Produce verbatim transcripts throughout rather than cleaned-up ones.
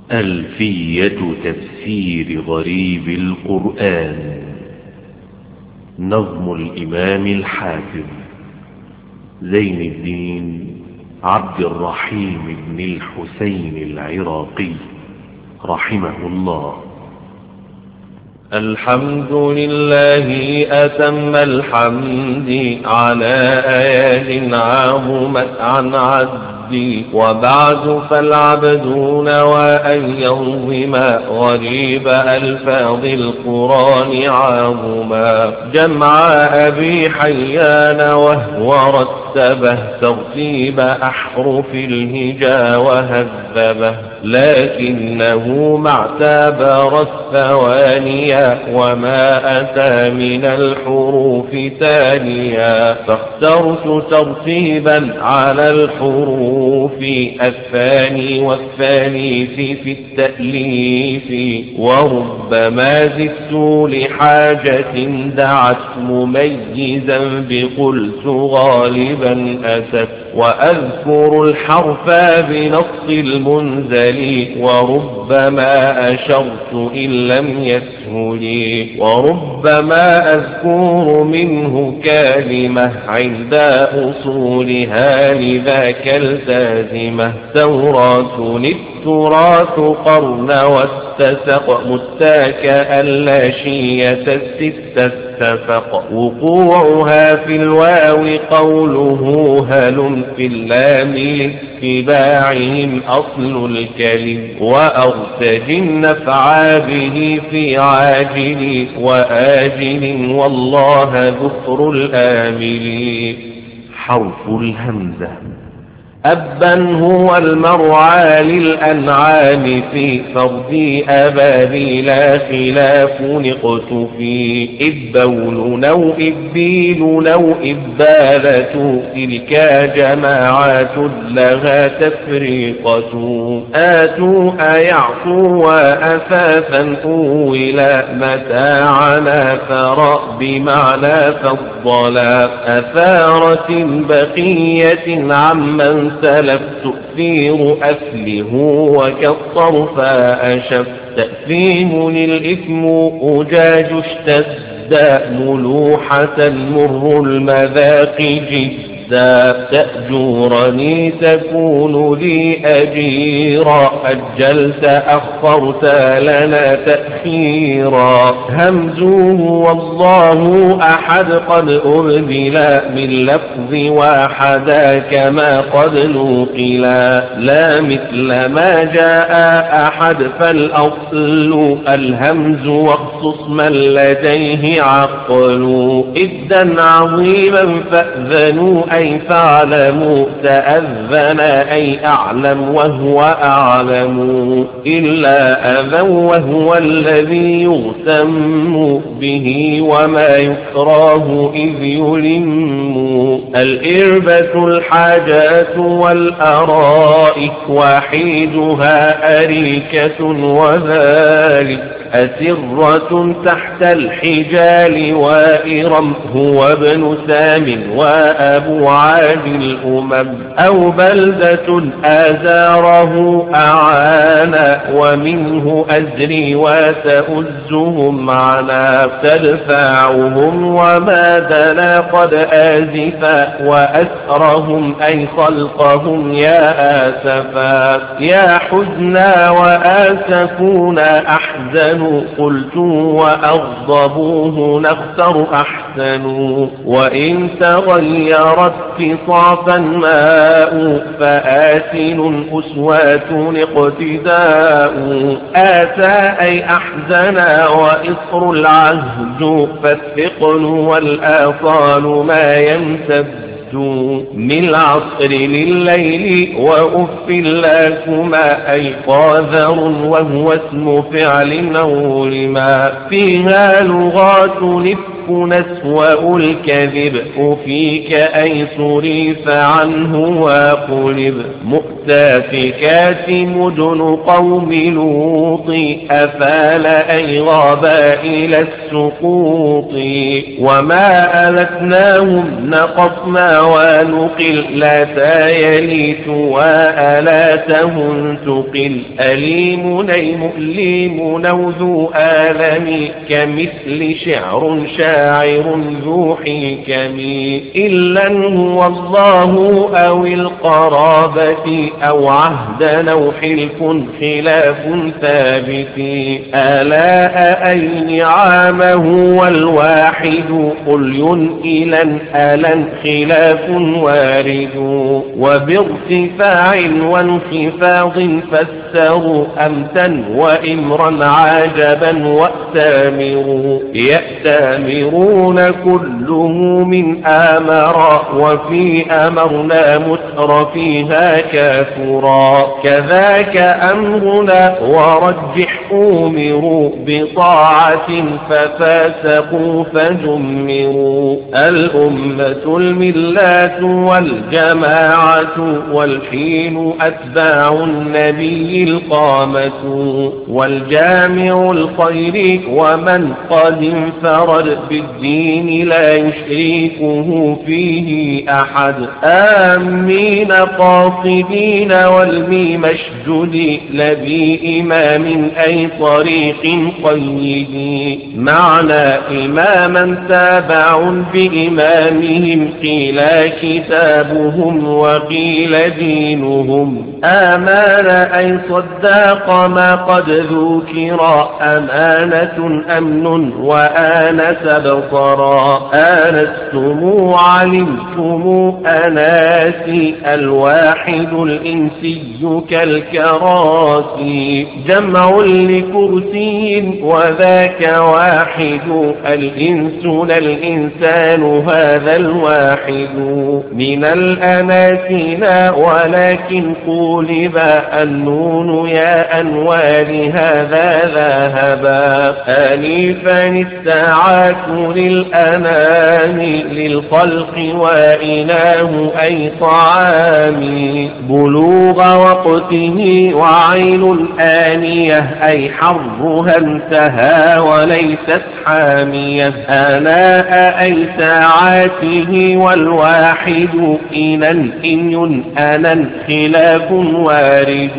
ألفية تفسير غريب القرآن. نظم الإمام الحافظ زين الدين عبد الرحيم بن الحسين العراقي رحمه الله. الحمد لله أتم الحمد على آيات عظمت عن عدي، وبعد فالعبد نوى أن ينظم غريب ألفاظ القرآن عظما، جمع أبي حيان وهو رتبه ترتيب أحرف الهجا وهذبه، لكنه ما اعتبر الثوانية وما أتى من الحروف تانيا، فاخترت ترتيبا على الحروف الثاني والثالث في التأليف، وربما زدت لحاجة دعت مميزا بقلت غالبا أتت، وأذكر الحرف بنص المنزل وربما أشرت إن لم يسهل، وربما أذكر منه كلمة عند أصولها لذاك التازمة، توراة التراث قرن واتسق متاكأ لا شية الستة اتفق، وقوعها في الواو قوله هل في اللام لاتباعهم أصل الكلم، وأرتج النفع به في عاجل وآجل والله ذكر الآمل. حرف الهمزة. أبا هو المرعى للأنعام في فرد أبابي لا خلاف نقت فيه، إبول نو إبيل نو إبالة تلك جماعات لها تفريقة، آتوا أيعطوا وأثاثا أولا متاعنا ثرى بمعنى فضلا، أثارة بقية عمن سلف تؤثير أثله وكالصرف أشف، تأثيم للإثم أجاج اشتد ملوحة مر المذاق جدا، تأجرني تكون لي أجيرا أجلت أخرت لنا تأخيرا، همزه والله أحد قد أبدلا من لفظ واحدا كما قد نوقلا، لا مثل ما جاء أحد فالأصل الهمز واخصص من لديه عقل، إذا عظيما فأذنوا أي فاعلموا، تأذن أي أعلم وهو أعلم، إلا أذى وهو الذي يغتم به وما يكراه إذ يلم، الإربة الحاجات والأرائك وحيدها أريكة وذلك، أسرة تحت الحجال وإرم هو ابن سام وأبو عاد الأمم، أو بلدة آزاره أعانا ومنه أزري وتؤزهم عنا، تدفعهم وما دنا قد آزفا وأسرهم أي خلقهم يا آسفا، يا حزنا وآسفونا أحزن قلت وأغضبوه نختر أحسن، وإن تغيرت اتصافا ماء فآسن أسوات اقتداء، آتى أي أحزنا وإصر العهد فالثقل والآصال ما يمتد، من العصر لليل وأف لكما أي قاذر وهو اسم فعل نولما، فيها لغات نفك نسوأ الكذب أفيك أي صريف عنه وقلب، مؤتفكات مدن قوم لوط أفال أي غابا إلى السقوط وما ألتناهم نقصنا ونقل لا تايليت وآلاتهم تقل أليم ني مؤلم نوذو آلم كمثل شعر شاعر ذو حكم إلا هو الله أو القرابة أو عهد أو حلف خلاف ثابت آلاء أي عامه والواحد قل ينئلا آلا خلاف وارد وبارتفاع وانخفاض فسروا أمتا وإمرا عجبا وأتامروا يأتامرون كله من آمرا وفي أمرنا متر فيها كافرا كذاك أمرنا ورجح أمروا بطاعة ففاسقوا فجمروا الأمة الملات والجماعة والحين أتباع النبي القامة والجامع الخير ومن قد انفرد بالدين لا يشركه فيه أحد آمين قاصدين والميم اشجد لبي إمام أي طريق قيد معنى إماما تابع بإمامهم قيل كتابهم وقيل دينهم آمان أي صداق ما قد ذكر أمانة أمن وآنس بصرا آنستم علمتم أناسي الواحد الإنسي كالكراسي جمع لكرسي وذاك واحد الإنس الإنسان هذا الواحد من الأناسنا ولكن قولب النون يا أنوال هذا ذهبا آنفا الساعات للأنام للخلق وإناه أي طعام بلوغ وقته وعين الآنية أي حرها انتهى وليست حامية آناء أي ساعاته والواحد إنا إن أنا خلاف وارد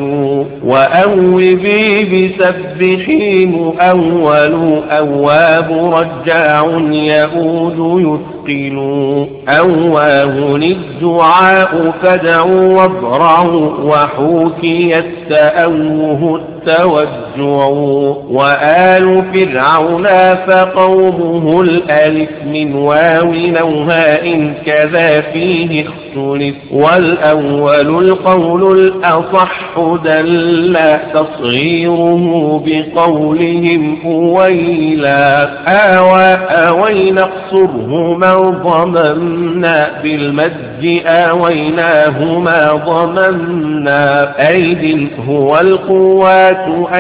وأوبي بسبحي مؤول أواب رجاع يؤود يثقل أواه الدعاء فدعوا واضرعوا وحوكي التأوه التوجع وآل فرعون فقومه الألف من واو نوهاء كذا فيه اختلف والأول القول الأصح دل تصغيره بقولهم أويلا آوى آوي نقصره ما ضممنا بالمد آويناه ما ضممنا أيد هو القوات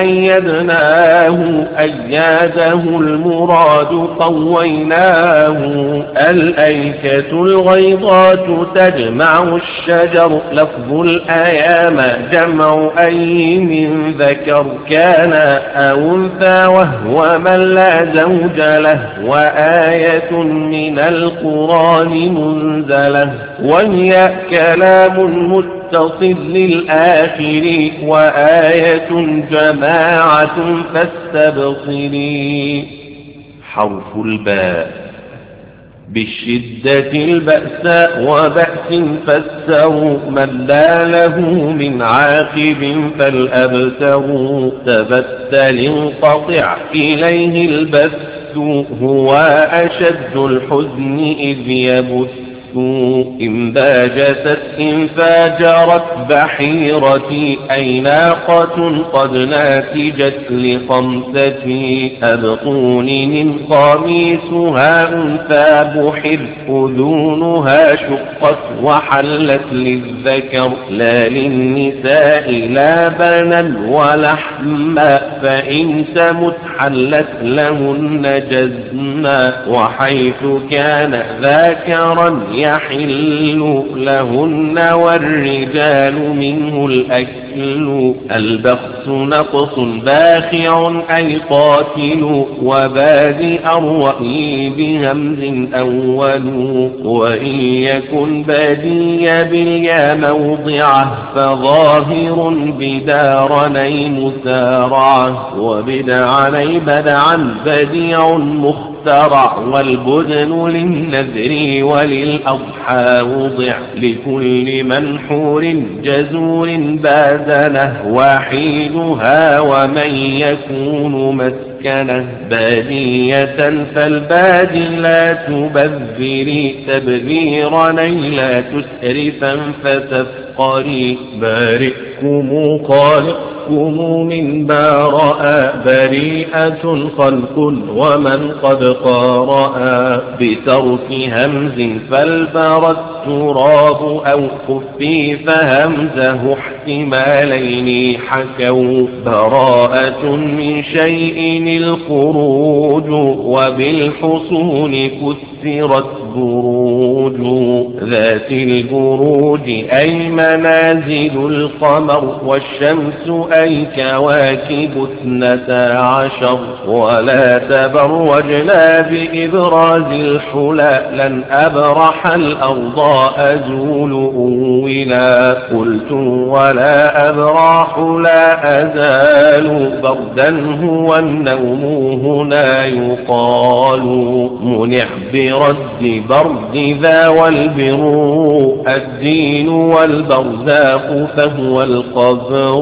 أيدناه أياده المراد قويناه الأيكة الغيضات تجمع الشجر لفظ الأيام جمع أي من ذكر كان أو أنثى وهو من لا زوج له وآية من القرآن منزلة وهي كلام متصل للآخر وآية جماعة فاستبصري حرف الباء بالشدة البأساء وبأس فسروا من لا له من عاقب فالأبتر تبتل انقطع إليه البث هو أشد الحزن إذ يبث إن باجست إن فاجرت بحيرتي أي ناقة قد ناتجت لخمسة أبطون من قميصها أنثى بحر أذونها شقت وحلت للذكر لا للنساء لا بنا ولحما فإن تمت حلت لهن جزما وحيث كان ذاكرا يحل لهن والرجال منه الأكل. البخس نقص باخع أي قاتل وبادئ الرأي بهمز أول. وإن يكن بادي باليا موضعه فظاهر بدارني مسارعه. وبدعني بدعا بديع مخترع والبدن للنذر وللأضحى وضع. لكل منحور جزور بادنه وحيدها ومن يكون مسكنه. بادية فالبادي لا تبذري تبذيرا لا تسرفا فتفقري. بارئكم خالقكم من باراء بريئة خلق ومن قد قارأ. بترك همز فالبرى التراب أو خفيف همزه احتمالين حكوا. براءة من شيء الخروج وبالحصول كسرت بروج. ذات البروج أي منازل القمر والشمس أي كواكب اثنتا عشر. ولا تبرجنا بإبراز الحلى لن أبرح الأرض أزول أولا. قلت ولا أبرح لا أزال بردا هو النوم هنا يقال. منع برد برد ذا والبر الدين والبرزاق فهو القبر.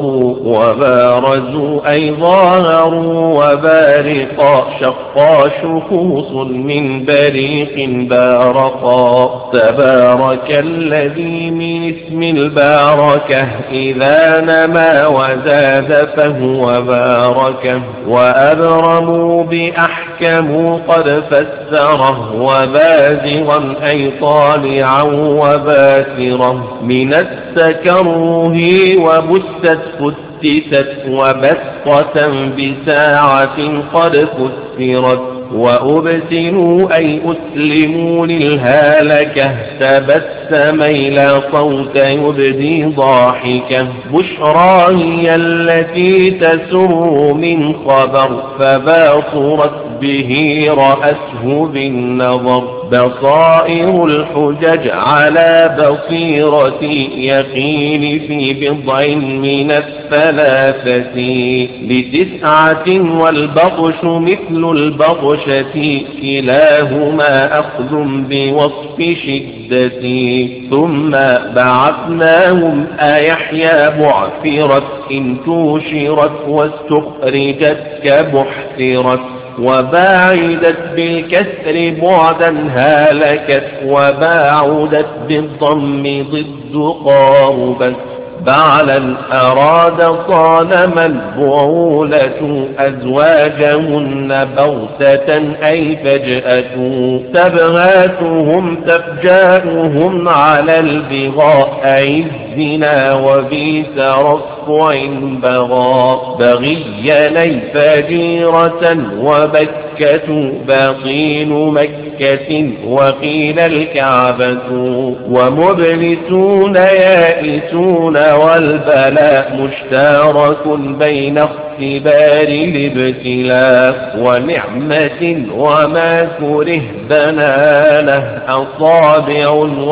وبارزوا أي ظاهروا وبارقا شقا شخوص من بريق بارقا. تبارك الذي من اسم الباركة إذا نما وزاد فهو باركة. وأبرموا بأحكموا قد فسره وبازغا أي طالعا وباسرا. من التكره وبست فتست وبسطة بساعة قد فسرت. وأبسلوا أي أسلموا للهالكة تبسم إلى صوت يبدي ضاحكة. بشرى هي التي تسر من خبر فباصرت به رأته بالنظر. بصائر الحجج على بصيرة يقين في بضع من الثلاثة لتسعة والبطش مثل البطشة كلاهما أخذ بوصف شدة. ثم بعثناهم أيحيى بعثرت إن توشرت واستخرجت كبحثرت. وباعدت بالكسر بعدا هالكت وباعدت بالضم ضد قاربت. بعلا أراد صانما بعولة أزواجهن بغتة أي فجأة. تبغاتهم تفجاؤهم على البغاء أي الزنا وبيس رفع بغى. بغي لي فجيرة وبكة باطين مكة وقيل الكعبة. ومبلسون يائسون والبلاء مشترك بين اختبار الابتلاء. ونعمة وما كره بنانه أصابع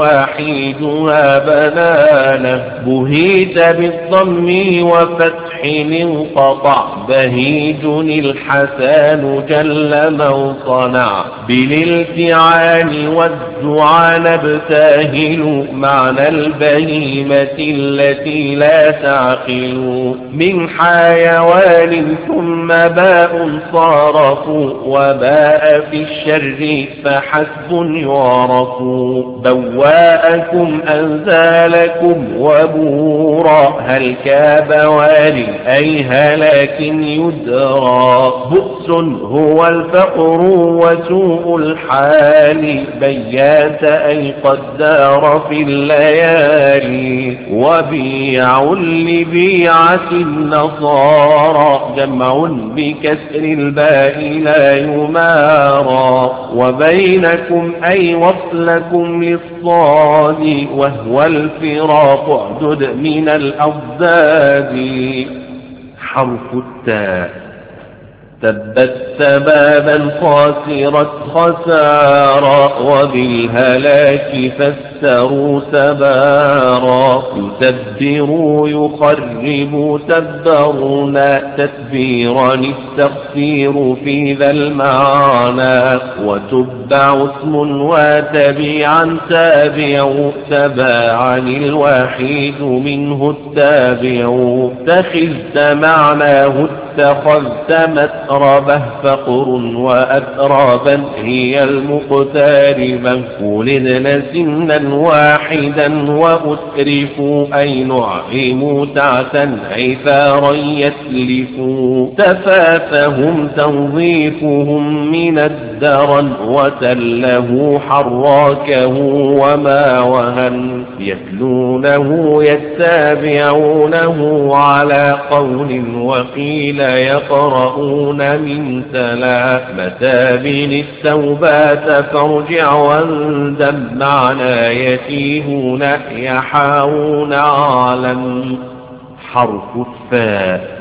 وحيدها بنانه. بهيت بالضم وفتح انقطع بهيج الحسان جل من صنع. بالالتعان والدعاء نبتهل معنى البهيمة التي لا تعقل. من حيوان ثم باء صارفوا وباء في الشر فحسب يعرف. بواءكم أنزالكم وبورا هل كابوال أي هلاك يدرى. بؤس هو الفقر وسوء الحال الحال بيات أي قدار في الليالي. وبيع لبيعة النصارى جمع بكسر الباء لا يمارى. وبينكم أي وصلكم للصاد وهو الفراق اعدد من الأضداد. حرف التاء تبت سبابا خاسرت خسارا وبالهلاك فاستروا سبارا. يتبروا يخربوا تبرنا تتبيرا التقصير في ذا المعنى. وتبع اسم وتبيعا تابع تباعا الواحد منه التابع. اتخذت معناه اتخذت متربه فقر وأترابا هي المقتاربة. ولدن سنا واحدا وأترفوا أي نعيموا تعسا عثارا يتلفوا. تفافهم تنظيفهم من الدرن وتله حراكه وما وهن. يتلونه يتابعونه على قول وقيل يقرؤون من تلا. متابن التوبات فارجع واندم معنى يتيهون يحاون عالم. حرف الثاء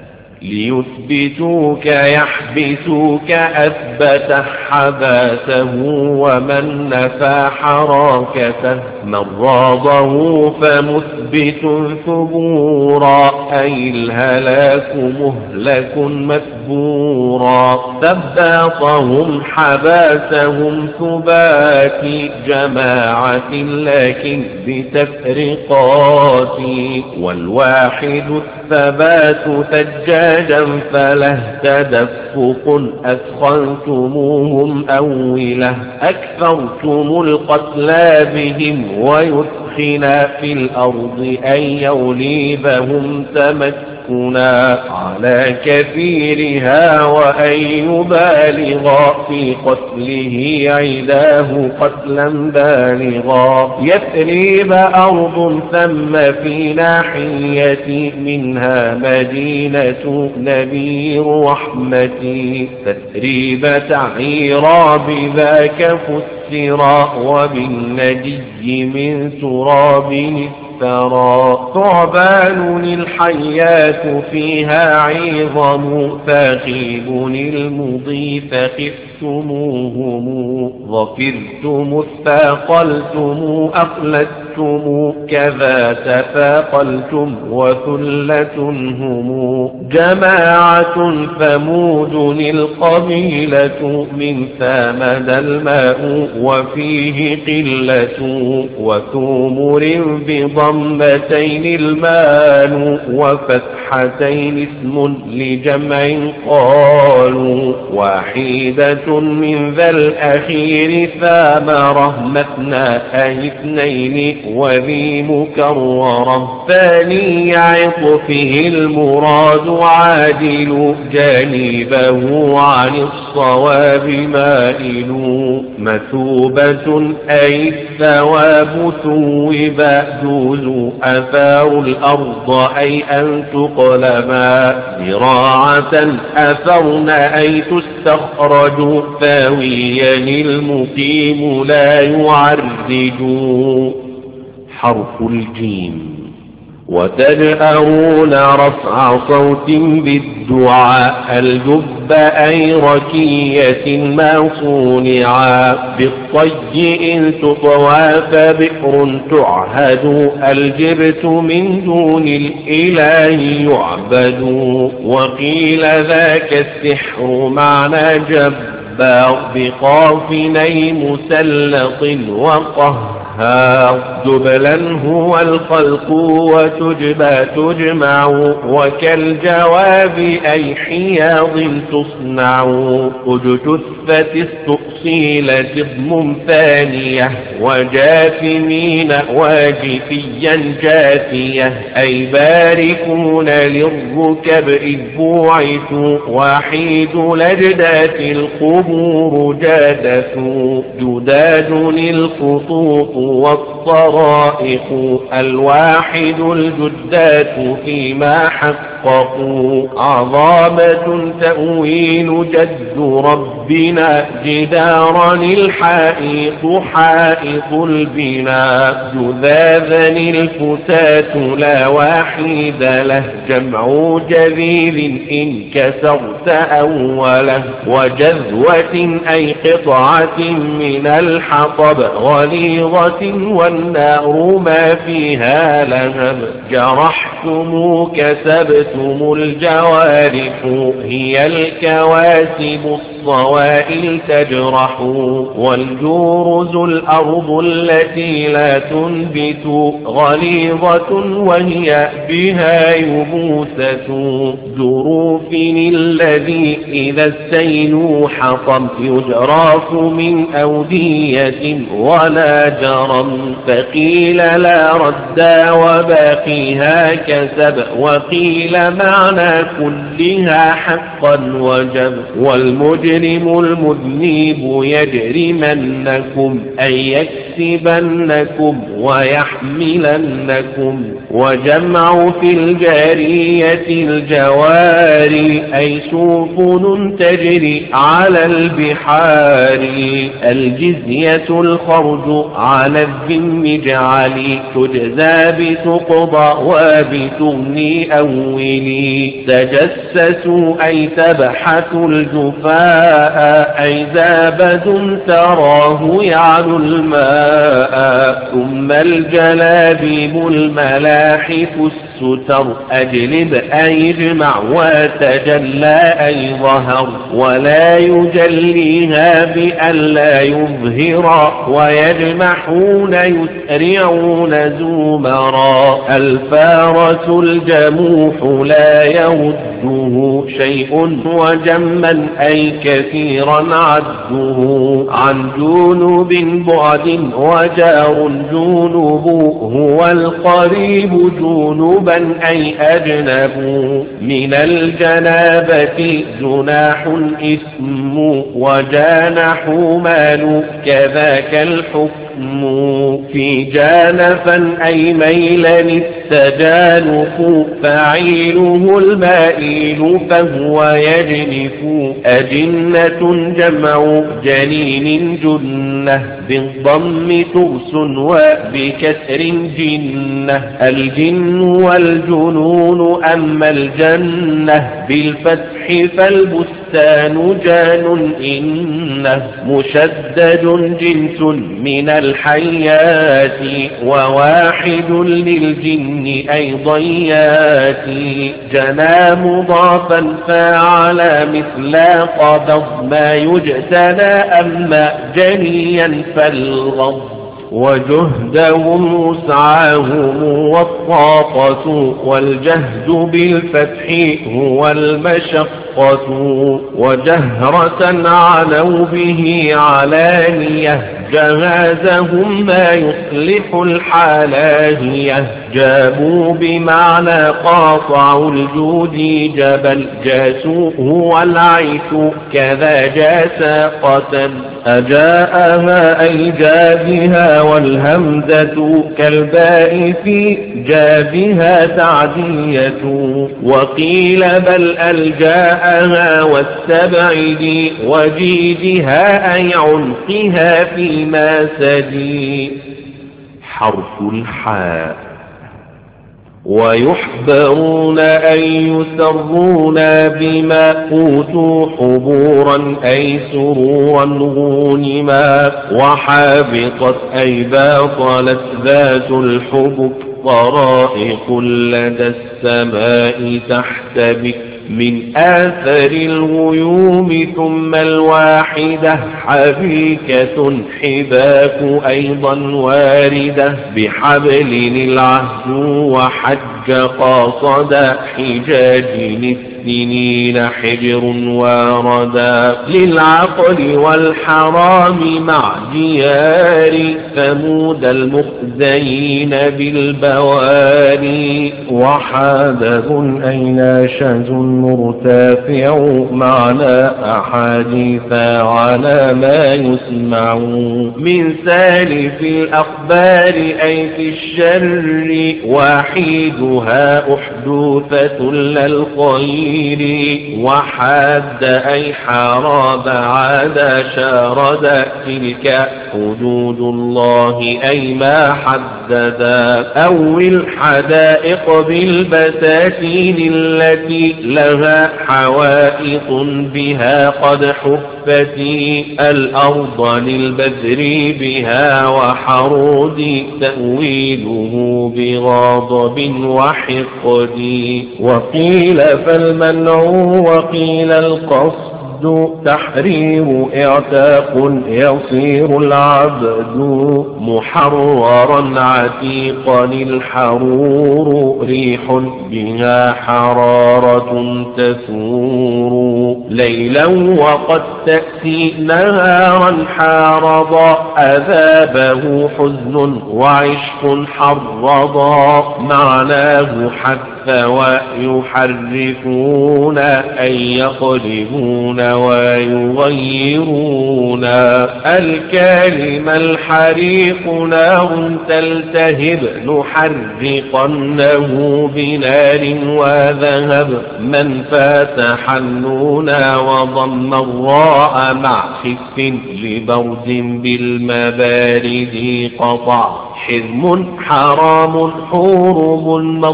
ليثبتوك يحبسوك أثبت حباسه ومن نفى حراكته. من راضه فمثبت ثبورا أي الهلاك مهلك مثبورا. ثباطهم حباسهم ثبات جماعة لكن بتفرقات. والواحد الثبات ثجاجا فله تدفق أثخنتموهم أوله. أكثرتم القتلى بهم ويثخنا في الأرض أن يوليبهم تمكنا على كثيرها وأن يبالغا في قتله عداه قتلا بالغا. يثريب أرض ثم في ناحية منها مدينة نبي رحمتي. تثريب تعيرا بذاك فسرا وبالنجي من تراب الثرى. ثعبان الحيات فيها عظم ثاخيب المضي فخفتموهم. ظفرتم اثاقلتم أقلدتم كذا تثاقلتم وثلة هم. جماعة ثمود القبيلة من ثامد الماء وفيه قلة. وثومر بضمتين المال وفتحتين اسم لجمع قالوا. واحدة من ذا الأخير ثامرة مثنى أي اثنين وذي مكررة. ثاني عطفه المراد عادل جانبه عن الصواب مائل. مثوبة أي الثواب ثوبا دوز أثار الأرض أي أن تقلبا. زراعة أثرن أي تستخرج ثاويا المقيم لا يعرج. حرف الجيم وتجأرون رفع صوت بالدعاء الجب أي ركية ما صونعا. بالطي إن تطوى فبئر تعهد الجبت من دون الإله يعبد. وقيل ذاك السحر معنى جبار بقافني مسلط وقهار. جبلا هو الخلق وتجبى تجمع وكالجواب أي حياض تصنع أجتثت استؤصيلة ضم ثانية وجاثمين واجفيا جاثية أي باركون للركب إذ بوعثوا وحيد لجدات القبور جادثوا جداد الخطوط والطرائق الواحد الجدات فيما حققوا عظامة تأويل جد ربنا جدارا الحائط حائط البناء جذاذا الفتات لا واحد له جمع جذيذ إن كسرت أوله وجذوة أي قطعة من الحطب غليظة والنار ما فيها لهب جرحتم كسبتم الجوارح هي الكواسب الصوائل تجرح والجورز الأرض التي لا تنبت غليظة وهي بها يبوسة جروف الذي إذا السيل حطم يجراف من أودية ولا جرم فقيل لا ردا وباقيها كسب وقيل معنى كلها حقا وجب والمجرم المذنب يجرمنكم أي يكسبنكم ويحملنكم وجمع في الجارية الجواري أي سفن تجري على البحار الجزية الخرج على الذم اجعلي تجزى بتقضى وبتغني أولي تجسسوا أي تبحثوا الجفاء أي زابد تراه يعلو الماء ثم الجلابيب الملاحف الستر أجلب أي اجمع وتجلى أي ظهر ولا يجليها بأن لا يظهر ويجمحون يسرعون زمرا الفارس الجموح لا يرده شيء وجما أي كثيرا عده عن جنوب بعد وجار جنوب هو القريب جنوبا أي أجنب من الجنابة جناح اسم وجانح مال كذاك الحكم في جانفا أي ميلا التجانف فعيله المائل فهو يجنف أجنة جمع جنين جنة بالضم ترس وبكسر جنة الجن والجنون أما الجنة بالفتح فالبستان جان إنه مشدد جنس من الحيات وواحد للجن أيضا ياتي جنا مضافا فعلى مثل قبض ما يجتنى أما جنيا فالغض وجهدهم وسعاهم والطاقة والجهد بالفتح هو المشقة وجهرة عنوا به علانية جهازهم ما يصلح الحالاهية جابوا بمعنى قاطعوا الجود جبل جاسوه والعيث كذا جاساقة أجاءها أي جابها والهمزة كالباء في جابها تعدية وقيل بل ألجاءها والسبعد وجيدها أي عنقها فيما سدي حرف الحاء ويحبرون أن يسرون بما أوتوا حبورا أي سرورا غونما وحابطت أي باطلت ذات الحبك طرائق لدى السماء تحت بك من آثر الغيوم ثم الواحدة حبيكة حباك أيضا واردة بحبل العهد وحج قاصد حجاج السنين حجر واردا للعقل والحرام مع ديار ثمود المخزين بالبواري وحادث أي ناشز مرتفع معنى أحاديث على ما يسمع من سالف الأخبار أي في الشر واحدها أحدوثة للخير وحاد أي حارب عاد شارد تلك حدود الله أي ما حددا أو الحدائق بالبساتين التي لها حوائط بها قد حفتي الأرض للبذر بها وحرود تأويله بغضب وحقد وقيل فالمنع وقيل القصد تحرير اعتاق يصير العبد محررا عتيقا الحرور ريح بها حرارة تثور ليلا وقد تأتي نهارا حارضا أذابه حزن وعشق حرضا معناه حتى ويحرفون أي يقلبون ويغيرون الكلم الحريق نار تلتهب نحرقنه بنار وذهب من فاتح النون وضم الراء مع خف لبرد بالمبارد قطع حرم حرام حورم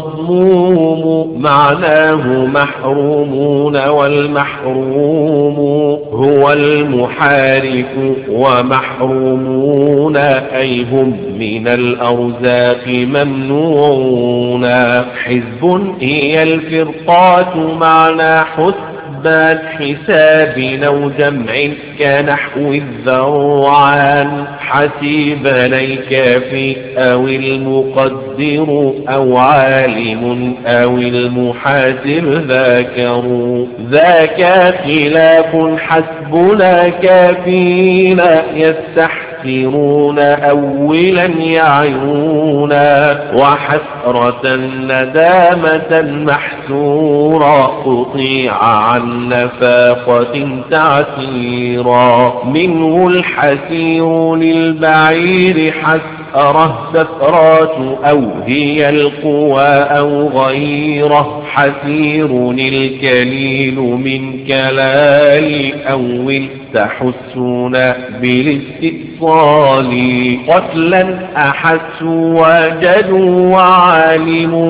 مضموم معناه محرومون والمحروم هو المحارف ومحرومون أي هم من الأرزاق ممنوعون حزب هي الفرقات معنى حسبان حساب أو جمع كنحو الذرعان حسيب ليكافي أو المقدر أو عالم أو المحاسب ذاكر ذاك خلاف حسبنا كافينا يستحسرون أولا يعيونا وحسرة ندامة محسورا قطيع عن نفاقة تعسيرا منه الحسير للبعير حسره سفرات أو هي القوى أو غيره حسير الكليل من كلال أو تحسون بالاستئصال قتلا أحسوا وجدوا وعالموا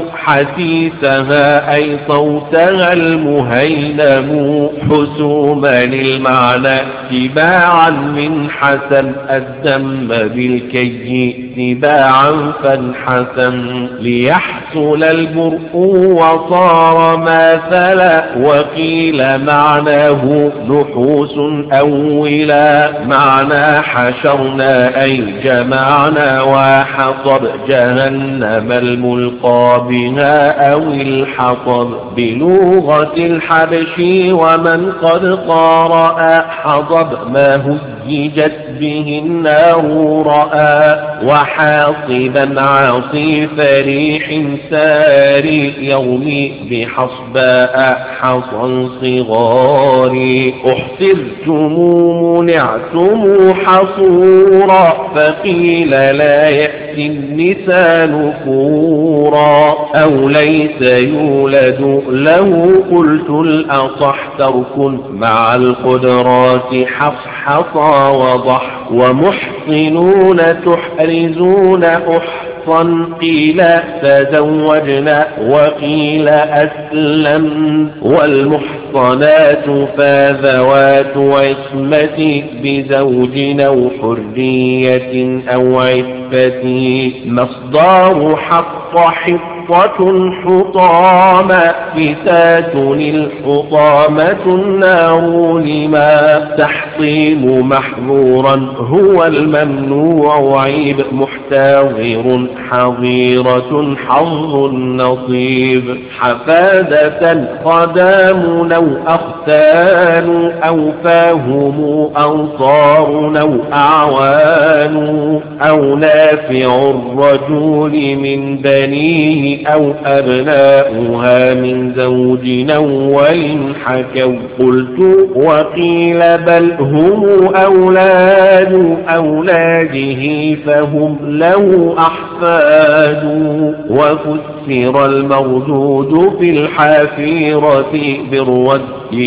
حسيسها أي صوتها المهينم حسوما للمعنى تباعا من حسن الدم بالكي تباعا فانحسن ليحصل البرء وصار ماثلا وقيل معناه نحوس أولا معنى حشرنا أي جمعنا وحطب جهنم الملقى بها أو الحطب بلغة الحبش ومن قد قارأ حطب ما هجت به النار رأى وحاصبا عاصف ريح ساري يومي بحصباء حصن صغاري احسرتم منعتم حصورا فقيل لا يأتي النساء نفورا أو ليس يولد له قلت الأصح ترك مع القدرات حصحصا وضح ومحصنون تحرزون أحصا قيل تزوجنا وقيل أسلم والمحصنات فذوات عصمة بزوج أو حرية أو عفة معرفتي مصدر حق حطة حطامة فتات الحطامة النار لما تحطيم محظورا هو الممنوع عيب محتضر حظيرة حظ النصيب حفادة خدام أو أختان أو فاهم أنصار أو أعوان أو نافع الرجل من بنيه أو أبناؤها من زوج أول حكوا قلت وقيل بل هم أولاد أولاده فهم له أحفاد وفسر المردود في الحافيرة بالرد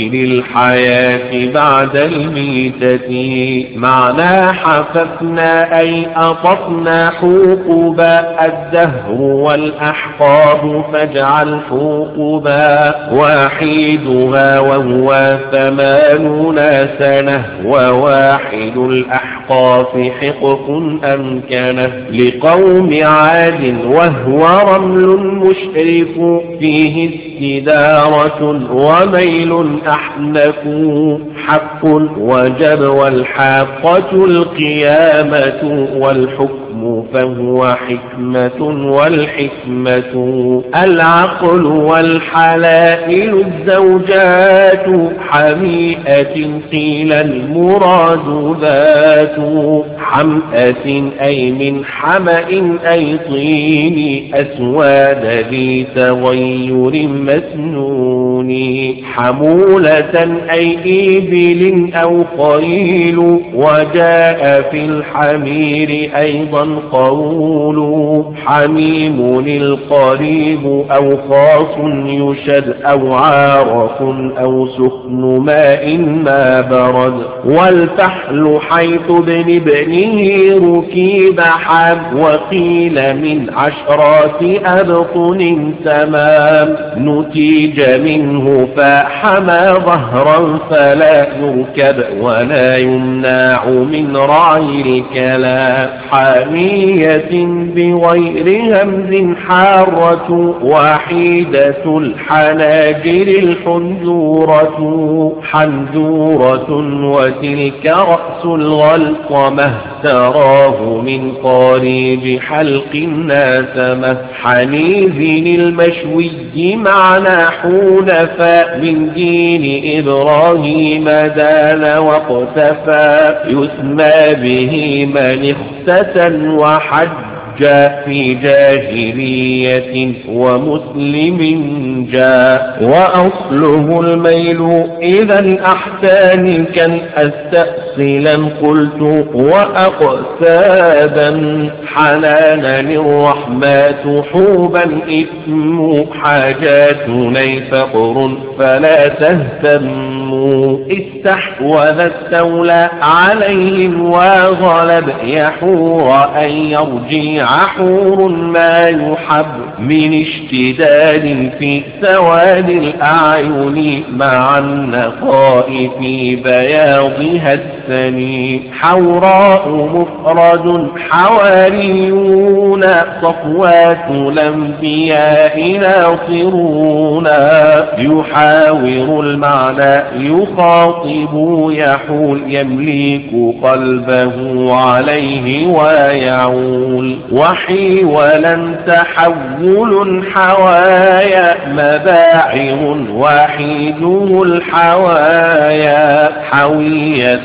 للحياة بعد الميتة معنى حففنا أي أطفنا حقوبا الدهر والأحقاب فاجعل حقوبا واحدها وهو ثمانون سنة وواحد الأحقاف حقق أمكنه لقوم عاد وهو رمل مشرف فيه استدارة وميل أحنف حق وجب والحاقة القيامة والحكم فهو حكمة والحكمة العقل والحلائل الزوجات حميئة قيل المراد ذات حمأة أي من حمأ أي طين أسواد ذي تغير مسنون حمولة أي إبل أو خيل وجاء في الحمير أيضا قول حميم القريب أو خاص يشد أو عارف أو سخن ماء ما برد والفحل حيث ابن ابنه ركيب حب وقيل من عشرات أبطن تمام نتيج منه فحمى ظهرا فلا يركب ولا يمنع من رعي الكلام حامية بغير همز حارة وحيدة الحناجر الحنجورة حنجورة وتلك رأس الغلقمة تراه من قريب حلق ناسمة حنيذ المشوي معنى حنفاء من دين إبراهيم دان واقتفى يسمى به من اختتن وحج جاء في جاهلية ومسلم جاء وأصله الميل إذا الأحسان كان أستأصلا قلت وأقسادا حنانا الرحمات حوبا إثم حاجاتنا فقر فلا تهتموا استحوذ التولى عليهم وغلب يحور أن يرجع حور ما يحب من اشتداد في سواد الأعين مع النقاء في بياضها السني حوراء مفرد حواريون صفوات الأنبياء ناصرون يحاور المعنى يخاطب يحول يملك قلبه عليه ويعول وحيولا تحول حوايا مباعر وحيده الحوايا حوية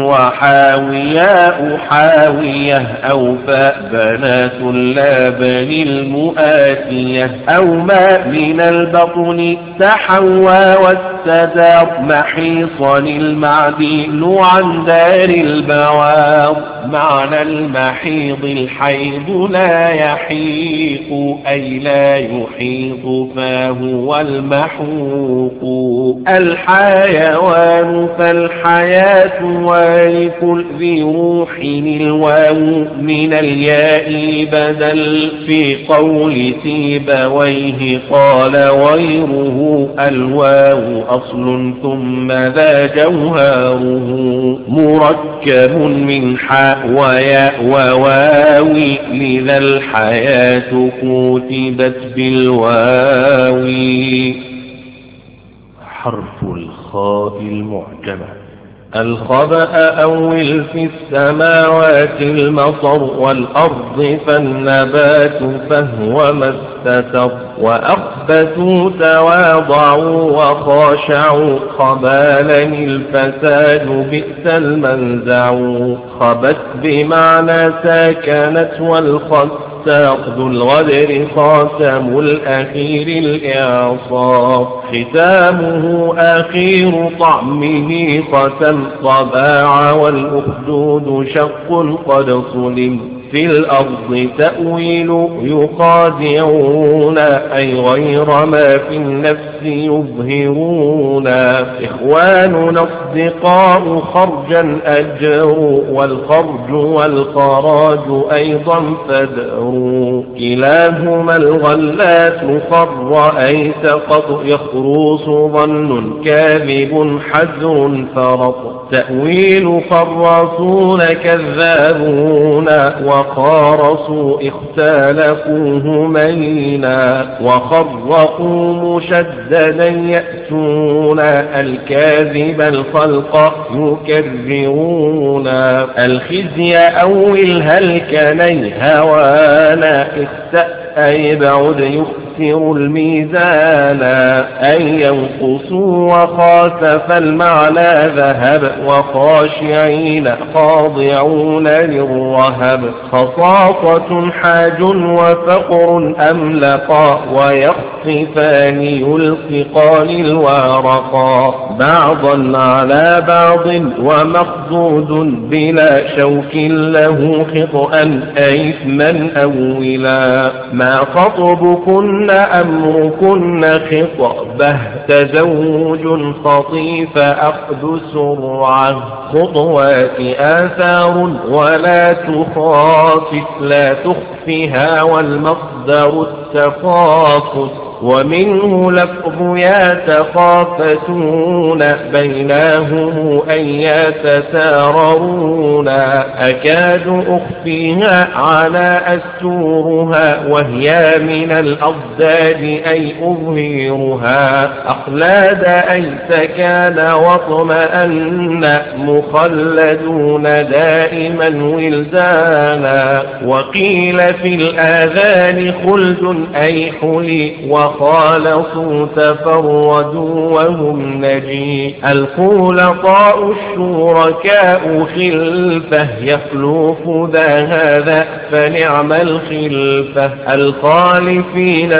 وحاوياء حاوية أو فاء بنات اللابن المؤاتية أو ما من البطن تحوى والسدار محيصا المعديل عن دار البوار معنى المحيض الحيض لا يحيق أي لا يحيط فهو المحوق الحيوان فالحياة والكل ذي روح الواو من الياء بدل في قول سيبويه قال غيره الواو أصل ثم ذا جوهره مركب من حاء وياء وواوي لذا الحياة كتبت بالواو. حرف الخاء المعجمة. الخبأ أول في السماوات المطر والأرض فالنبات فهو ما استتر وأخبثوا تواضعوا وخاشعوا خبالني الفساد بئس المنزع خبت بمعنى ساكنت والخس ذو الغدر خاتم الأخير الإعصار ختامه أخير طعمه ختم طباع والأخدود شق قد صلم في الأرض تأويل يخادعون أي غير ما في النفس يظهرون إخواننا أصدقاء خرجا أجروا والخرج والخراج أيضا فدروا كلاهما الغلات خر أي سقط يخروص ظن كاذب حذر فرط تأويل خراصون كذابون وخارصوا اختلفوه مينا وخرقوا مشددا يأتون الكاذب الخلق يكررون الخزي أو الهلك نيهوانا اختأ أي بعد يخسر الميزان أن ينقصوا وخاسف المعنى ذهب وخاشعين خاضعون للرهب خصاصة حاج وفقر أملقا ويخصفان يلصقان الورقا بعضا على بعض ومخضود بلا شوك له خطأ أي إثما أولا ما خطبكن أمركن خطبه تزوج خطيف أخذ سرعة خطوات آثار ولا تخاطف لا تخفها والمصدر التخافت ومنه لفظ يتخافتون بينهم أن يتساررون أكاد أخفيها على أستورها وهي من الأضداد أي أظهرها أخلاد أي سكان واطمأن مخلدون دائما ولدانا وقيل في الآذان خلد أي حلي وخالصوا تفردوا وهم نجي الخلطاء الشركاء خلفه يخلف ذا هذا فنعم الخلفة الخالفين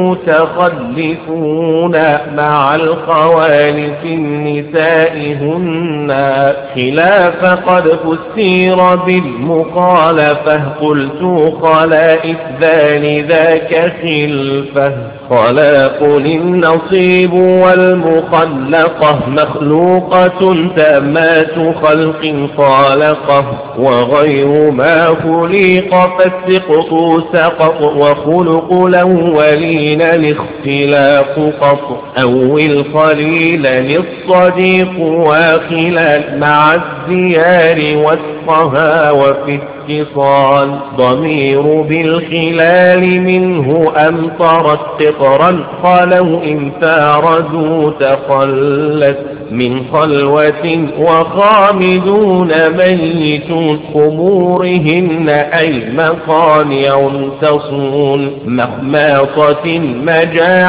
المتخلفون مع الخوالف النساء هن خلاف قد فسير بالمخالفة قلت خلائف ذان ذاك خلفه خلاق النصيب والمخلقة مخلوقة تامات خلق خالقه وغير ما خلق فالسقط سقط وخلق الأولين الاختلاف قط أول قليلا الصديق واخلا مع الزيار وسطها وفي اتصال ضمير بالخلال منه أمطرت قطرا خلوا إن فاردوا تخلت من خلوة وخامدون ميت خمورهن أي مقانع تصون مخماطة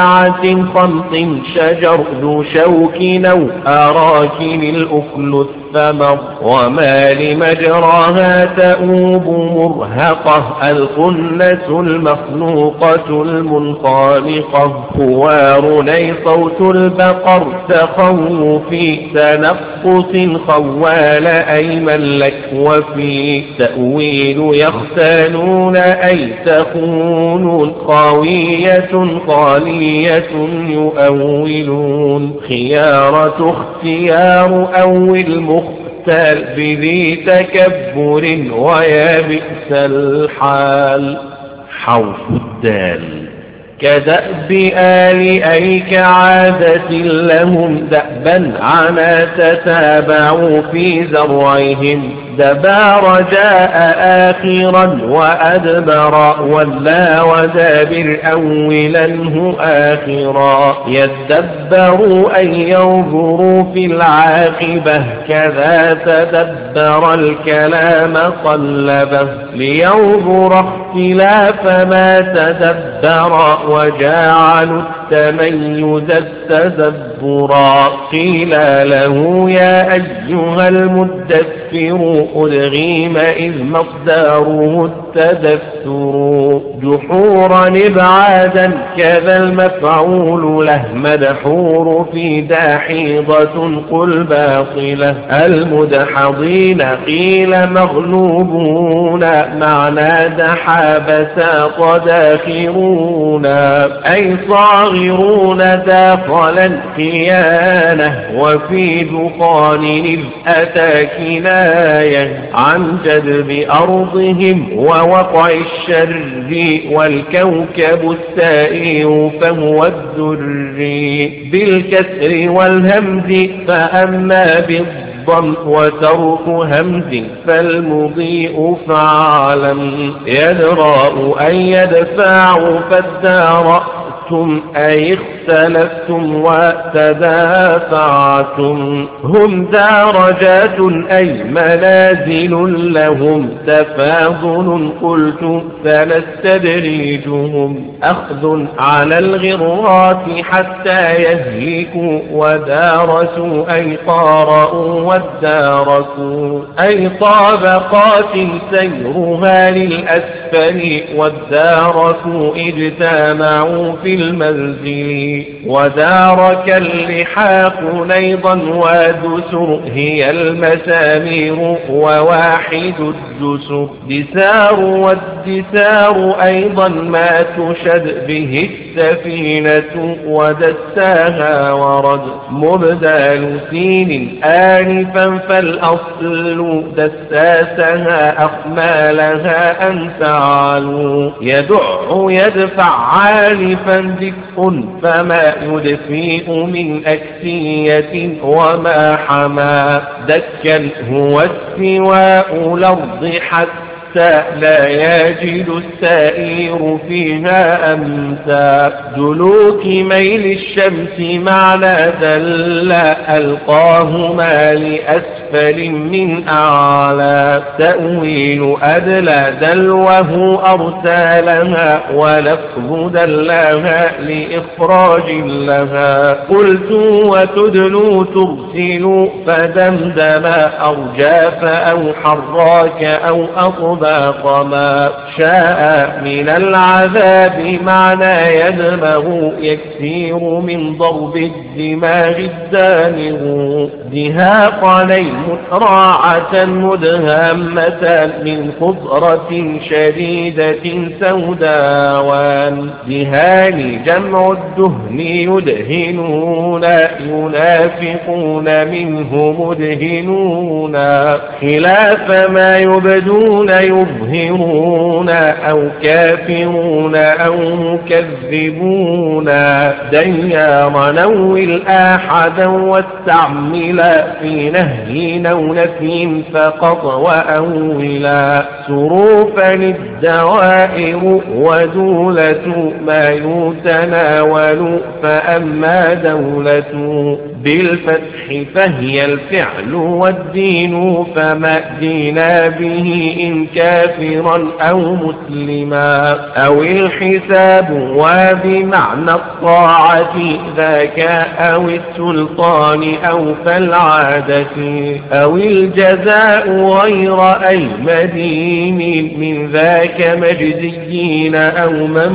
مجاعة خمط شجر ذو شوك أو أراكن الأكل فمر وما لمجراها تؤوب مرهقة الخنة المخلوقة المنخالقة خوارني صوت البقر تخوفي تنقص خوال أيمن لك وفي تأويل يختالون أي تخونون خاوية خالية يؤولون خيارة اختيار أول مختال بذي تكبر ويا بئس الحال. حرف الدال كدأب آل أي كعادة لهم دأبا عنا تتابعوا في زرعهم دبار جاء آخرا وأدبر ولا ودابر أوله آخرا يدبروا أن ينظروا في العاقبة كذا تدبر الكلام قلبه لينظر اختلاف ما تدبر وجعلوا التميز التدبرا قيل له يا أيها المدثر أدغيم إذ مصدره التدثر جحورا إبعادا كذا المفعول له مدحور في داحيضة قل باطلة المدحضين قيل مغلوبون معنى دحى بساط داخرون أي صاغرون داخلا خيانة وفي دخان إذ أتى كناية عن جذب أرضهم ووقع الشر والكوكب السائر فهو الدري بالكسر والهمز فأما بالضم وترك همز فالمضيء فعلم يدرأ أن يدفع فالدار أي اختلفتم وتدافعتم هم درجات أي منازل لهم تفاضل قلت سنستدريجهم أخذ على الغرات حتى يهلكوا ودارسوا أي قارئوا والدارسوا أي طابقات سيرها للأسفل والدارسوا اجتمعوا في المنزل ودارك اللحاق نيضا ودسر هي المسامير وواحد الدسر دسار والدسار أيضا ما تشد به السفينة ودساها ورد مبدال سين آنفا فالأصل دساسها أخمالها أن تعالوا يدع يدفع عالفا ذكر فما يدفئ من أكسية وما حما دكا هو استواء الأرض حتى لا يجد السائر فيها أمسا دلوك ميل الشمس معنى دل ألقاهما لأسفل من أعلى تأويل أدلى دلوه أرسالها ولفظ دلاها لإخراج لها قلت وتدلو ترسل فدمدم أرجاف أو حراك أو أطبع ما شاء من العذاب معنى يدمغ يكثير من ضرب الدماغ الدامغ دهاقني متراعة مدهمة من خضرة شديدة سوداوان دهان جمع الدهن يدهنون ينافقون منه مدهنون خلاف ما يبدون يظهرون أو كافرون أو مكذبون ديار نوي الآحدا واستعملا في نهي أو نفي فقط وأولا سروفا الدوائر ودولة ما يتناول فأما دولة بالفتح فهي الفعل والدين، فما دينا به إن كافرا أو مسلما، أو الحساب وبمعنى الطاعة ذاك، أو السلطان أو فالعادة، أو الجزاء غير أي مدين، من ذاك مجزيين أو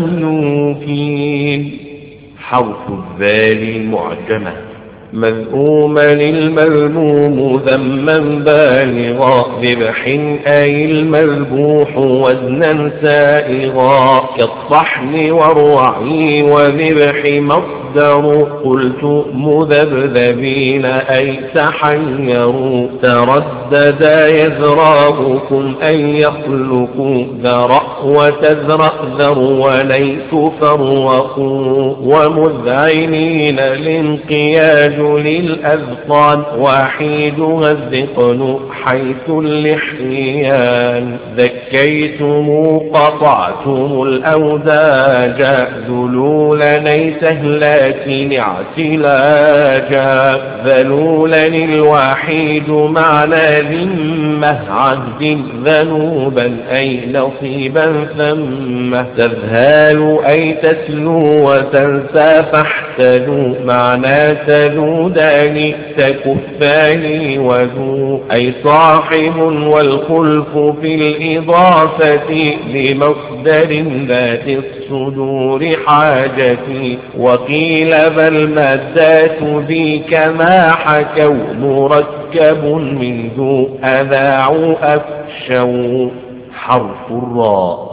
مملوكين. حرف الذال المعجمة. مذءوما المذموم ذما بالغا، ذبح أي المذبوح وزنا سائغا، كالطحن والرعي وذبح مصدر، قلت مذبذبين أي تحيروا، تردد يذراؤكم أن يخلقوا، ذرأ وتذرأ ذروليت فرقوا، ومذعنين الانقياد للأذقان، وحيدها الذقن حيث اللحيان، ذكيتم قطعتم الأوداج، ذلولا ليس هلاك اعتلاجا، ذلولا الوحيد معنى ذمة عهد، ذنوبا أي نصيبا ثم، تذهال أي تسلو وتنسى فاحتلوا، معنى تذودان تكفان وذو، أي صاحب والخلف في الإضافة لمصدر ذات الصدور حاجتي، وقيل بل مادات ذي كما حكوا، مركب من ذو أذاعوا أفشوا. حرف الراء.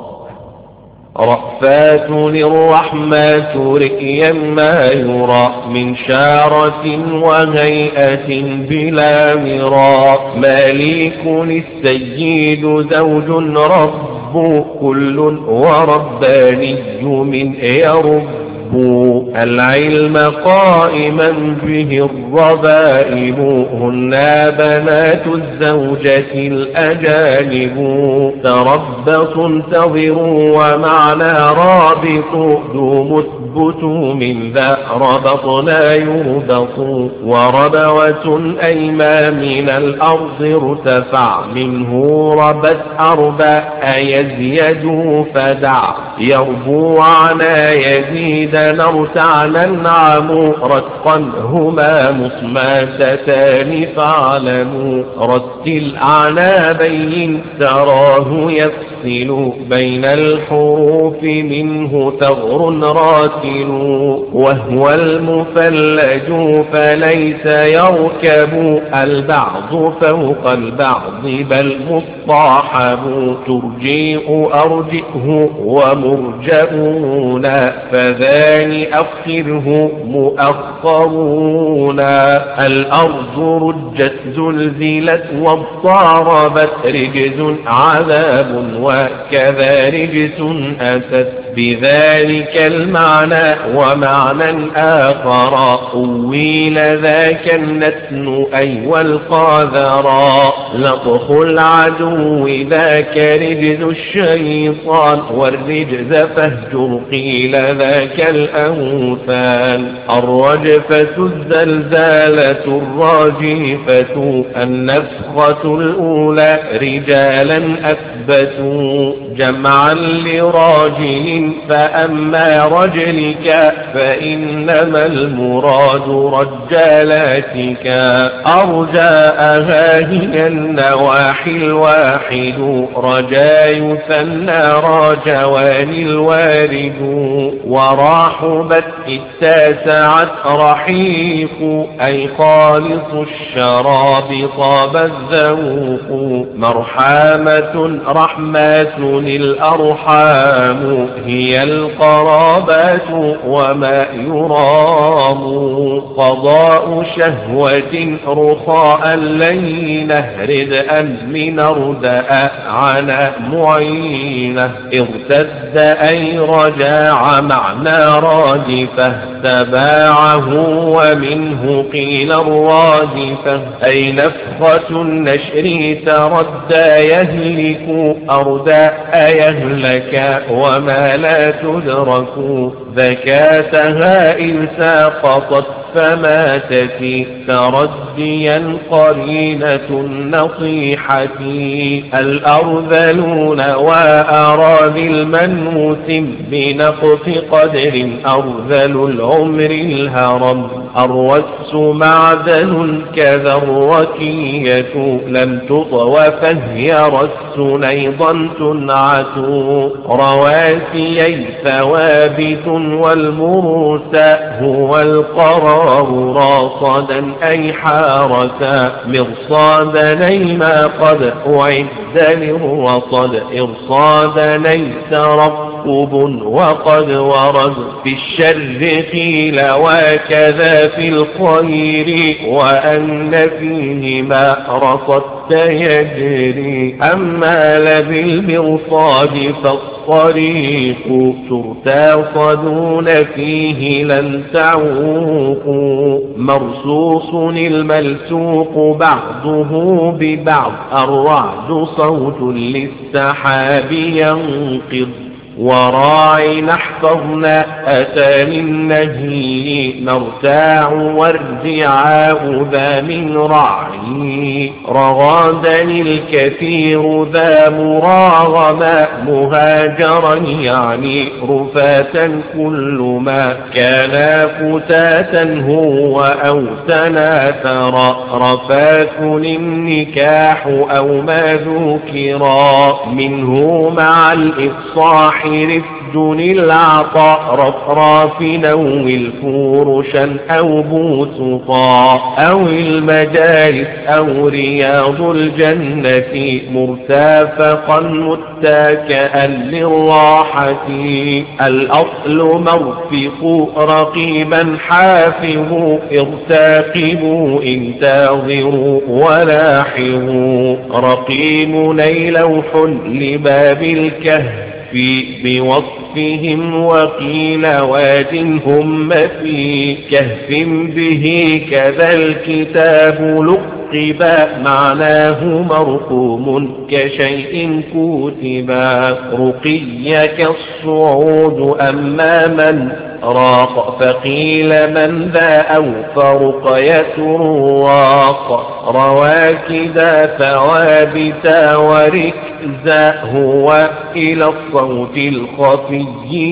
رأفات للرحمات رئيا ما يرى، من شارة وهيئة بلا مراء، مالك السيد زوج رب، كل ورباني من يرب، العلم قائما به الربائب، هن بنات الزوجة الأجانب، تربصوا انتظروا ومعنى رابط، ذو مثبت من ذا ربطنا يربط، وربوة أيما من الأرض ارتفع، منه ربت أربع يزيد فدع، يربو عنا يزيد نرتع ننعم، رتقا هما مصماتتان فاعلموا، رتل أعنابين تراه يفصل، بين الحروف منه ثغر راتل، وهو المفلج فليس يركب، البعض فوق البعض بل مصطحب، ترجيء أرجئه ومرجئون، فذان أخره مؤخرون، الأرض رجت زلزلت واضطربت، رجز عذاب وكذا رجس أتت، بذلك المعنى ومعنى آخر، أويل ذاك النتن أي والقاذرا، لطخ العدو ذاك رجز الشيطان، والرجز فاهجر قيل ذاك الأوثان، الرجفة الزلزالة الراجفة، النفخة الأولى رجالا أثبتوا، جمعا لراجل فأما رجلك فإنما المراد رجالاتك، أرجاءها هي النواحي الواحد، رجا يثنى راجوان الوارد، وراحبت التاسعة رحيق، أي خالص الشراب طاب الذوق، مرحامة رحمات الأرحام، هي القرابات وما يرام، قضاء شهوة رخاء لينة، ردءا من أرداء عن معينة، ارتد أي رجاع معنى رادفة، تباعه ومنه قيل الرادفة، أي نفخة النشر تردى يهلك، أرداء يهلك وما لا تدرك، ذكاتها إن ساقطت فماتت ترديا قرينة النصيحة الأرذلون وأراذي المنوس بنقص قدر أرذل العمر الهرم الرس معدن كذا الركية لم تطو فهي رس أيضا تنعت رواسي ثوابت والمرسى هو القرار راصدا أي حارسا مرصادا ما قد أعد للرصد إرصادا ليس رقب وقد ورد في الشر قيل وكذا في الخير وأن فيه ما رصدت يجري أما لبالمرصاد فالطريق ترتصدون فيه لن تعوقوا مرصوص الملسوق بعضه ببعض الرعد صوت للسحاب ينقض وراعي احفظنا أتى للنهي مرتاع وارجعاء ذا من رعي رغادا الكثير ذا مراغما مهاجرا يعني رفاتا كل ما كان فتاتا هو أو تناثرا رفاث النكاح أو ما ذكرا منه مع الإفصاح رفد العطاء رفراف نوي الفورشا أو بوسطا أو المجالس أو رياض الجنة مرتافقا متكئا للراحة الأصل مرفق رقيبا حافظوا ارتاقبوا انتظروا ولاحظوا رقيم لوح لباب الكهف بوصفهم وقيل واد هم في كهف به كذا الكتاب لقبا معناه مرقوم كشيء كتبا رقي كالصعود أما من راق فقيل من ذا أو فرقية رواق رواكدا ثوابتا وركزا هو إلى الصوت الخفي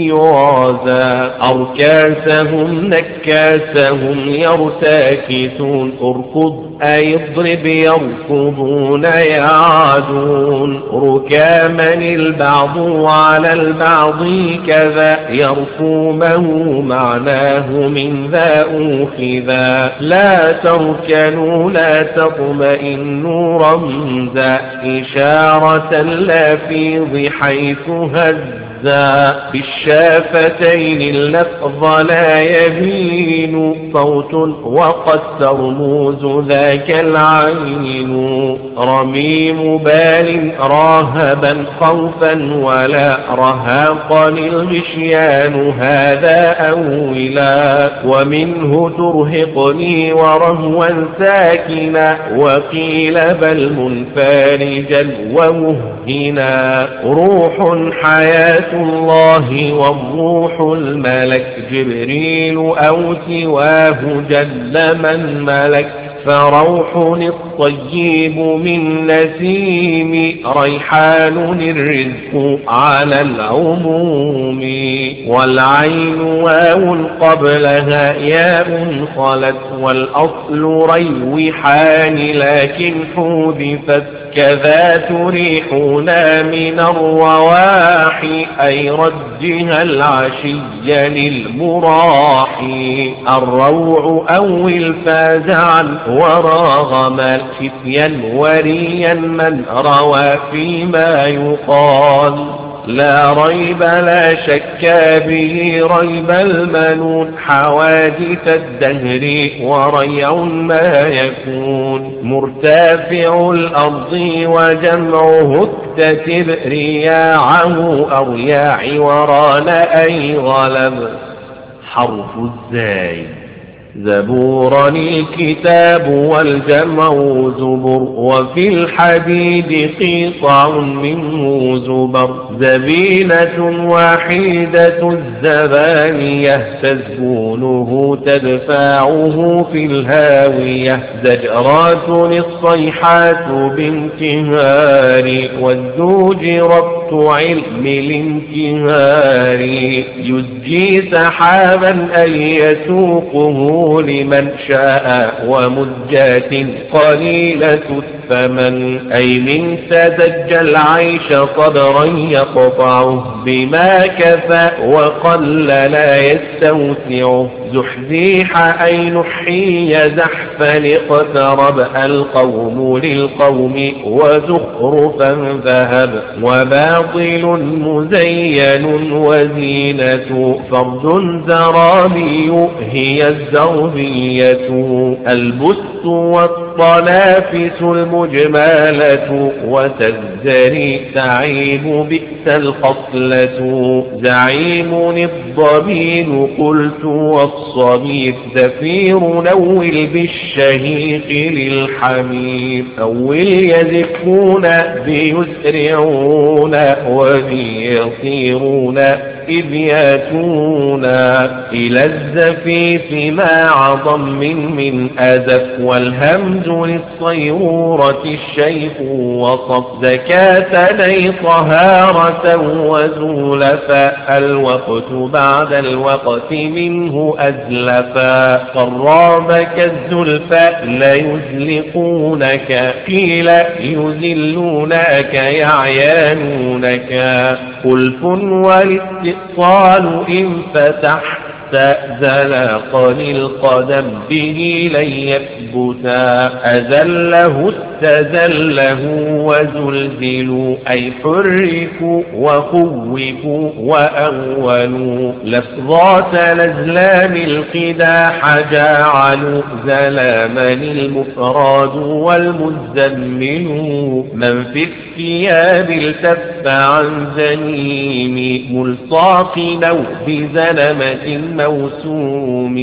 يعزى أركاسهم نكاسهم يرتاكسون اركض أي اضرب يركضون يعدون ركاما البعض على البعض كذا يركومه معناه من ذا أوخذا لا تركنوا لا تطمئنوا رمزا إشارة اللافظ حيث هزا بالشافتين اللفظ لا يبين صوت وقد ترموز ذاك العين رميم بال راهبا خوفا ولا رهاقا الغشيان هذا أولا ومنه ترهقني ورهوا ساكنا وقيل بل منفارجا ومهنا روح حياة الله والروح الملك جبريل أو سواه جل من ملك فروح الطيب من نسيم ريحان الرزق على العموم والعين واو قبلها ياء خلت والأصل ريوحان لكن حذفت كذا تريحنا من الرواحي أي رجها العشي للمراحي الروع أو الفازعا وراغما خفيا وريا من روى فيما يقال لا ريب لا شك به ريب المنون حوادث الدهر وريع ما يكون مرتفع الأرض وجمعه اكتتب رياعه أرياع وران أي غلب حرف الزاي زبورا الكتاب والجمع زبر، وفي الحديد قطع منه زبر. زبينة واحدة الزبانية تزبونه تدفعه في الهاوية. زجرات الصيحات بانتهار، والزوج ربط علم الانتهار. يزجي سحابا أن يسوقه لمن شاء، ومزجات قليلة الثمن. أي من تزج العيش صبرا يقطعه، بما كفى وقل لا يستوسعه. زحزيح أي نحي زحفا اقترب، القوم للقوم وزخرفا ذهب. وباطل مزين وزينة، فرد زرابي هي الزربية. البست والطنافس المجمالة، وتزدري تعيب بئس الخصلة. زعيم الضبين قلت والصبيب، زفير نول بالشهيق للحمير. أول يزفون بيسرعون، وبيصيرون إذ ياتون. إلى الزفيف مع ضم من أزف، والهمز للصيرورة الشيخ وصف. زكاة لي طهارة وزولفا، الوقت بعد الوقت منه أزلفا. قراب كالزلفا ليزلقونك، قيل يزلونك يعيانونك. خلف والاستئصال إن فتحت، زلقني القدم به لن يثبتا. أزله استزله وزلزلوا، أي حركوا وخوفوا وأولوا. لفظات الأزلام القداح جعلوا، زلاما المفراد والمزمل. من في الثياب التف عن زنيم، ملصاق أو بزنمة موسوم.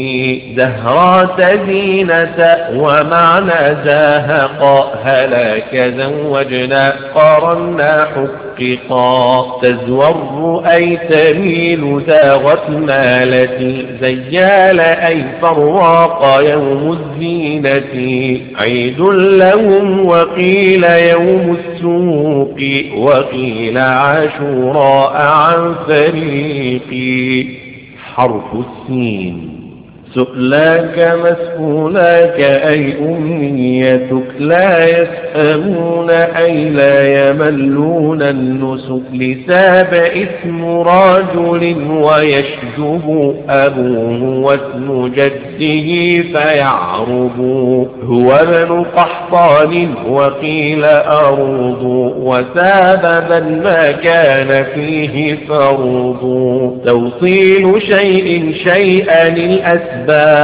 زهرات زينة ومعنى زاهقا، هلاك زوجنا قارنا حققا. تزور أي تميل زاغت مالتي، زيال أي فراق يوم الزينة. عيد لهم وقيل يوم السوق، وقيل عاشوراء عن فريقي. حرف السين. سؤلاك مسؤولاك أي أمنيتك، لا يسأمون أي لا يملون النسك. لساب اسم رجل ويشجب، أبوه واسم جده فيعرب. هو ابن قحطان وقيل أرض، وساببا ما كان فيه فرض. توصيل شيء شيئا الأسباب،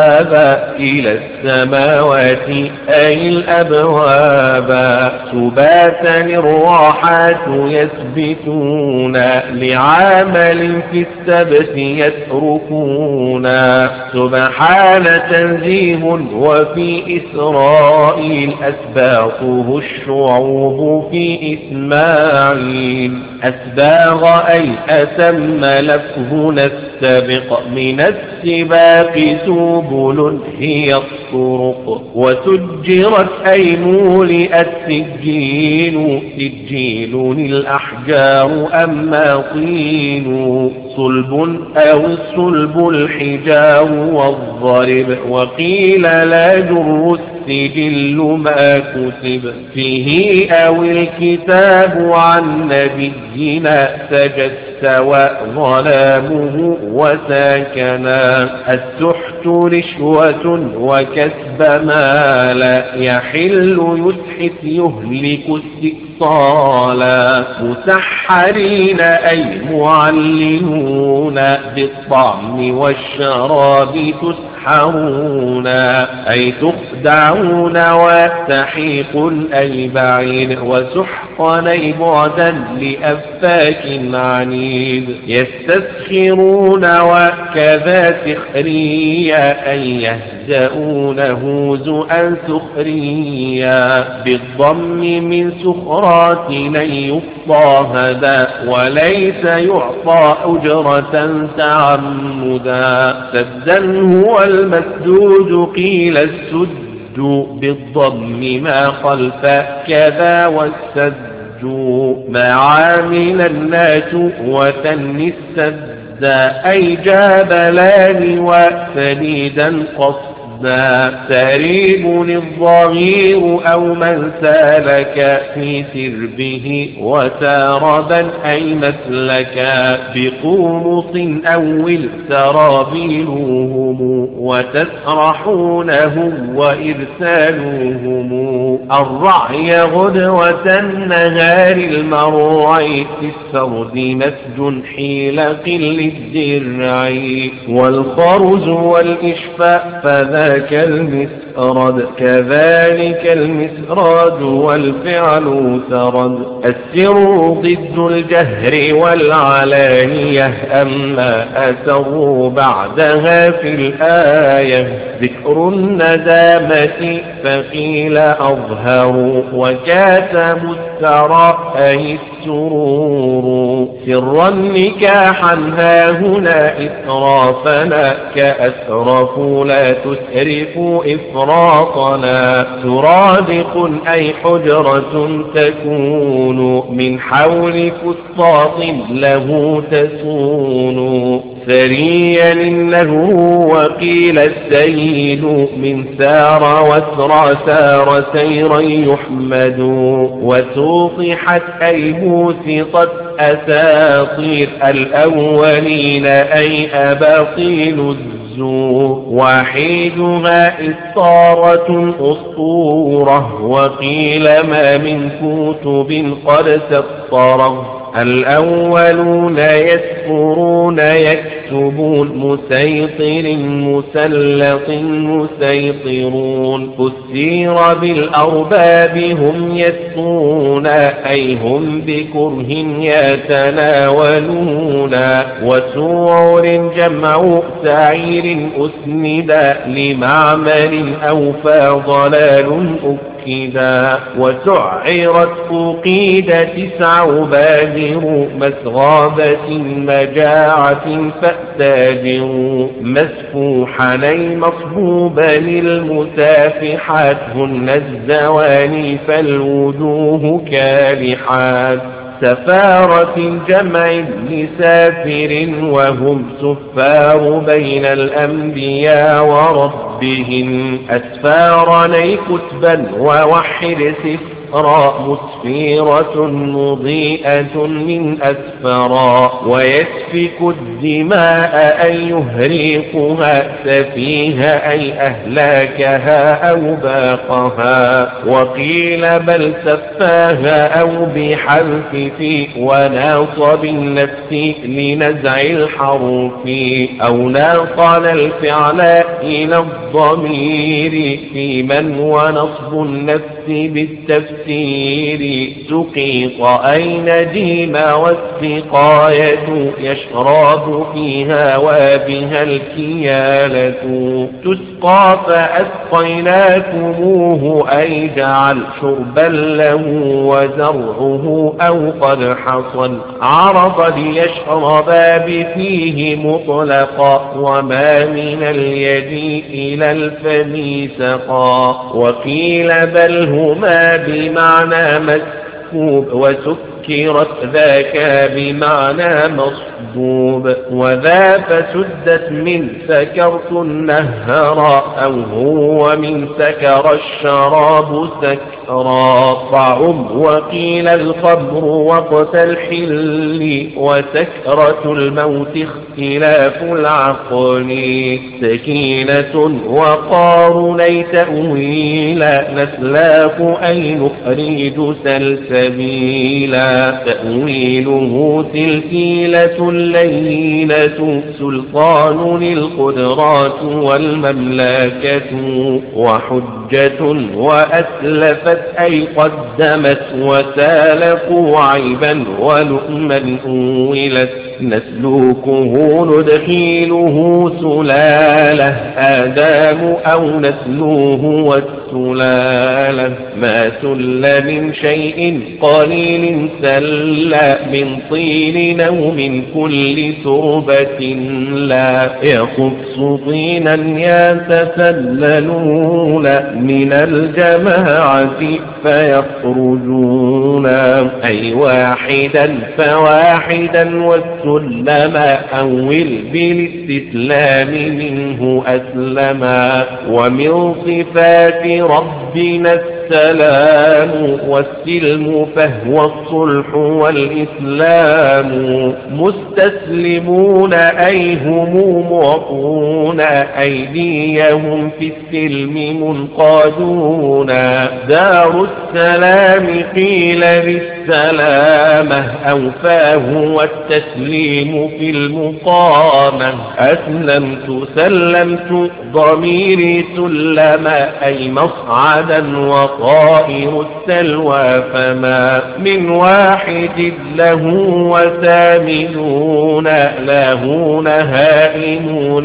إلى السماوات أي الأبواب. سباتا الراحات يثبتون، لعمل في السبت يتركون. سبحان تنزيه وفي إسرائيل، أسباطه الشعوب في إسماعيل. أسباغ أي أتم لفظ نستبق، من السباق سبل هي الطرق. وسجرت أي مولئت سجين، سجيل الأحجار أما طين. صلب أو الصلب الحجار والضرب، وقيل لا جر السجل ما كتب. فيه أو الكتاب عن نبينا، سجد سواء ظلامه وساكنا. السحت رشوة وكسب مالا، يحل يسحت يهلك استئصالا. مسحرين أي معلمون، بالطعم والشراب تسحرون. أي تخدعون وتحيق أي بعيد، وسحقا أي بعدا لأفاك عنيد. يستسخرون وكذا سخريا، أي يهزمون يهجؤونه زؤا سخريا بالضم من سخرات لن يفضى هذا وليس يعطى أجرة تعمدا سدا هو المسدود قيل السد بالضم ما خلف كذا والسد ما عامل الناس وتن السد أي جابلان وسديدا قصدا سريب الظهير أو من سالك في سربه وتاربا أي مسلكا بقومص أول سرابيلهم وتسرحونهم وإرسالوهم الرعي غدوة النهار المروع في السرد مسج حيلق للدرع والخرز والإشفاء فذاك المسرد كذلك المسراد والفعل سرد السر ضد الجهر والعلانية أما أسروا بعدها في الآية ذكر الندامة فقيل أظهر وكاتم الثرى أي السرور سرا نكاحا ها هنا إسرافنا كأسرفوا لا تسرفوا إفراطنا سرادق أي حجرة تكون من حول فسطاط له تسون سريا له وقيل السيد من سار وسرى سار سيرا يحمد وسوطحت أي بوسطت أساطير الأولين أي أباطيل الزور وحيدها إسطارة أسطورة وقيل ما من كتب قد سطره الأولون يسفرون يكتبون مسيطر مسلط مسيطرون فسير بالأرباب هم يسقون أي هم بكره يتناولون وسعر جمع سعير أسند لمعمل أوفى ضلال أكدا وسعرت أقيد تسع بادر مسغابة مجاعة فأتاجر مسفوحني مصبوبا المسافحات هن الزواني فالوجوه كالحات سفارة جمع لسافر وهم سفار بين الأنبياء وربهم أسفارني كتبا ووحد سفرا مسفيرة مضيئة من أسفرا ويسفك الدماء أن يهريقها سفيها أي أهلاكها أو باقها وقيل بل سفاها أو بحذف في وناصب النفس لنزع الحرف أو ناقل الفعل إلى الضمير في من ونصب النفس بالتفسير سقيط أي نديم والسقاية يشرب فيها وبها الكيالة تسقى فأسقيناكموه أي جعل شربا له وزرعه أو قد حصل عرض ليشرب بفيه مطلقا وما من اليد إلى الفم سقا وقيل بل هما بمعنى مسكوب وسكرت ذاك بمعنى مصبوب وذا فسدت من سكرت النهر أو هو من سكر الشراب سكرا طعم وقيل الخمر وقت الحل وسكرة الموت اختلاف العقل سكينة وقارني تأويلا نسلاك أي نخرج سلسبيلا تأويله تلكيلة اللينة سلطان القدرات والمملكة وحجة وأسلفت أي قدمت وسالقوا عيبا ولؤما أولت نسلوكه ندخيله سلالة آدم أو نسلوه والسلالة ما سل من شيء قليل سل من طين أو من كل سربة لا يخص طينا يتسللون من الجماعة فيخرجون أي واحدا فواحدا والسلم أول بالاستسلام منه أسلما ومن صفات ربنا السلام والسلم فهو الصلح والإسلام مستسلمون أي هم معطون أيديهم في السلم منقادون دار السلام قيل بالسلامة أوفاه والتسليم في المقامة أسلمت سلمت ضميري سلم أي مصعدا وطائر السلوى فما من واحد له وثامنون لاهون هائمون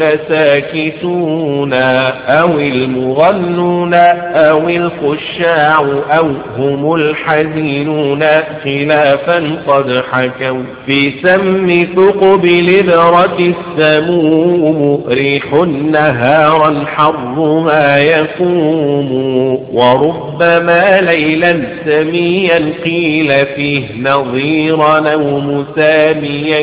ساكتون أو المغنون أو الخشاع أو هم الحزينون خلافا قد حكوا في سم ثقب الإبرة السموم ريح نهارا حرها يقوم وربما ليلا سميا قيل فيه نظيرا أو مساميا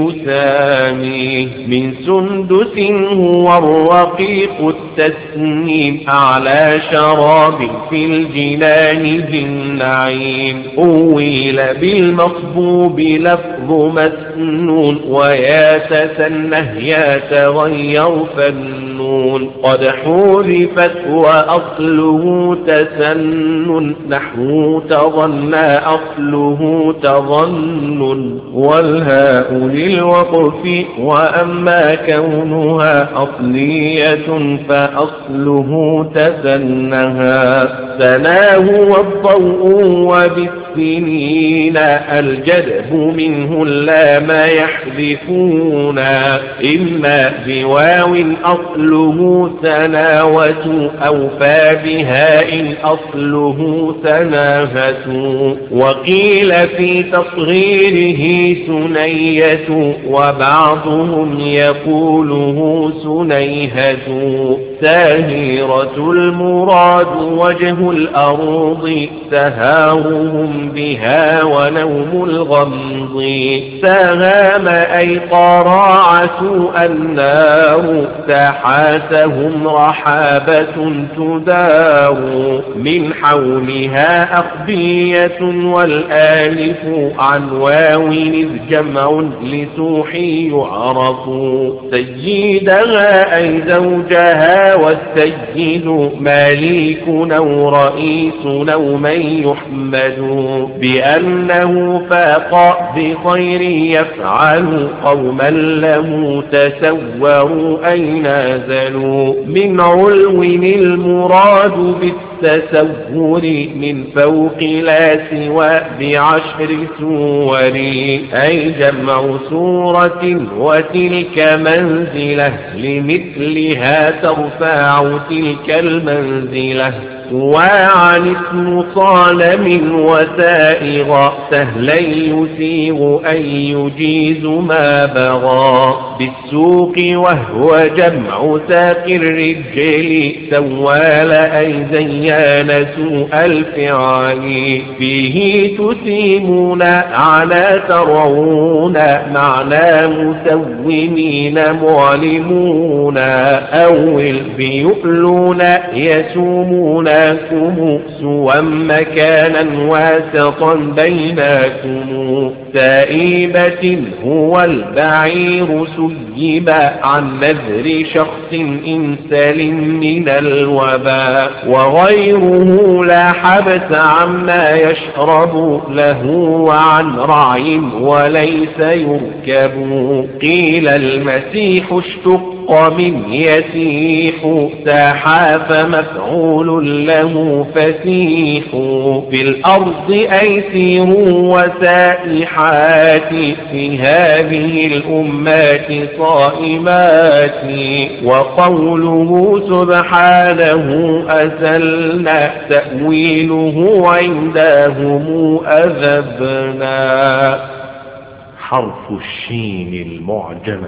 يسامي من سندس هو الرقيق التسنيم أعلى شراب في الجنان ذي النعيم أويل بالمصبوب لفظ مسنون وياتسنه يتغير فالنون قد حذفت وأصله تسنن نحو تظنى أصله تظن والهاء للوقف وأما كونها أصلية فأصله تسنها سناه والضوء وبالسنين الجدب منه اللام يحذفون إما بواو أصله سناوة أو فابهاء أصله سناهة وقيل في تصغيره سنية وبعضهم يقوله سنيهة ساهرة المراد وجه الأرض سهارهم بها ونوم الغمض سهام أي قراعة النار ساحاتهم رحابة تدار من حولها أخبية والآلف عن واو إذ جمع لسوحي يعرف سيدها أي زوجها والسيد مالك أو رئيس أو من يحمد بأنه فاق بخير يفعل قوما له تسوروا أي نازلوا من علو المراد بالتسور من فوق لا سوى بعشر سور أي جمع سورة وتلك منزلة لمثلها ترفع تلك المنزلة وعن اسم صالم وسائغ سهلا يسيغ أن يجيز ما بغى بالسوق وهو جمع ساق الرجال سوال أي زيان سوء الفعال فيه تسيمون على ترعون معنى مسومين معلمون أول بيؤلون يسومون سوى مكانا واسطا بينكم سائبة هو البعير سيب عن نذر شخص إن سلم من الوباء وغيره لا حبس عما يشرب له وعن رعي وليس يركب قيل المسيح اشتق قم يسيح ساحا فمفعول له فسيح في الأرض أي سيروا وسائحات في هذه الأمات صائمات. وقوله سبحانه أزلنا تأويله عندهم أذبنا. حرف الشين المعجمة.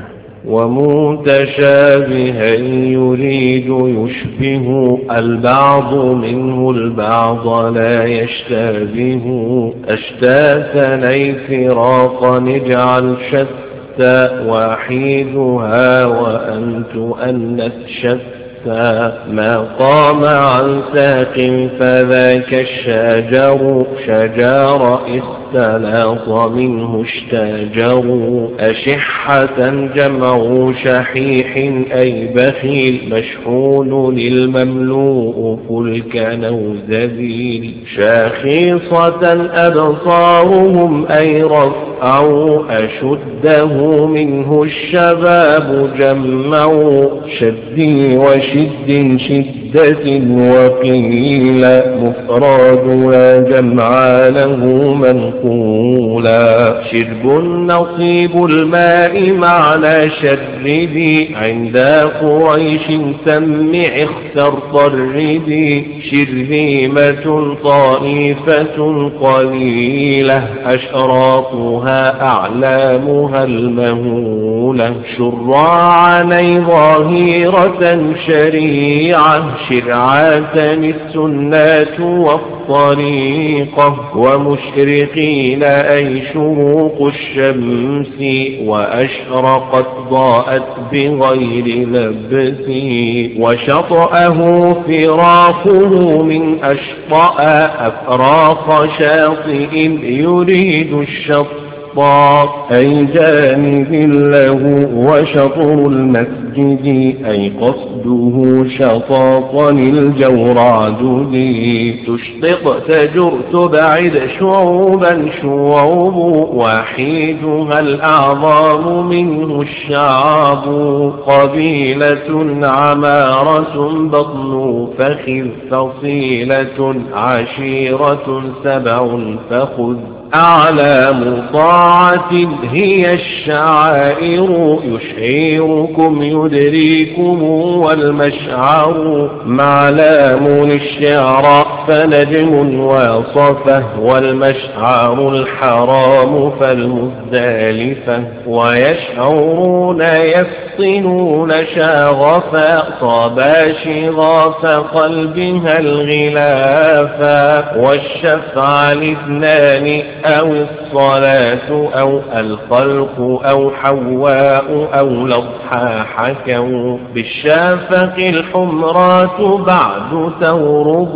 ومتشابها يريد يشبه البعض منه البعض لا يشتبه. أشتاتا أي فراقا نجعل شتى وحيدها وأن تؤنث شتى. ما قام عن ساق فذاك الشجر شجار اختلاط منه اشتجر. أشحة جمع شحيح أي بخيل مشحون للمملوء فلك نوزبيل. شاخصة أبصارهم أي رفعوا أشده منه الشباب جمعوا. شدي وشد شدة وقيل مفراد لا جمع له منقولا. شرب نصيب الماء معنى شربي عند قريش سمع اختر طردي. شرذيمة طائفة قليلة أشراطها أعلامها المهولة. شراعا ظاهرة شريعة شرعة السنة والطريقة. ومشرقين أي شروق الشمس وأشرقت ضاءت بغير لبس. وشطأه فراقه من أشطأ أفراق شاطئ يريد الشط أي جانب له. وشطر المسجد أي قصده شطاطا الجورعد. تشطق تجر تبعد شعوبا شعوب وحيدها الأعظام منه الشعب. قبيلة عمارة بطن فخذ فصيلة عشيرة سبع فخذ. أعلام طاعة هي الشعائر يشعركم يدريكم والمشعر. معلام الشعراء فنجم وصفه والمشعر الحرام فالمزدلفة. ويشعرون يفطنون شاغفا صبا شغاف قلبها الغلافا. والشفع الاثنان أو الصلاة أو الخلق أو حواء أو الأضحى حكوا. بالشافق الحمرات بعد تورب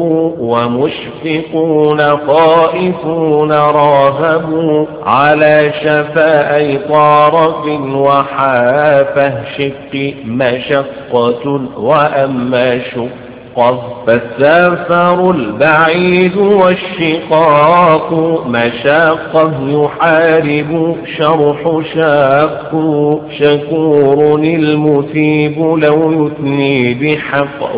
ومشفقون خائفون راهبوا. على شفاء طارف وحافة شق مشقة وأما شق. فالسافر البعيد والشقاق مشاقه يحارب شرح شاق. شكور المثيب لو يثني بحق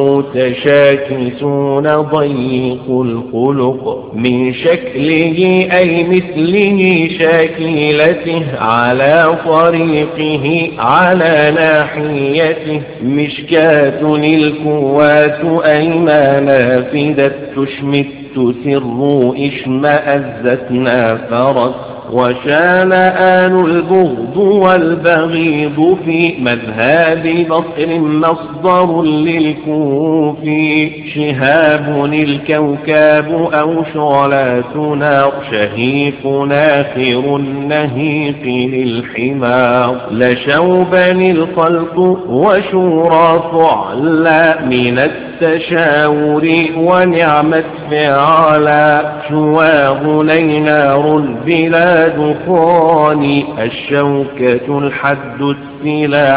ومتشاكسون ضيق الخلق. من شكله أي مثله شاكلته على طريقه على ناحيته. مشكاة الكوات أيما نافذت تشمت تسر اشمأزت نافرت. وشان آل البغض والبغيض في مذهب بصر مصدر للكوفي. شهاب الكوكاب أو شعلات نار شهيق ناخر النهيق للحمار. لشوبا الخلق وشورى فعلا من التشاور ونعمت فعلا. شواه نار بلا دخان الشوكة الحد السلاح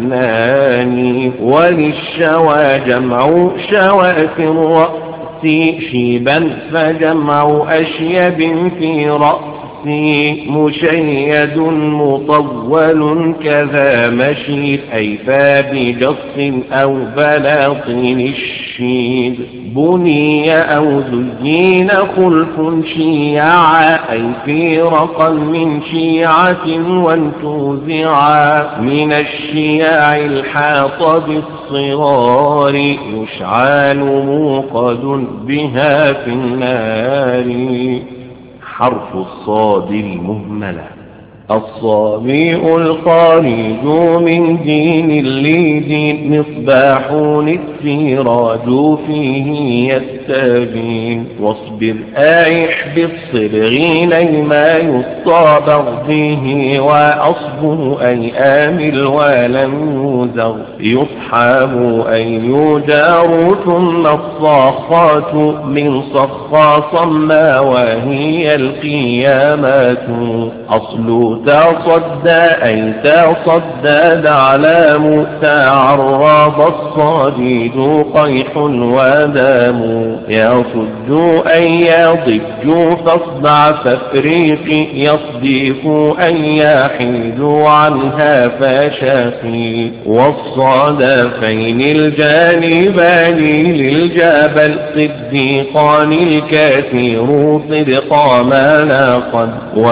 اثنان. وللشوى جمع شواك الرأس شيبا فجمع أشيب في رأس. رأسي مشيد مطول كذا مشيد أيفى بجص أو بلاطين الشيد بني أو زين خلف شيعا أي في رقا من شيعة وانتوزعا من الشياع الحاط بالصغار يشعل موقد بها في النار. حرف الصاد المهملة. الصابئ الخارج من دين لدين مصباح السراج فيه يستبين واصبر آيح بالصبغ لما يصاب به وأصبه أي آمل ولم يزغ يصحاب أي يجار ثم الصاخات من صخا صما وهي القيامات أصل تصدى أي تصدى علام تعرض الصديد قيح ودام يصد أي يضج فاصدع فافريق يصديق أي يحيد عنها فشافي والصدفين الجانبان للجبل صديقان الكثير صدق ما ناقد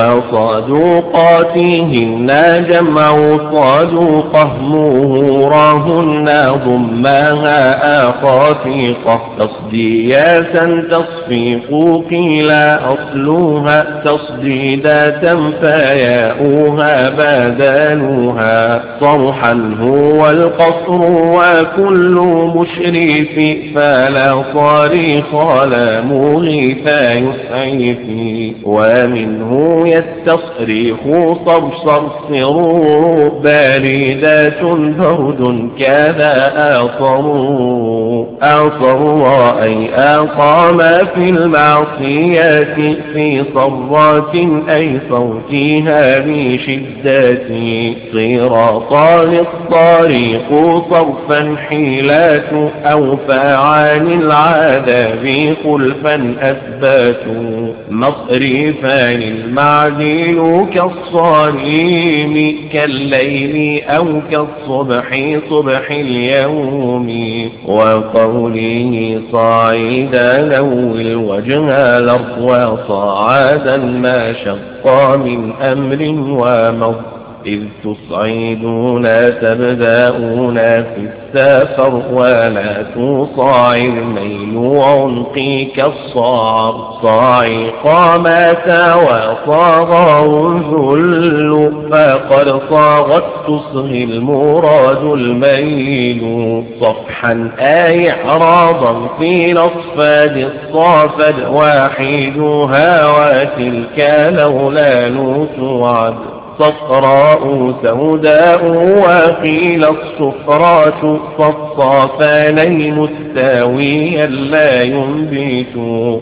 وصدوقاتهن جمع صدوقه مهورهن ضمها آخاتيقه تصدياسا تصفيق كلا أصلها تصديدة فياؤها بدلها صرحا هو القصر وكل مشرف فلا صريخ لا مغيث يسعف ومنه يستصريخ صرصر صرور باردات برد كذا آصر آصر أي أقام في المعصيات في صرات أي صوتها بشدة صراطان الطريق صرفا حيلات أو فعان العذاب خلفا أثبات مصرفان المعدل كالصريم كالليل أو كالصبح صبح اليوم وقوله صاعدا لو الوجه الأرض وصاعدا ما شق من أمر ومض إذ تصعدون تبدأون في السفر ولا تصاعد ميل عنقك الصعر صاعق مات وصاغه الذل فقد صاغت تصغي المراد الميل صفحا آي إعراضا في الأصفاد الصافد واحدها وتلك لولا توعد صفراء سوداء وقيل الصفرات صفصافان مستويا لا ينبت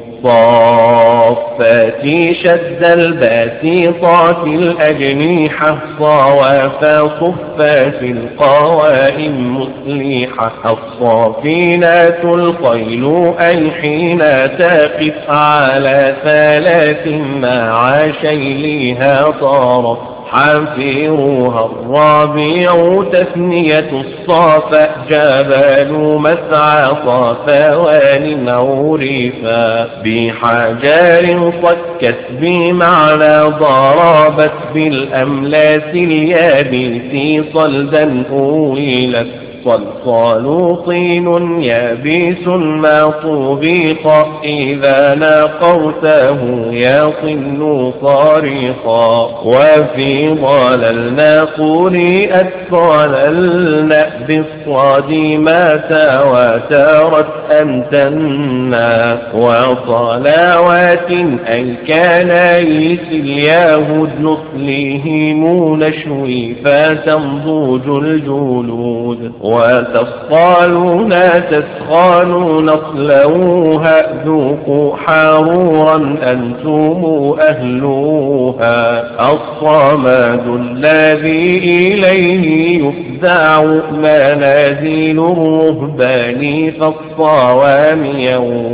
صافات شد الباسطات الأجنيحة صوافا صفات القوائم مسلحة الصافينات الخيل أي حين تقف على ثلاث مع شيلها طارت حافروها الرابع تثنية الصافا جبال مسعى صافوان عورفا بحجار صكت بمعنى ضربت بالأملاس اليابس صلدا أويلت صلصال طين يابس ما طبيق إذا ناقرته يطن صارخا وفي ضللنا قرئت ضللنا بالصاد ما تواترت أمتنا وصلاوات أي كان يس اليهود نصلهم نشوي فتنضوج الجلود وتصقالون تسخانوا نصلوها ذوقوا حرورا أنتم أهلوها الصمد الذي إليه يفزع منازل الرهبان فالصوام يوم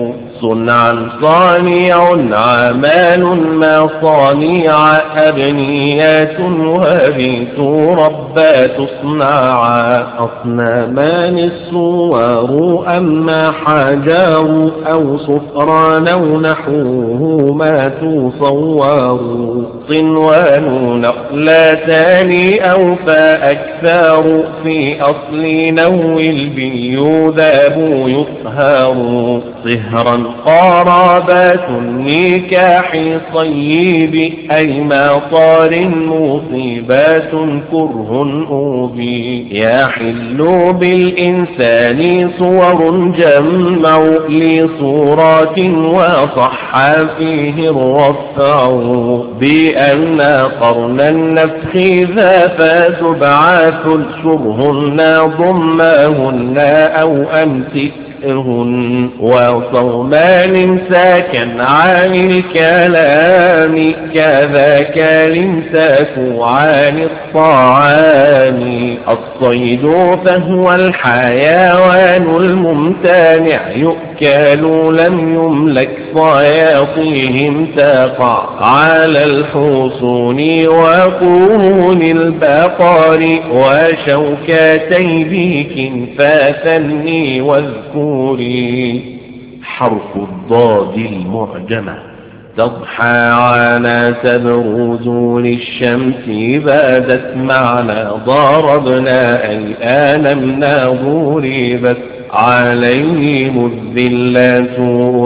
صنعا صانع عمال ما صانع أبنيات وبيت ربا تصنعا أصنامان الصور أما حجار أو صفران أو نحوه ما تصور صنوان نخلتان أو فأكثر في أصل نو البيوذاب يطهر صهرا قرابات النكاح صيب أي مطار مصيبات كره أوبي يحل بالإنسان صور جمع لصورات وصح فيه الرفع بأن قرن النفخ ذا فتبعث شرهن ضمهن أو أمسك وصومان ساكن عن الكلام كذاك الامساك عن الطعام الصيد فهو الحيوان الممتنع يؤكل لم يملك صياطيهم تقع على الحصون وقرون البقر وشوكتي بيك فثني واذكر حرف الضاد المعجمة تضحى على تبرز للشمس بادت معنا ضربنا الآن منا ضربت عليهم الذلات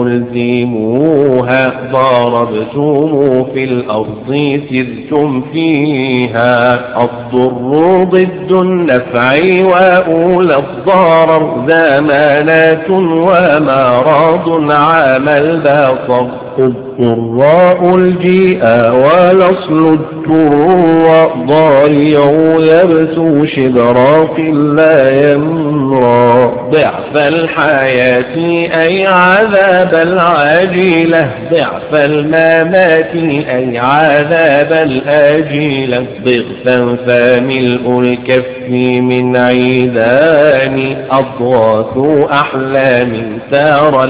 ألزموها ضربتم في الأرض سرتم فيها الضر ضد النفع وأولى الضرر زمانات ومراض عام البصر الضراء الجيء والأصل التر ضارع يبسو شبراق لا يمرى ضعف الحياة أي عذاب العاجلة ضعف الممات أي عذاب الآجلة ضغثا فملء الكف من عيدان أضغاث أحلام سار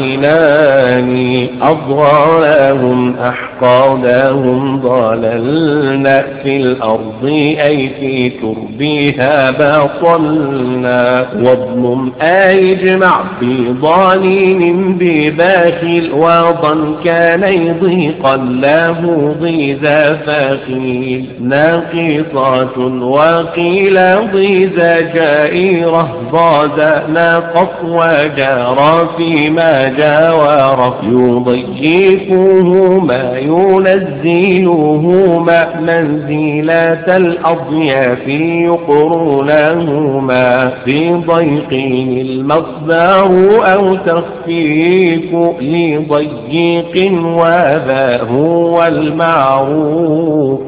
العينان أضغاثهم أحقادهم ضللنا في الأرض أي في تربيها باطلنا واظلم أي اجمع بضالين بباخل وضا كان يضيقا له ضيزا فاخيل ناقصات وقيل ضيزا جائرة ضاد ناقص وجار فيما جاور يضيفه ما ينزلهما منزلات الأضياف يقرونهما في ضيق المصدر أو تخفيف لضيق وذا هو المعروف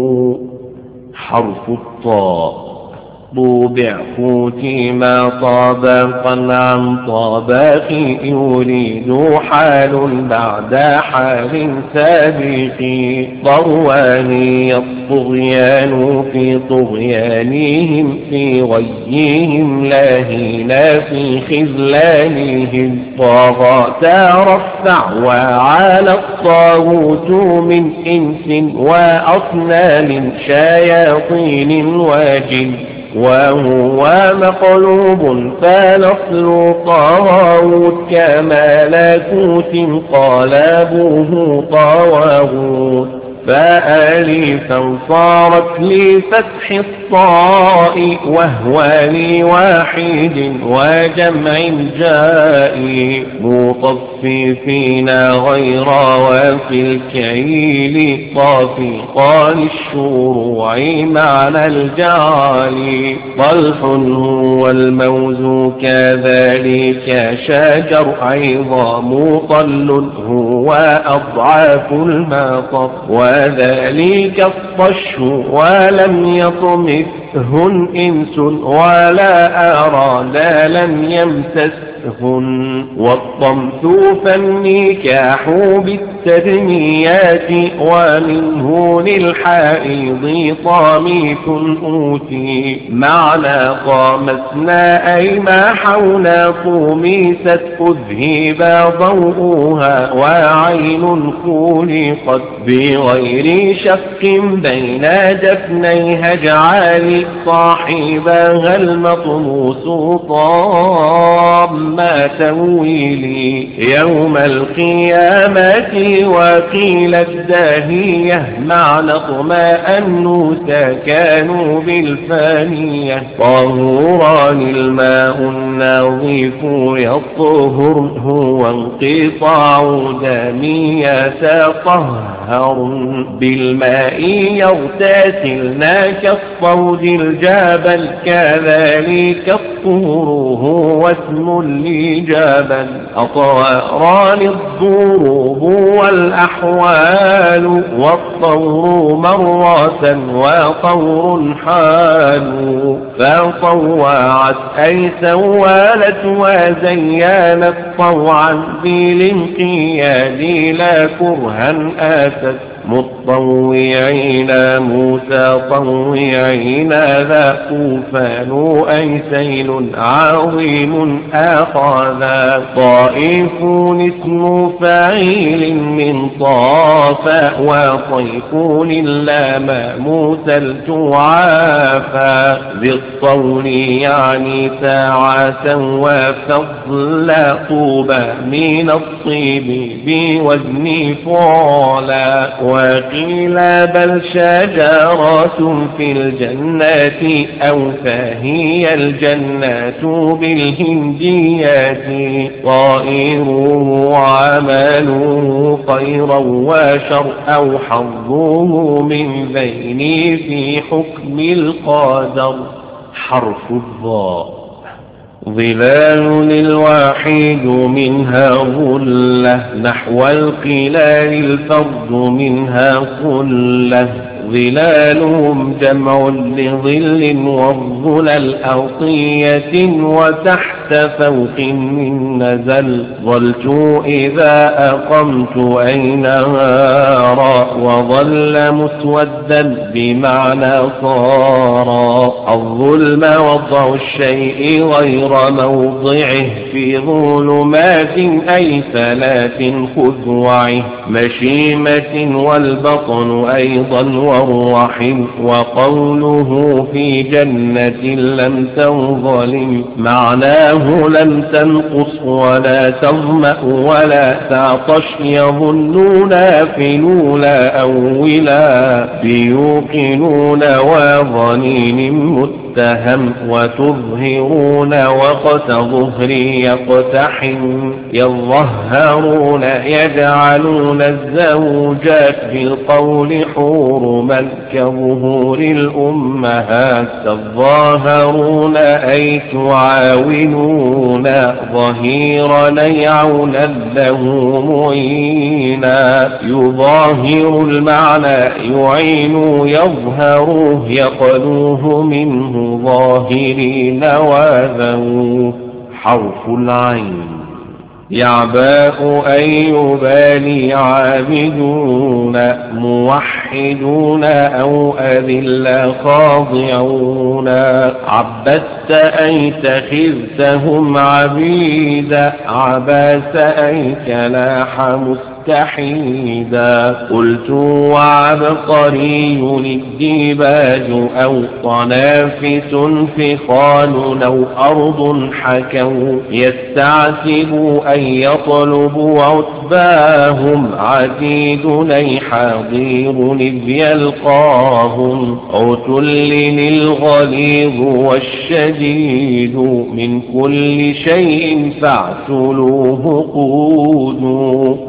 حرف الطاء طوبع خوتي ما طابقا عن طابق يريد حال بعد حال سابق ضرواني الطغيان في طغيانهم في غيهم لاهينا في خذلانهم طاغى ترفع وعلى الطاغوت من إنس وأصنام شياطين وجن وهو مقلوب فنصل طاغوت كملكوت قلبه طاغوت فأليفا صارت لفتح الطاء وهو لواحد وجمع جائي مطففين غير وفي الكيل طافقان الشروع معنى الجعل طلح هو الموز كذلك شجر عظام طل هو أضعاف المطر وذلك الطش ولم يطمثهن إنس ولا أراد لم يمسس والطمث فالنكاح بالتدنيات ومنه للحائض طاميث أوتي معنى طامسنا أي ما حول طوميست أذهب ضوءها وعين خلقت بغير شق بين جفنيها اجعل صاحبها المطموس طام ما تولي يوم القيامة وقيل الداهية معنى اطمأنوا كانوا بالفانية طهوران الماء النظيف يطهر هو انقطاع دمية طهر بالماء يغتسلنا كالصوج الجبل كذلك الطهور هو اسم لجبل أطهران الضروب والأحوال والطور مرة وطور حال فطوعت أي سوالت وزينت طوعا بالانقياد لا كرها آتت مطوعين متطوعين ذا طوفان أي سيل عظيم أخذا طائف اسم فاعل من طاف وطيفون اللام موسى تعافى ذي الطول يعني ساعة وفضل طوبى من الطيب بوزن فعلا وقيل بل شجرة في الجنة أو فهي الجنة بالهنديات طائره عمله خيرا وشر أو حظه من بين في حكم القدر. حرف الضاء ظلال الواحد منها ظلة نحو القلال الفرد منها قلة ظلالهم جمع لظل والظلل أوطية وتحت فوق من نزل ظلت إذا أقمت أي نهارا وظل مسودا بمعنى صارا الظلم وضع الشيء غير موضعه في ظلمات أي ثلاث خذوعه مشيمة والبطن أيضا والرحم وقوله في جنة لم تنظلم معناه لم تنقص ولا تظمأ ولا تعطش يظنون فنولا أولا بيوقنون وظنين متهم وتظهرون وقت ظهر يقتحم يظهرون يجعلون الزوجات بالقول حور من كظهور الأمهات تظاهرون أي تعاونون ظهيرا يعونا له معينا يظاهر المعنى يعين يظهره يقلوه منه ظاهرين وذوه. حرف العين يعباء أن يبالي عابدون موحدون أو أذل خاضعون عبدت أي تخذتهم عبيدا عباس أي كلاح مستحيدا قلت وعبقري الديباج أو طنافس فخان أو أرض حكوا يستعتب أن يطلبوا عتباهم عتيد أي حاضر إذ يلقاهم عتل الغليظ والشديد من كل شيء فاعتلوه قودوا ذا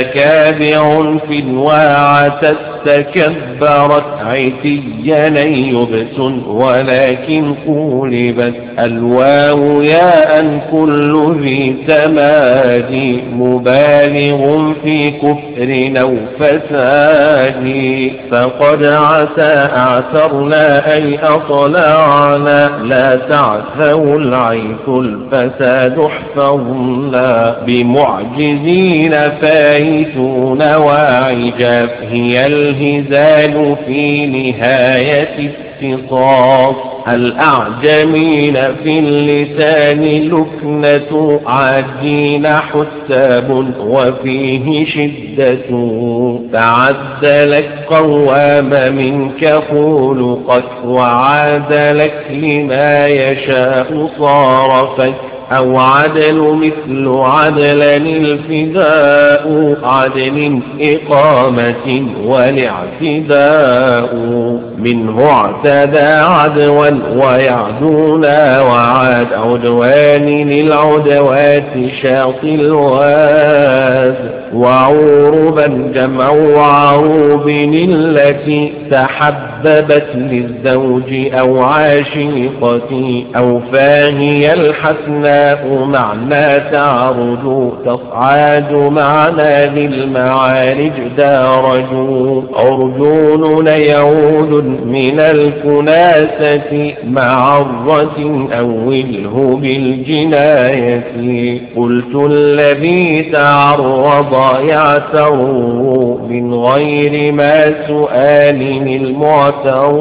متكابع في الواعة تكبرت عتيا يبس ولكن قولبت الواو ياء كل ذي تمادي مبالغ في كفر أو فساد فقد عسى أعثرنا أي أطلعنا لا تعثوا العيث الفساد احفظنا بمعجزين فايتون واعجاف هي الهزال في نهاية اتصاف الأعجمين في اللسان لكنة عاجين حساب وفيه شدة تعدلك قوام منك خلقك وعادلك لما يشاء صارفك أو عدل مثل عدل الفداء عدل إقامة والاعتداء منه اعتدى عدوا ويعدونا وعاد عدوان للعدوات شاط الواد وعوربا جمع عروب التي تحببت للزوج أو عاشقة أو فاهي الحسناء معنى تعرج تصعد معنى للمعارج دارج أرجون يعود من الكناسة معرة أوله بالجناية قلت الذي تعرض يعتر من غير ما سؤال المعتر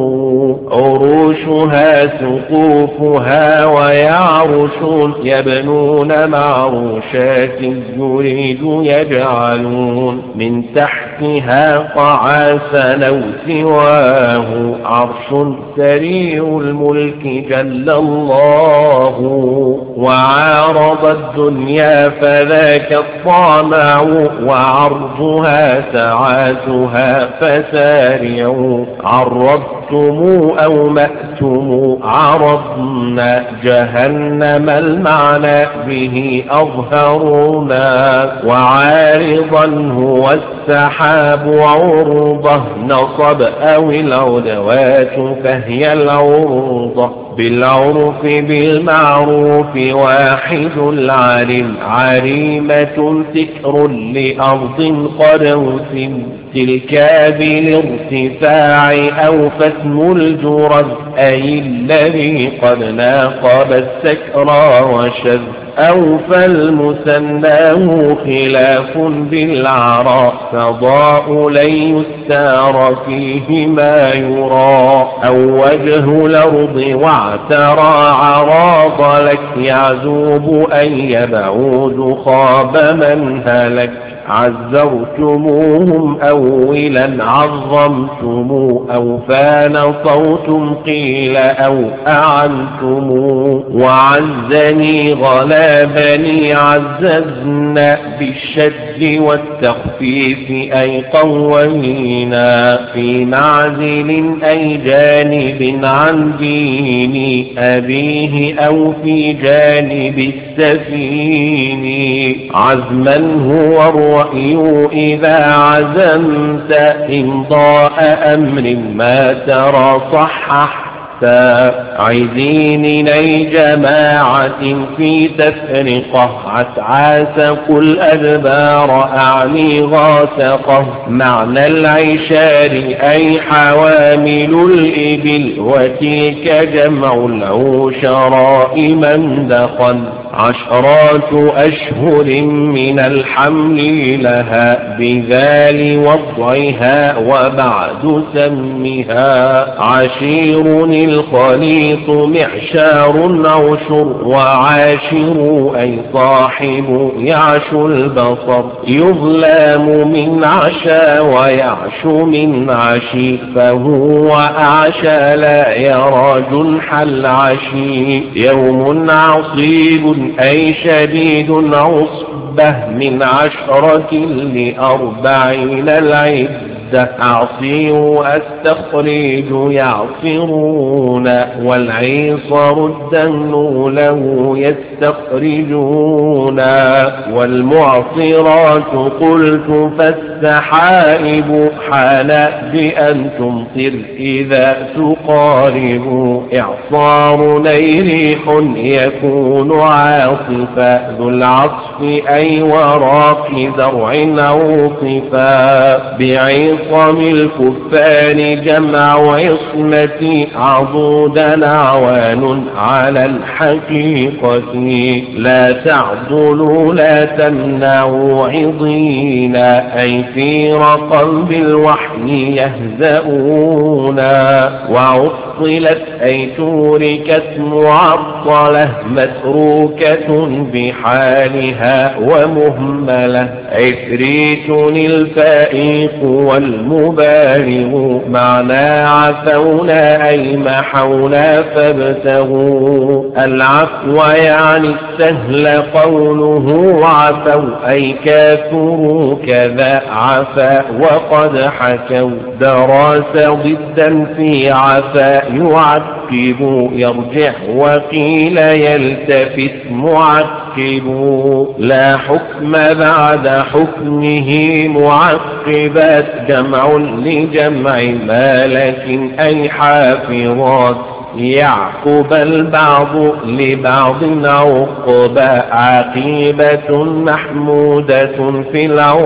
عروشها سقوفها ويعرشون يبنون معروشات يريد يجعلون من تحتها قعاسا أو سواه عرش سريع الملك جل الله وعارض الدنيا فذاك الطامع وعرضها سعاتها فسارعوا عرضتم أو مأتم عرضنا جهنم المعنى به أظهرنا وعارضا هو السحاب عرضه نصب أو العدوات فهي العرضة بالعرف بالمعروف واحد العالم عريمة سكر لأرض قد أوسم تلك بالارتفاع أو فاسم الجرز أي الذي قد ناقب السكرى وشذ أو فالمسناه خلاف بالعراء فضاء لن يستار فيه ما يرى أو وجه الأرض واعترى عراض لك يعزوب أن يبعود خاب من هلك عزرتموهم أولا عظمتم أو فان صوت قيل أو أعنتم وعزني غلابني عززنا بالشد والتخفيف أي قوينا في معزل أي جانب عن دين أبيه أو في جانب السفين عزما هو الرأي إذا عزمت إمضاء أمر ما ترى صحح عزين أي جماعة في تفرقة عسعاس قل أدبار أعني غاسقة معنى العشار أي حوامل الإبل وتلك جمع له شرائما دخل عشرات أشهر من الحمل لها بذال وضعها وبعد سمها عشير الخليط معشار عشر وعاشر أي صاحب يعش البصر يظلام من عشا ويعش من عشي فهو أعشى لا يرى جنح العشي يوم عصيب أي شديد عصبة من عشرة لأربعين العدة أعصيه أستخرج يعصرون والعيصر الدن له يستخرجون والمعصرات قلت فالسحائب حال بأن تمطر إذا تقارب إعصار ريح يكون عاصفا ذو العصف أي وراق زرع عوصفا بعصم الكفار جمع عصمة عضودا عوان على الحقيقة لا تعدلوا لا تمنعوا عضين أي في رقم بالوحي يهزؤون وعطلت أي توركت معطلة متروكة بحالها ومهملة عفريت الفائق والمبالغ معنى عفونا أي محونا فابتغوا العفو يعني السهل قوله عفوا أي كافروا كذا عفا وقد حكوا دراس ضدا في عفا يعقب يرجع وقيل يلتفت معقب لا حكم بعد حكمه معقبات جمع لجمع مالك أي حافظات يعقب البعض لبعض عقبى عقيبة محمودة في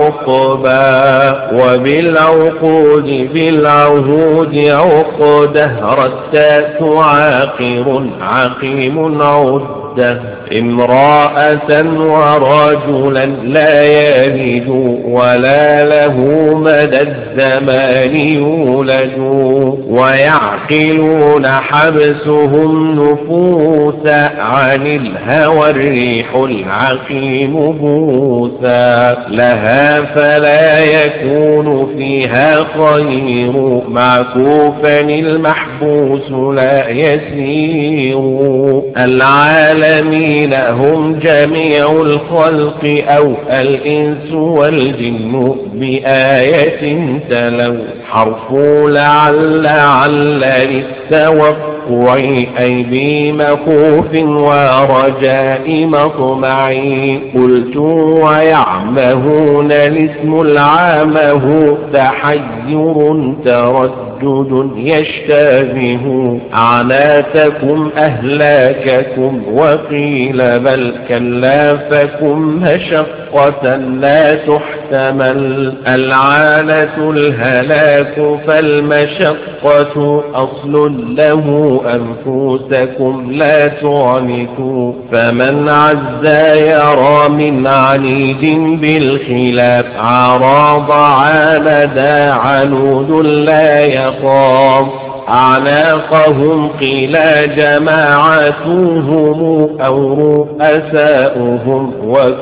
العقبى وبالعقود بالعهود عقده رتات عاقر عقيم عده امرأة ورجلا لا يلد ولا له مدى الزمان يولد ويعقلون حبسهم نفوسا عن الهوى الريح العقيم بوسا لها فلا يكون فيها خير معكوفا المحبوس لا يسير العالمين هم جميع الخلق أو الإنس والجن بآية تلو حرف لعل عل للتوقع أي بمخوف ورجاء مطمع قلت ويعمهون الاسم العامه تحير تردد يشتبه عناتكم أهلاككم وقيل بل كلافكم مشقة لا تحتمل العانة الهلاك فالمشقة أصل له أنفسكم لا تعنتوا فمن عز يرى من عنيد بالخلاف عراض عاندا عنود لا يخاف أعناقهم قيل جماعتهم أو رؤساؤهم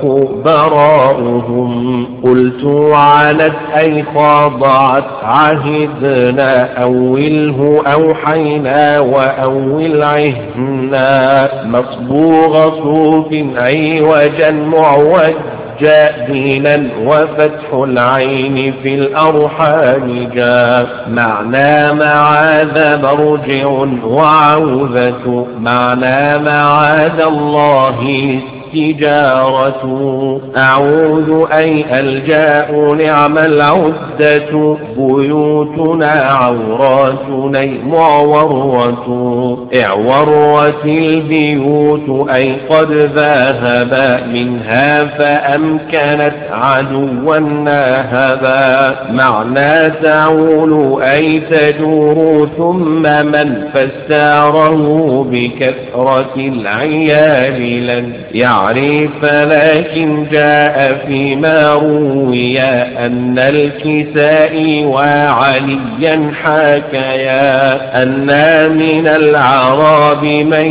وكبراؤهم قلت عنت أي خاضعت عهدنا أوله أوحينا وأول عهنا مصبوغ صوف أي وجا معوج جاء دينا وفتح العين في الأرحام جاء معنى معاذ مرجع وعوذة معنى معاذ الله تجارة أعوذ أي الجاء نعم العدة بيوتنا عوراتنا معوروة اعورت البيوت أي قد ذهب منها فأمكنت عدوا ناهبا معنى تعول أي تدور ثم من فاستاره بكثرة العيال لن يعرف لكن جاء فيما روي أن الكسائي وعليا حكيا أن من العرب من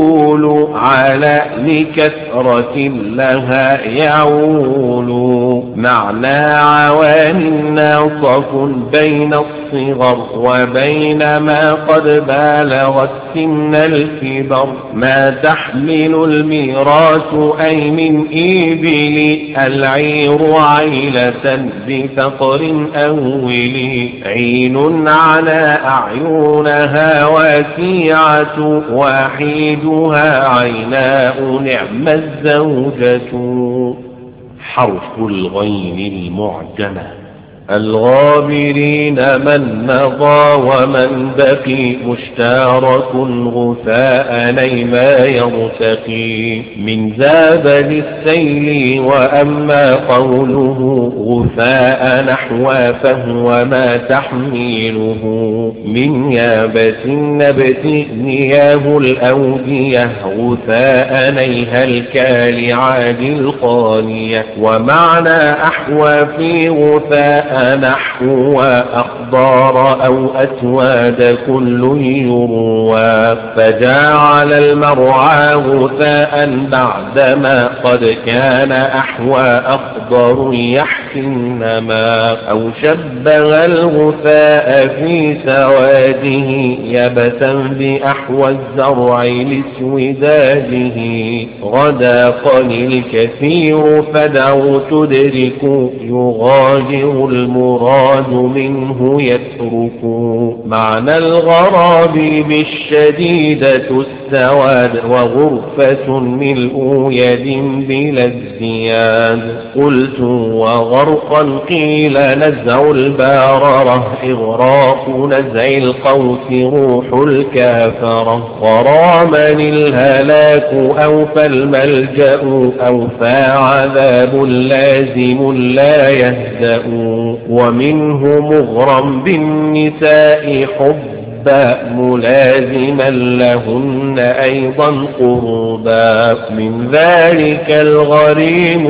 يقول على لكثرة لها يعول معنى عوان ناصف بين الصغر وبين ما قد بالغت سن الكبر. ما تحمل الميراث أي من إبل العير عيلة بفقر أول. عين على أعينها واسعة وحيدها عيناء نعم الزوجة. حرف الغين المعجمة. الغابرين من مضى ومن بقي مشترك غثاء نيما يرتقي من زابد السيل. وأما قوله غثاء نحو فهو ما تحميله من يابس النبت نياه الأودية غثاء نيها الكالعاد القانية. ومعنى أحوى في غثاء نحو أخضار أو أسواد كل يروى. فجعل المرعى غثاء بعدما قد كان أحوى أخضر يحكي النما. أو شبه الغثاء في سواده يبسا بأحوى الزرع لسوداده. غداقني الكثير فدعوا تدرك يغادر المراد منه يترك. معنى الغراب بالشديدة السواد وغرفة ملء يد بلا ازدياد. قلت وغرقا قيل نزع الباررة إغراق نزع القوس روح الكافرة. غراما الهلاك أو فالملجأ أو فعذاب لازم لا يهدأ. ومنه مغرم بالنساء حب ملازما لهن أيضا قربا. من ذلك الغريم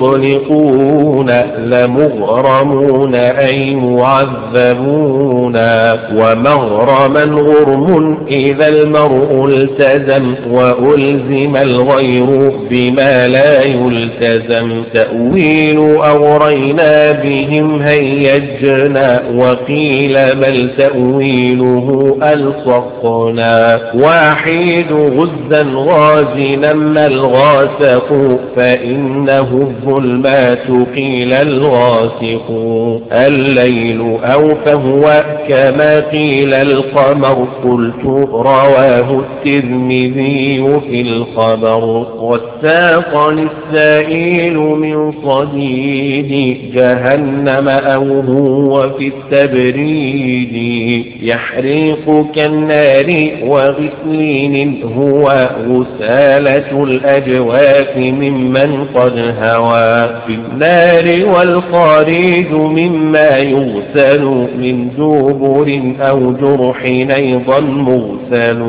يطلقون لمغرمون أي معذبون. ومغرما غرم إذا المرء التزم وألزم الغير بما لا يلتزم. تأويل أغرينا بهم هيجنا وقيل بل تأويله ألصقنا. واحد غزا غازنا ما الغاسق فإنه الظلمات قيل الغاسق. الليل أو فهو كما قيل القمر. قلت رواه الترمذي في الخبر. والساق للسائل من صديد جهنم أو هو في التبريد. يحرق كالنار وغسلين هو غسالة الأجواف ممن قد هوى في النار. والخارج مما يغسل من دبر أو جرح أيضا مغسل.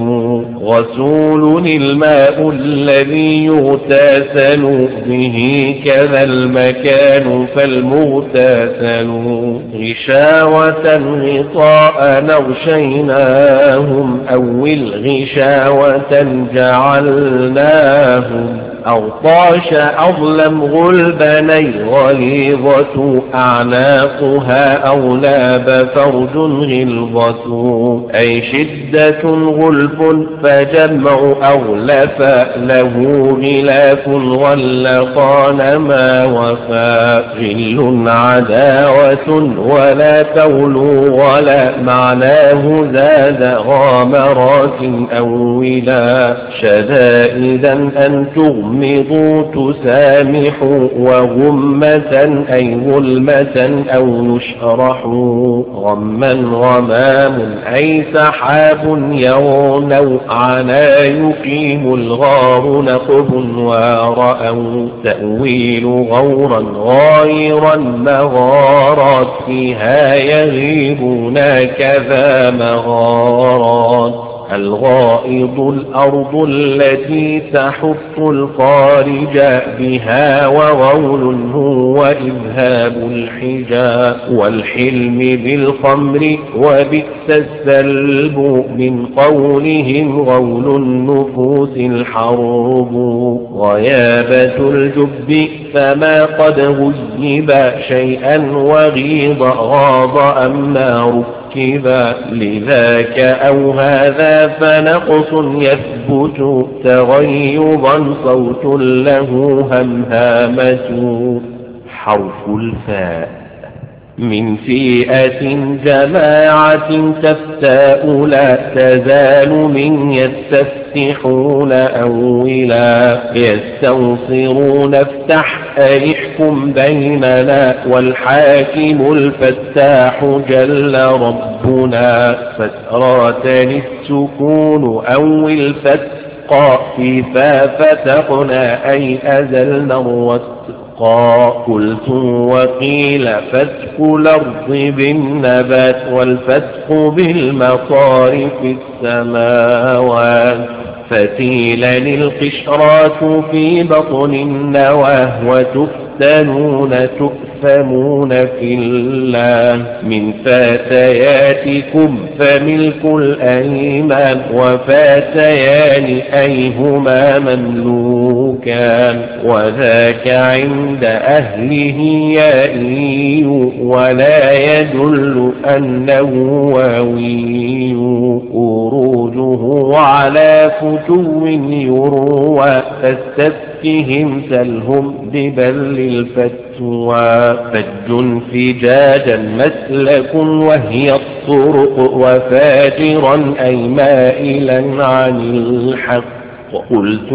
غسول الماء الذي يغتسل به كذا المكان فالمغتسل. غشاوة غطاء نغشيناهم أو الغشاوة جعلناهم. أغطاش أظلم غلبني غليظة أعناقها أغلاب فرج غلظة. أي شدة غلف فجمع أغلف له غلاف غلقان ما وفى. غل عداوة ولا تغلو ولا معناه زاد غامرات أولا. شدائدا أن تغمضوا تسامحوا وغمة أي ظلمة أو يشرحوا. غما غمام أي سحاب يرونوا عنا يقيم الغار نقب ورأوا. تأويل غورا غايرا مغارات فيها يغيبون كذا مغارات. الغائض الأرض التي تحط الخارج بها، وغول هو إذهاب الحجا، والحلم بالخمر وبئس السلب، من قولهم غول النفوس الحرب. غيابة الجب فما قد غيب شيئا وغيض غاض أما ركبا، لذاك أو هذا فنقص يثبت، تغيظا صوت له همهامة. حرف الفاء من فئة جماعة تفتاء لا تزال، من يستفتحون أولا يستنصرون افتح أرحكم بيننا، والحاكم الفتاح جل ربنا. فترة السكون أو الفتق في فا فتقنا أي أزلنا الرتقا. قلت وقيل فتق الأرض بالنبات، والفتق بالمطار في السماوات. فتيلا القشرات في بطن النواه، وتفتنون تؤثمون في الله. من فاتياتكم فملك الأيمان، وفاتيان أيهما مملوكان، وذاك عند أهله يائي، ولا يدل أنه واوي. أروجه على فتو يروى، فاستفتهم سلهم ببل الفتوى. فج فجاجا مسلك وهي الطرق، وفاجرا أي مائلا عن الحق. قلت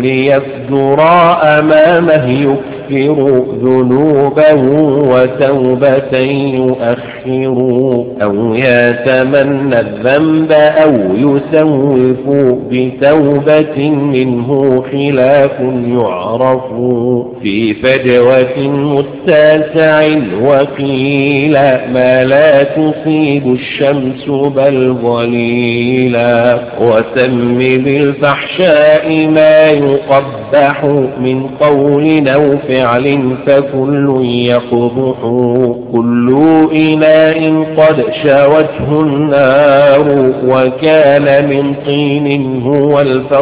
ليفجرا أمامه يكفر ذنوبه، وتوبة يؤخر. أو يتمنى الذنب أو يسوف، بتوبة منه خلاف يعرف. في فجوة متسع وقيل ما لا تصيب الشمس بل ظليلا. وسم بالفحشاء ما يقبح، من قول أو فعل فكل يقبح. كل إناء قد شوته النار، وكان من طين هو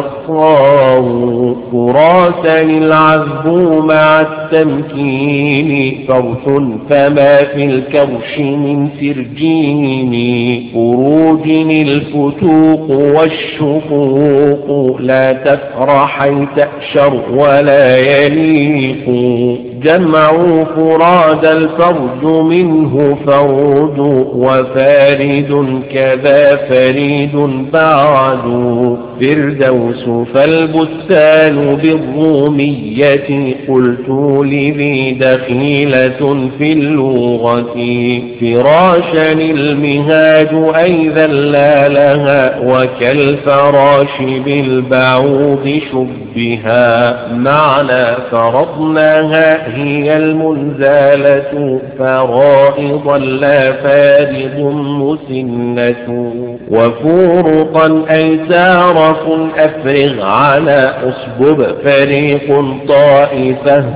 الفخار. فراسا العذب مع التمكين، فرث فما في الكرش من سرجين. فروج الفتوق والشقوق، لا تفرحي تأشر ولا يليق. جمع فراد الفرد منه فرد، وفارد كذا فريد بعد. فردوس فالبستان بالرومية، قلت لذي دخيلة في اللغة. فراشا المهاج أي ذلالها، وكالفراش بالبعوض شبها. معنى فرضناها هي المنزالة، فرائضا لا فارض مسنة. وفورقا أي سارف أفرغ على أصبب، فريق طائفة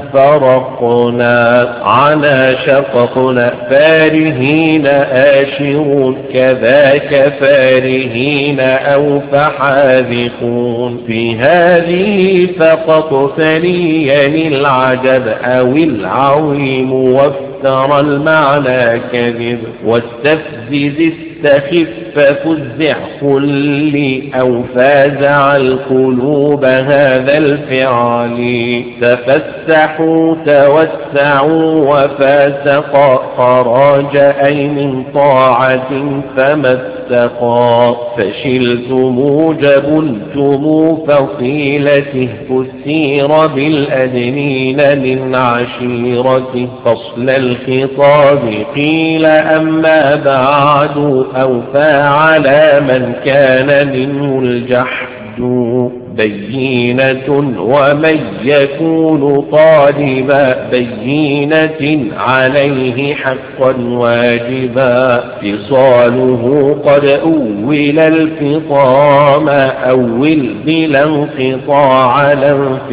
فرقنا على شققنا. فارهين آشرون كذاك فارهين أو فحاذقون. في هذه فقط ثنيا العجب أو العظيم، وافترى المعنى كذب. واستفزز استخف ففزع كل، أو فازع القلوب هذا الفعل. تفسحوا توسعوا وفاسقا، خراج أي من طاعة فما اتقى. فشلتم جبلتم فصيلته، فسير بالأدنين من عشيرته. فصل الخطاب قيل أما بعد، أو فعلى من كان منه الجحد. بينة ومن يكون طالب بينة عليه حقا واجبا فصاله قد أول الفطام أول بلا انقطاع لا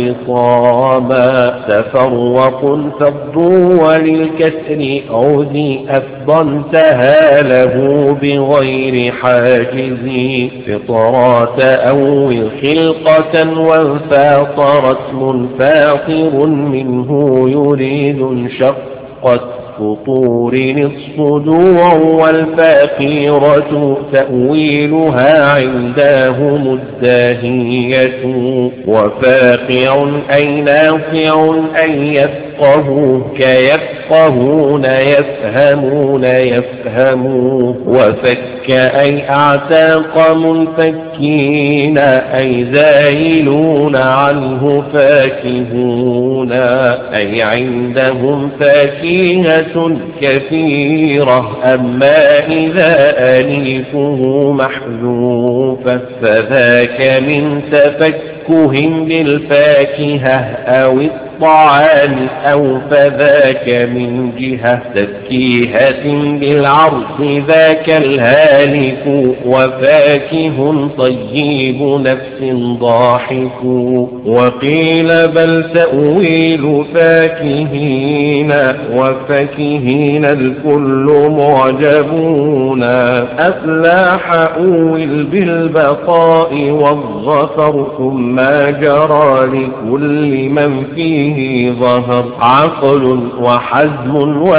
انفصاما تفرق فالضو وللكسر عذي أفضى انتهى له بغير حاجز فطرات أول خلقة وانفاطرت منفاطر منه يريد انشقت فطور الصدوع والفاقيرة تأويلها عندهم الداهية وفاقع أي نافع أي يفقه كيفقهون يفهمون يفهمون وفك أي أعتاق منفكين أي زايلون عنه فاكهون أي عندهم فاكهة كثيرة أما إذا أليفه محذوفة فذاك من تفكهم بالفاكهة أو الطعام أو فذاك من جهة تفكيهة بالعرض ذاك الهالك وفاكه طيب نفس ضاحك وقيل بل تأويل فاكهين وفاكهين الكل معجبون أفلاح أول بالبقاء والظفر ثم جرى لكل من فيه ظهر عقل وحزم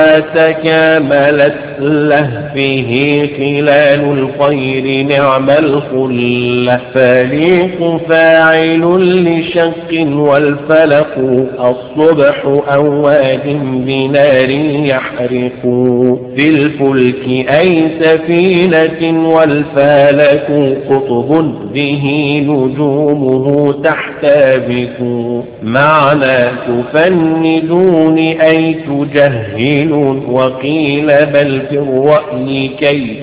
وتكاملت له فيه خلال الخير نعم الخلة فليق فاعل لشق والفلق الصبح أواد بنار يحرق في الفلك أي سفينة والفلك قطب به نجومه تحتابك معنى تفندون أي تجهلون وقيل بل في الرأي كي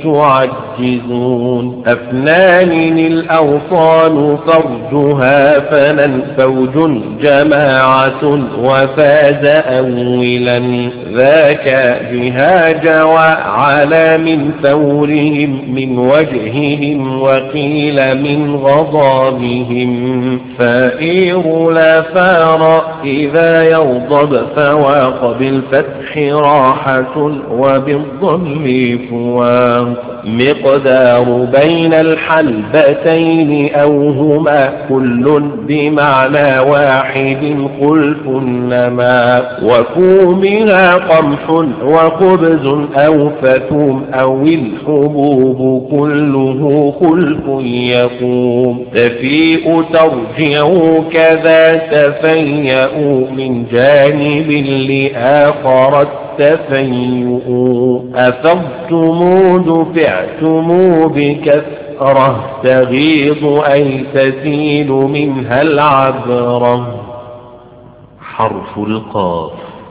تعجزون أفنان الأوطان فرجها فنن فوج جماعة وفاز أولا ذاك بها جوى على من ثورهم من وجههم وقيل من غضابهم فائر لا فار إذا يغضب فواق بالفتح راحة وبالضم فواق مقدار بين الحلبتين أو هما كل بمعنى واحد خلف نما وفومها قمح وخبز أو فتوم أو الحبوب كله خلف يقوم تفيء ترجع كذا تفيأ من جانب لآخر التفيؤ أفضتم دفعتم بكثرة تغيض أي تزيل منها العبرة حرف القاف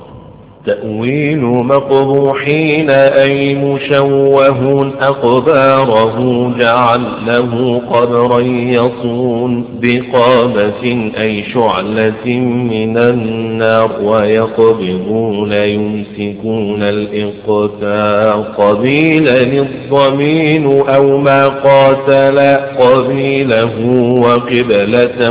تأويل مقبوحين أي مشوهون أقباره جعله قبرا يصون بقابة أي شعلة من النار ويقبضون يمسكون الإقتار قبيلا الضمين أو ما قاتل قبيله وقبلة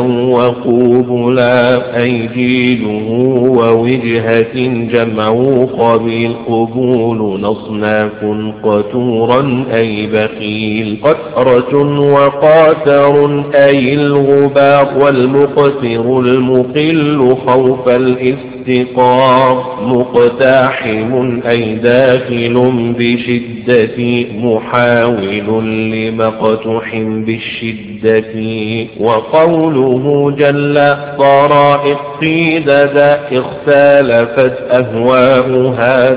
وقوبلا أي جيله ووجهة جمع قبيل قبول نصناف قتورا أي بخيل قترة وقاتر أي الغبار والمقتر المقل خوف الافتقار مقتحم أي داخل بشدة محاول لمقتح بالشدة وقوله جل طرائق قيددا اختلفت أهواؤها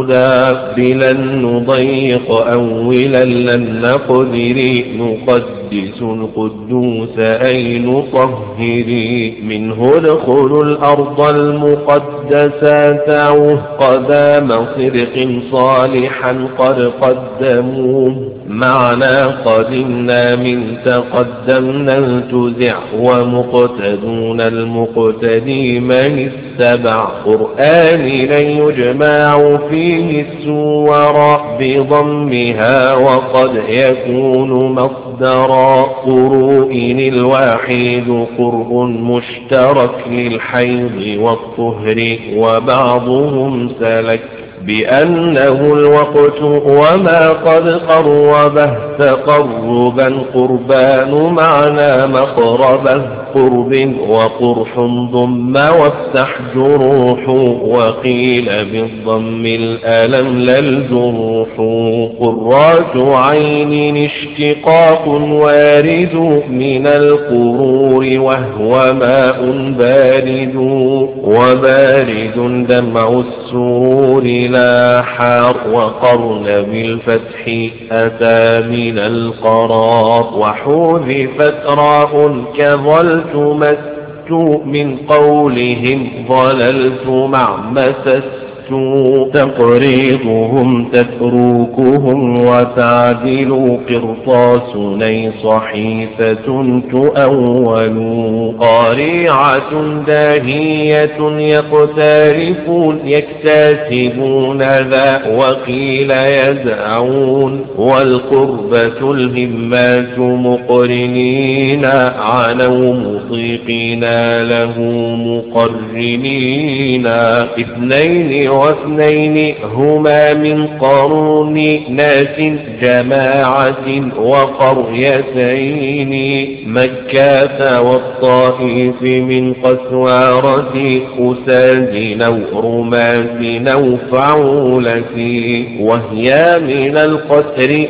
تعددا بلن نضيق أولا لن نقدر نقدر قدس القدوس أي نطهري منه ادخلوا الأرض المقدسة تعوه قدام صدق صالحا قد قدموه معنى قدمنا من تقدمنا التزع ومقتدون المقتدي من اتبع قرآن لن يجمع فيه السور بضمها وقد يكون مصدرا قروئن الواحد قرء مشترك للحيض والطهر وبعضهم سلك بأنه الوقت وما قد قربه تقربا قربان معنى مقربه قرب وقرح ضم وافتح جروح وقيل بالضم الألم للجروح قرات عين اشتقاق وارد من القرور وهو ماء بارد وبارد دمع السرور لا حار وقرن بالفتح أتى من القرار وحذفت راء كظلت مست من قولهم ظللت مع مسست تقريضهم تتركهم وتعدل قرطاس ني صحيفة تؤول قارعة داهية يقترفون يكتسبون ذا وقيل يدعون والقربة الهمات مقرنين عنوا مطيقين له مقرنين اثنين واثنين هما من قرون ناس جماعة وقريتين مكة والطائف من قسوارة أساد أو رماة أو فعولة وهي من القسر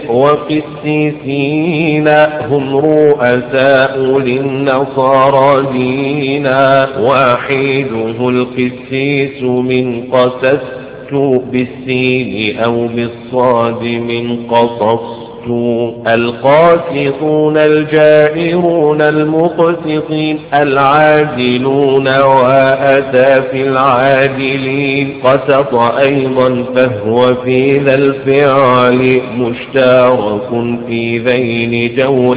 وقسيسين هم رؤساء للنصارى دينا واحده القسيس من قسس بالسين أو بالصاد من قصص القاسطون الجائرون المقسطين العادلون وأتى في العادلين قسط أيضا فهو في ذا الفعل مشترك في ذين جور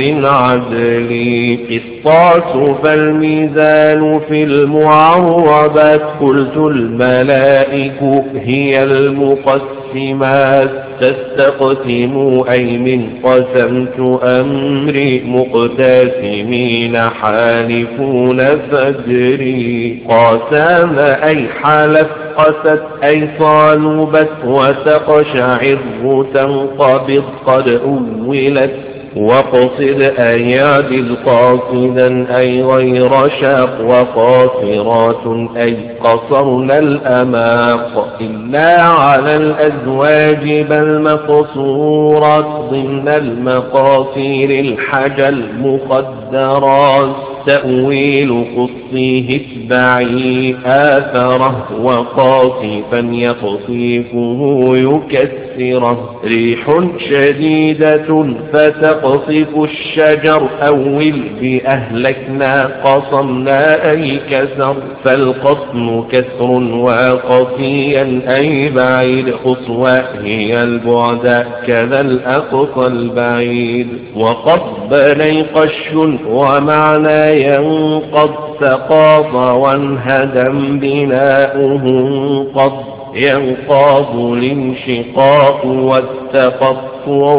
عدل قسطاس فالميزان في المعربات قلت الملائك هي المقسمات تستقسموا أي من قسمت أمري مقتسمين حالفون فجري قاسم أي حلف قست أي صالبت وتقشعر تنقبض قد أولت وقصد أياد قاصدا أي غير شاق وقاصرات أي قصرنا الأماق إلا على الأزواج بل مقصورات ضمن المقاصير الحجل مقدرات تأويل قصيه اتبعي آثره وقاصفا يقصفه يكسره ريح شديدة فتقصف الشجر أول بأهلكنا قصمنا أي كسر فالقصم كسر وقصيا أي بعيد قصوى هي البعد كذا الأقصى البعيد وقبل قش ومعنى ينقض تقاض وانهدم بناؤه قد ينقاض الانشقاق والتقطع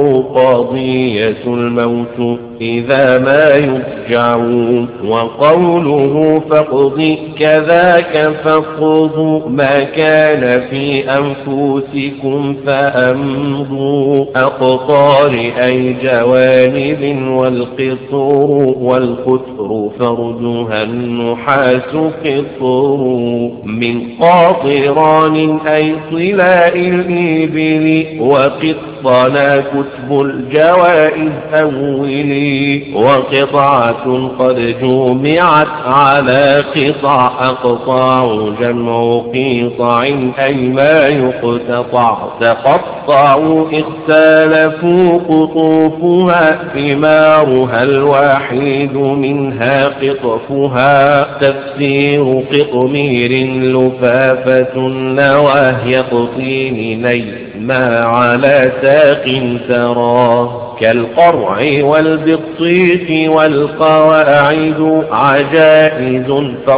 قضية الموت إذا ما يرجعون وقوله فاقضي كذاك فاقضوا ما كان في أنفسكم فأمضوا أقطار أي جوانب والقطر والقطر فرجها النحاس قطر من قاطران أي طلاء الإبل وقطر الطنا كتب الجوائز أولي وقطعة قد جمعت على قطع أقطاع جمع قطع أي ما يقتطع تقطعوا اختلفوا قطوفها ثمارها الواحد منها قطفها تفسير قطمير لفافة نواه يقطين ني ما على ساق تراه كالقرع والبطيخ والقواعد عجائز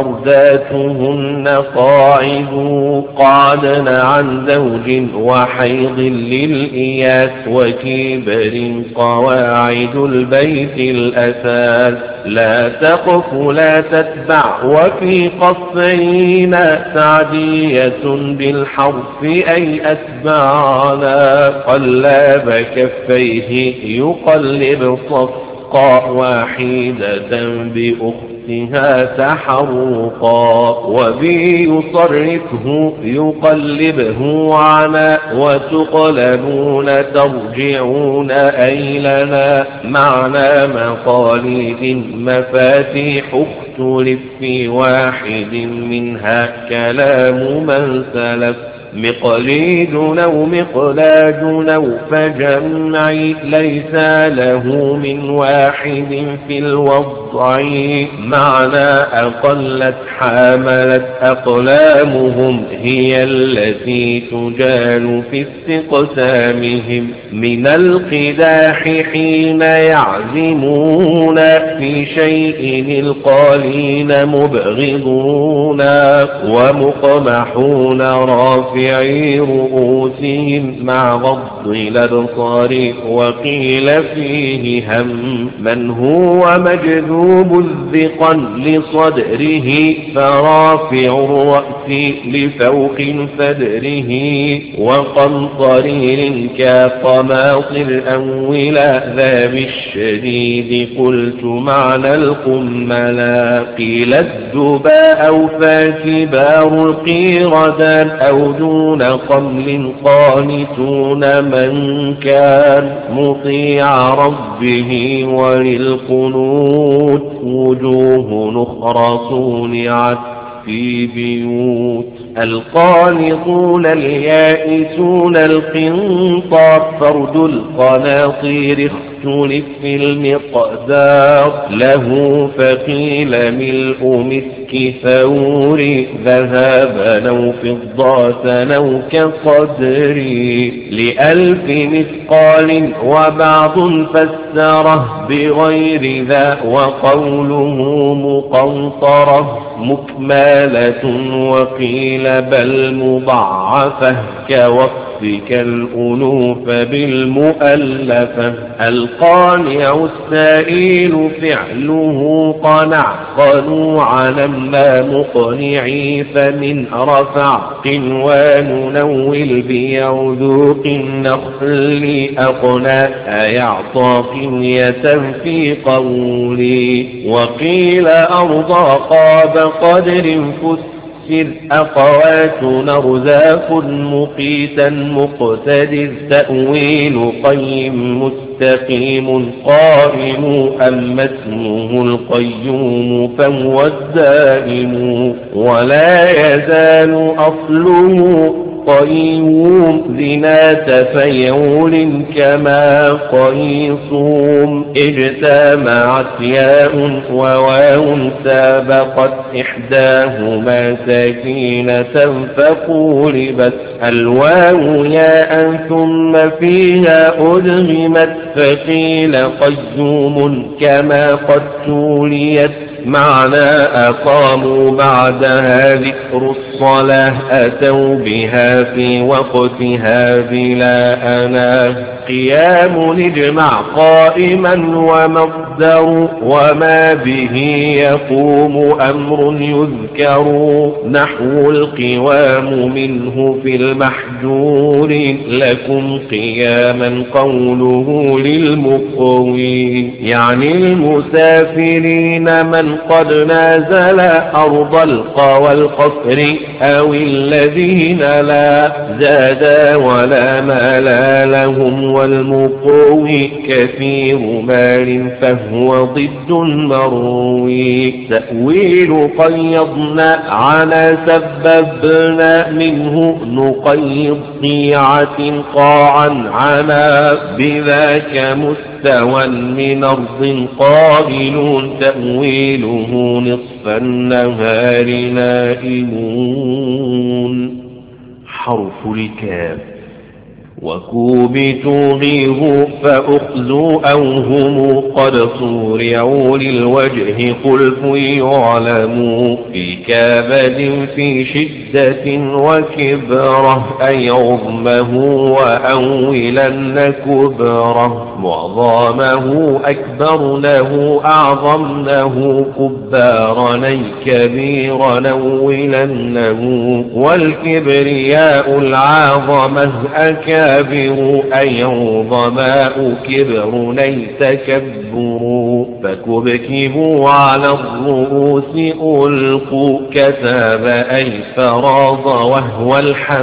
فرداتهن قاعد قعدن عن زوج وحيض للإياس وكبر قواعد البيت الأساس لا تقف لا تتبع وفي قصرين سعدية بالحرف أي أتبعنا قلب كفيه يقلب صفقا واحدة بأختها تحرقا وبي يصرفه يقلبه عنا وتقلبون ترجعون أي لنا معنى مقاليد مفاتيح اختلف في واحد منها كلام من سلف مقليد أو مقلاد أو فجمعي ليس له من واحد في الوضع معنى أقلت حاملت أقلامهم هي التي تجال في استقسامهم من القداح حين يعزمون في شيء القالين مبغضون ومقمحون رافعون رافعي رؤوسهم مع غض الأبصار وقيل فيه هم من هو مجذوب الذقا لصدره فرافع الرأس لفوق فدره وقمطرير كقماطر أولا ذا بالشديد قلت معنى القملا قيل الدباء أو فاكبار القيردان أو دون قمل قانتون من كان مطيع ربه وللقنوت وجوه نخرى صنعت في بيوت القانطون اليائسون القنطار فرد القناطير اختلف في المقدار له فقيل ملء مسك ثور ذهبا أو فضة أو كقدري لألف مثقال وبعض فسره بغير ذا وقوله مقنطرة مكمالة وقيل بل مضاعفة كوقفك الألوف بالمؤلفة القانع السائل فعله قنع قنوع لما مقنعي فمن رفع قنوان نول بيعذوق النخل أقنى أيعطى قنية في قولي وقيل أرضى قاب قدر فسر أقوات نرزاق مقيتا مقتدر تأويل قيم مستقيم قائم أما اسمه القيوم فهو الدائم ولا يزال أصله قيوم ذنا تفيول كما قيصوم اجتمعت ياء وواو سابقت إحداهما سكينة فقولبت الواو ياء ثم فيها أدغمت فقيل قيوم كما قد توليت معنى أقاموا بعدها ذكر الصلاة أتوا بها في وقتها بلا أناه قيام نجمع قائما ومصدر وما به يقوم أمر يذكر نحو القوام منه في المحجور لكم قياما قوله للمقوي يعني المسافرين من من قد نازل أرض القى والقصر أو الذين لا زادا ولا مال لهم والمقوي كثير مال فهو ضد مروي تأويل قيضنا على سببنا منه نقيض طيعة قاعا على بذاك مستوى من أرض قابل تأويله نصف النهار نائمون. حرف الكاف. وكوبتوا غيظوا فأخذوا أو هم قد صورعوا للوجه خلف يعلموا في كابد في شدة وكبره أي عظمه وأولن كبره معظمه أكبر له أعظم له كبارا أي كبيرا أولنه والكبرياء العظمه أكبر أي عظماء كبر أي تكبروا فكبكبوا على الرؤوس ألقوا كتاب أي فراض وهو الحق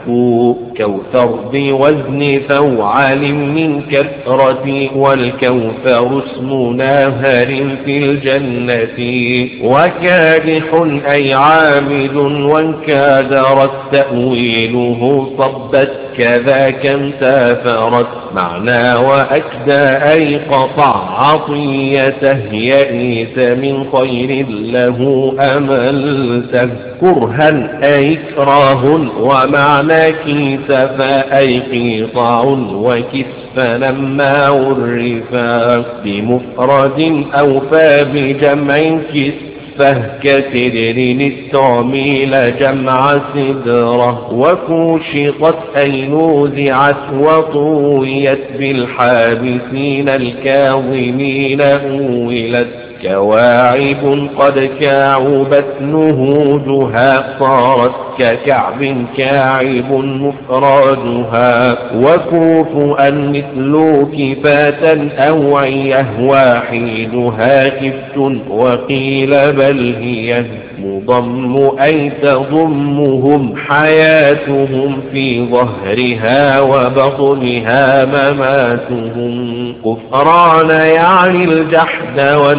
كوثر بوزن فوعل من كثرة والكوثر اسم نهر في الجنة وكادح أي عامد وانكادرت تأويله صبت كذاك انتافرت معنى وأكدى أي قطع عطيته يئيس من خير له أملته كرها أي إكراه ومعنى كيسفا أي قيطع وكسف لما عرفا بمفرد أوفى بجمع كسف فكسدر التعميل جمع سدرة وكوشطت أي نوزعت وطويت بالحابسين الكاظمين أولت كواعب قد كعبت نهوجها صارت ككعب كاعب مفردها وكوفؤا مثل كفاة أوعية واحدها كفت وقيل بل هي مضم أي تضمهم حياتهم في ظهرها وبطنها مماتهم كفران يعني الجحد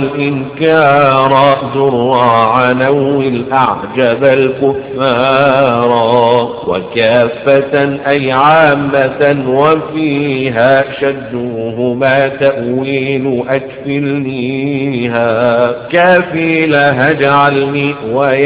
والإنكار ذراع نو الأعجب الكفار وكافة أي عامة وفيها شدوهما تأويل أكفلنيها كافيلها اجعلني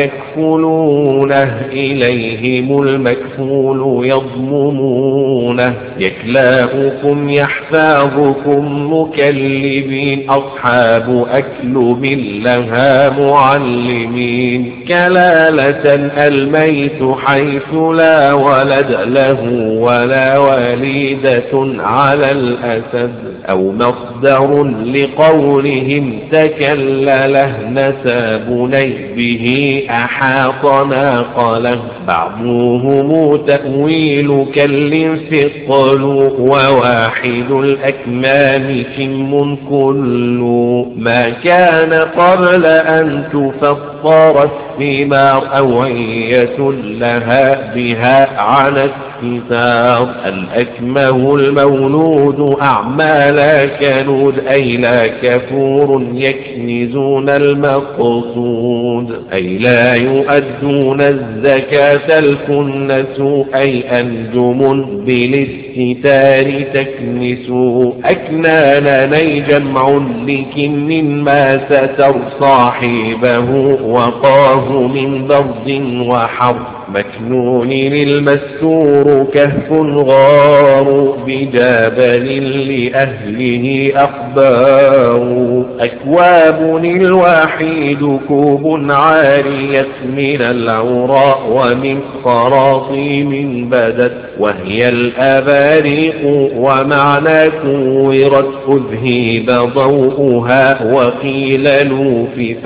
ويكفلونه إليهم المكفول يضممونه يكلاؤكم يحفاظكم مكلبين أصحاب أكلب لها معلمين كلالة الميت حيث لا ولد له ولا وليدة على الأسد أو مصدر لقولهم تكلله نسابني به أحاط ناقله بعضهم تأويل كل ثقل وواحد الأكمام شم كل ما كان قبل أن تفطر الثمار أوعية لها بها على الكتاب الأكمه المولود أعمال كنود أي لا كفور يكنزون المقصود أي لا يؤدون الزكاة الكنس أي أنجم بالاستتار تكنس أكنان ني جمع لكن ما ستر صاحبه وقاه من برد وحر مكنون المستور كهف غار بجبل لأهله أخبار أكواب الواحد كوب عارية من العراء ومن خراطيم بدت وهي الأباريق ومعنى كورت أذهب ضوءها وقيل لوففت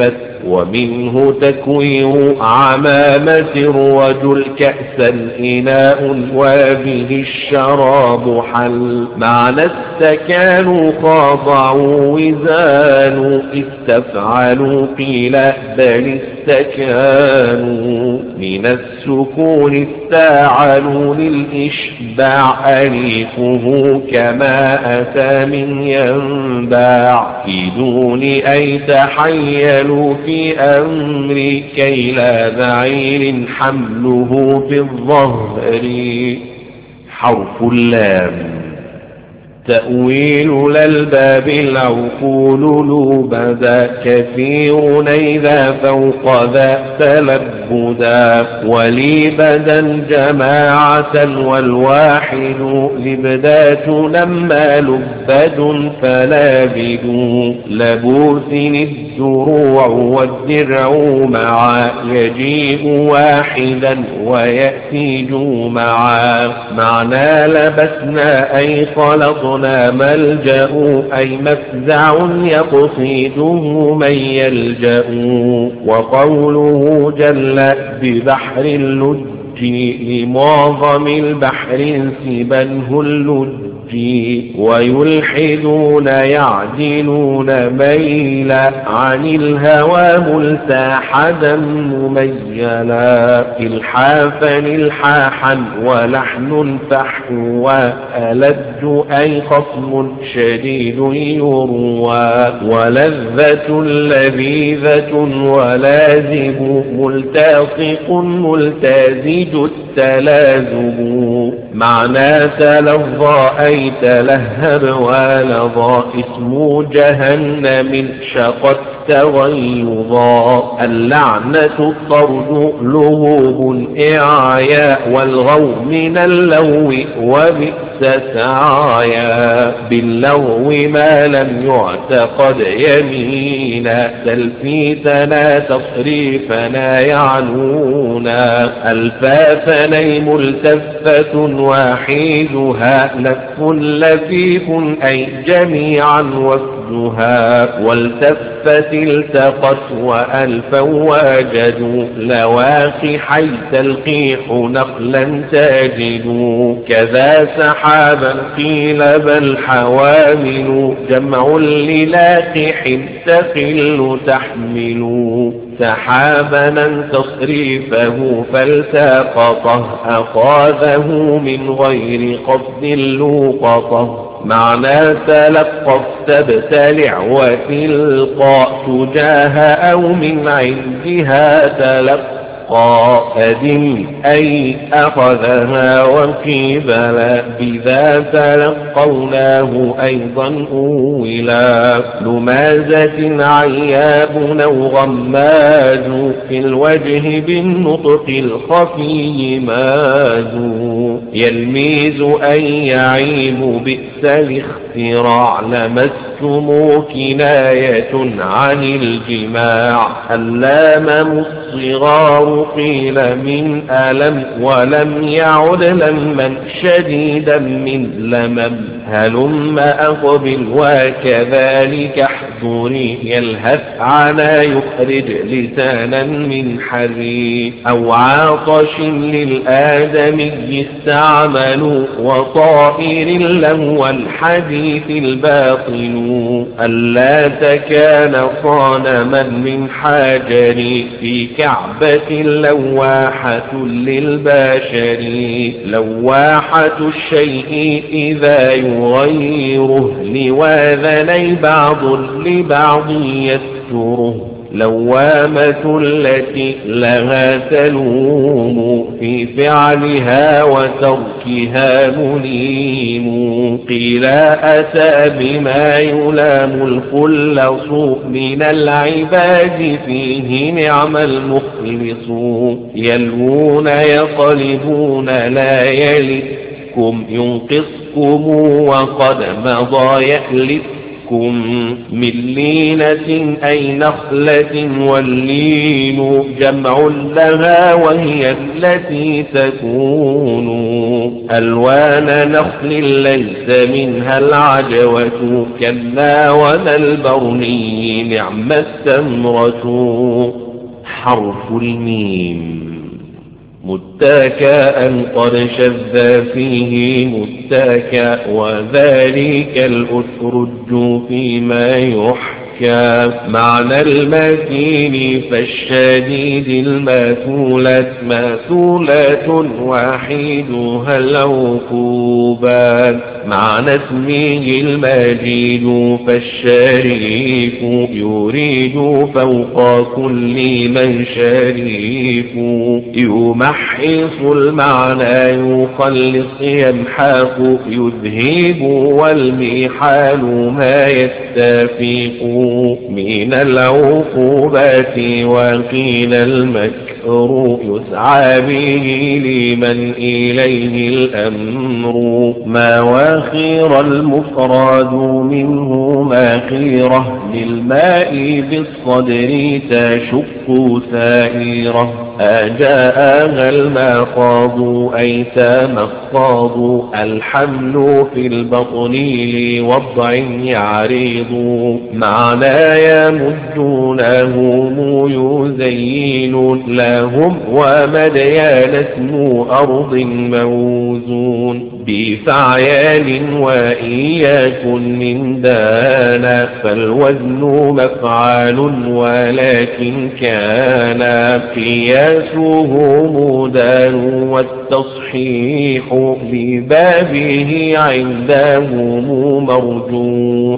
ومنه تكوير عمامة الرجل كأسا إناء وبه الشراب حل معنى استكانوا خاضعوا وزانوا استفعلوا قيل بل استكانوا من السكون استاعلوا للإشباع أليفه كما أتى من ينباع في دون أي تحيلوا في أمر كي لا بعير حمله في الظهر. حرف اللام تأويل للباب العقول لو بدا كثير إذا فوق ذا تلبدا ولي بدا جماعة والواحد لبدات لما لبد فلابد لبوس الدروع والدرع معا يجيء واحدا ويأتي جمعا معنى لبسنا أي خلطنا ملجأ أي مفزع يقصده من يلجأ. وقوله جل ببحر اللج لمعظم البحر انسبنه اللج ويلحدون يعدلون ميلا عن الهوى ملتاحدا مميلا إلحافا إلحاحا ولحن فحوا ألد أي خصم شديد يروى ولذة لذيذة ولازم ملتصق ملتزج التلازم معنى تلظى أي تلهب ولظى اسم جهنم شقت تغيظا اللعنة الطرد لهوب إعياء والغو من اللو وبئس سعايا باللغو ما لم يعتقد يمينا تلفيتنا تصريفنا يعنونا الفافنا ملتفة واحدها لف لفيف أي جميعا وفدها والتفت التقت وألفا وجدوا لواقي حي تلقيح نقلا تجدوا كذا سحابا قيل بل حوامل جمع للاقح تقل تحمل سحابا تصريفه فالتقطه أخاذه من غير قصد لوقطه معنى تلقف تبتلع وتلقى تجاه أو من عندها تلقى أدم أي أخذها وقبلا بذا تلقوناه أيضا أولا لمازة عياب أو غماز في الوجه بالنطق الخفي ماز يلميز أن يعيب بئس الاختراع لمستم كناية عن الجماع اللام الصغار قيل من ألم ولم يعد لما شديدا من لمم هلم أقبل وكذلك احضري يلهث على يخرج لسانا من حري أو عاطش للآدمي استعملوا وطائر له الحديث الباطل ألا تكان صانما من حجر في كعبة لواحة للبشر لواحة الشيء إذا يغيره لواذني بعض لبعض يستره لوامة التي لها تلوم في فعلها وتركها مليم قيل أتى بما يلام الخلص من العباد فيه نعم المخلص يلوون يقلبون لا يلدكم ينقصكم وقد مضى يألف من لينة أي نخلة، واللين جمع لها وهي التي تكون ألوان نخل ليس منها العجوة، كلا ولا البرني نعم التمرة. حرف الميم متكأ قد شذ فيه متكأ، وذلك الأسرج فيما يحكى معنى المتين فالشديد الماثولة، ماثولة واحدها العقوبات معنى اسمه المجيد فالشريف، يريد فوق كل من شريف، يمحص المعنى يخلص يمحق، يذهب والمحال ما يتفق من العقوبات، وقيل المكر يسعى به لمن إليه الأمر، ما واخير المفرد منه ماخيرة، للماء بالصدر تشق سائرة، أجاءها المخاض أي تمخاض، الحمل في البطن لوضع يعرض، معنى يمدونهم يزين لهم، ومديان اسم أرض موزون بفعيال وإياك من دانا، فالوزن مفعال ولكن كان قياسه مدان، والتصحيح لبابه عندهم مرجوح،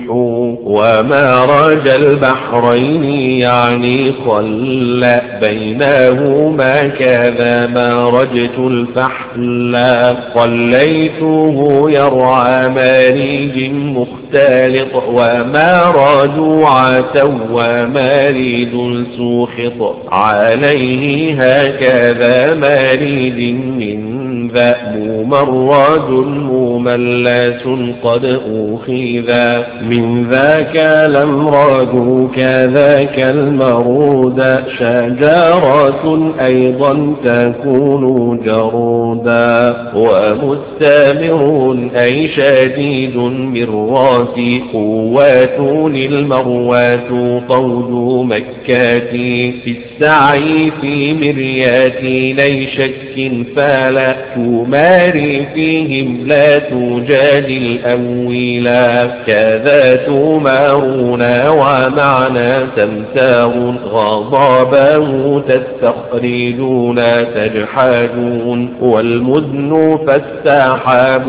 ومرج البحرين يعني خل بينهما كذا مرجت الفحل، خليته يرعى مارج مختلط، وما رجوعة ومارد سوخط عليه هكذا مارد من ذا ممرد مملس قد أخذا، من ذاك الأمراض كذاك المرود، شجرة أيضا تكون جرودا، ومستمر أي شديد بالراس، قوات المروات طود مكات، في السعي في مريات لي شك فلا تماري فيهم لا تجادل أويلا، كذا تمارون ومعنى تمتار، غضبه تستخرجون تجحدون، والمذن فالسحاب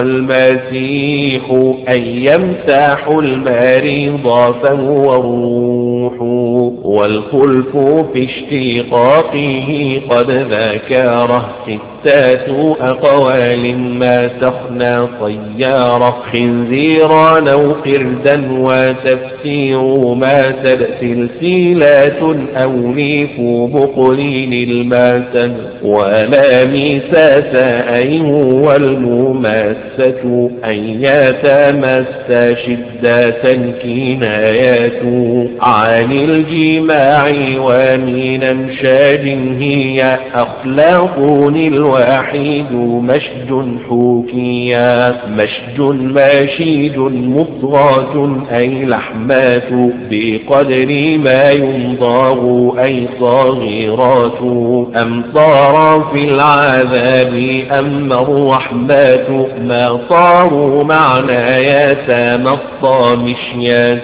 والمسيح أن يمسح المريض فهو الروح، والخلف في اشتقاقه قد ذكره ستة أقوال ما تخنى طيارة، خنزيرا أو قردا وتفسير ما تد سلسلات أو ليف بقليل الماسد، ولا ميساس أي هو المماسة أن يتمس شدة كنايات عن الجماع، ومن أمشاج هي أخلاق الواحد مشج حوكيا، مشج ماشيج مضغات أي لحمات، بقدر ما يمضغ أي صغيرات، أمطار في العذاب أما الرحمات، ما صاروا معنى يتمطى مشيات،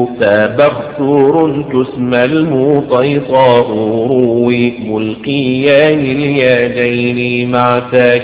تبختر تسمى المطيطاء روي، ملقيان اليدين مع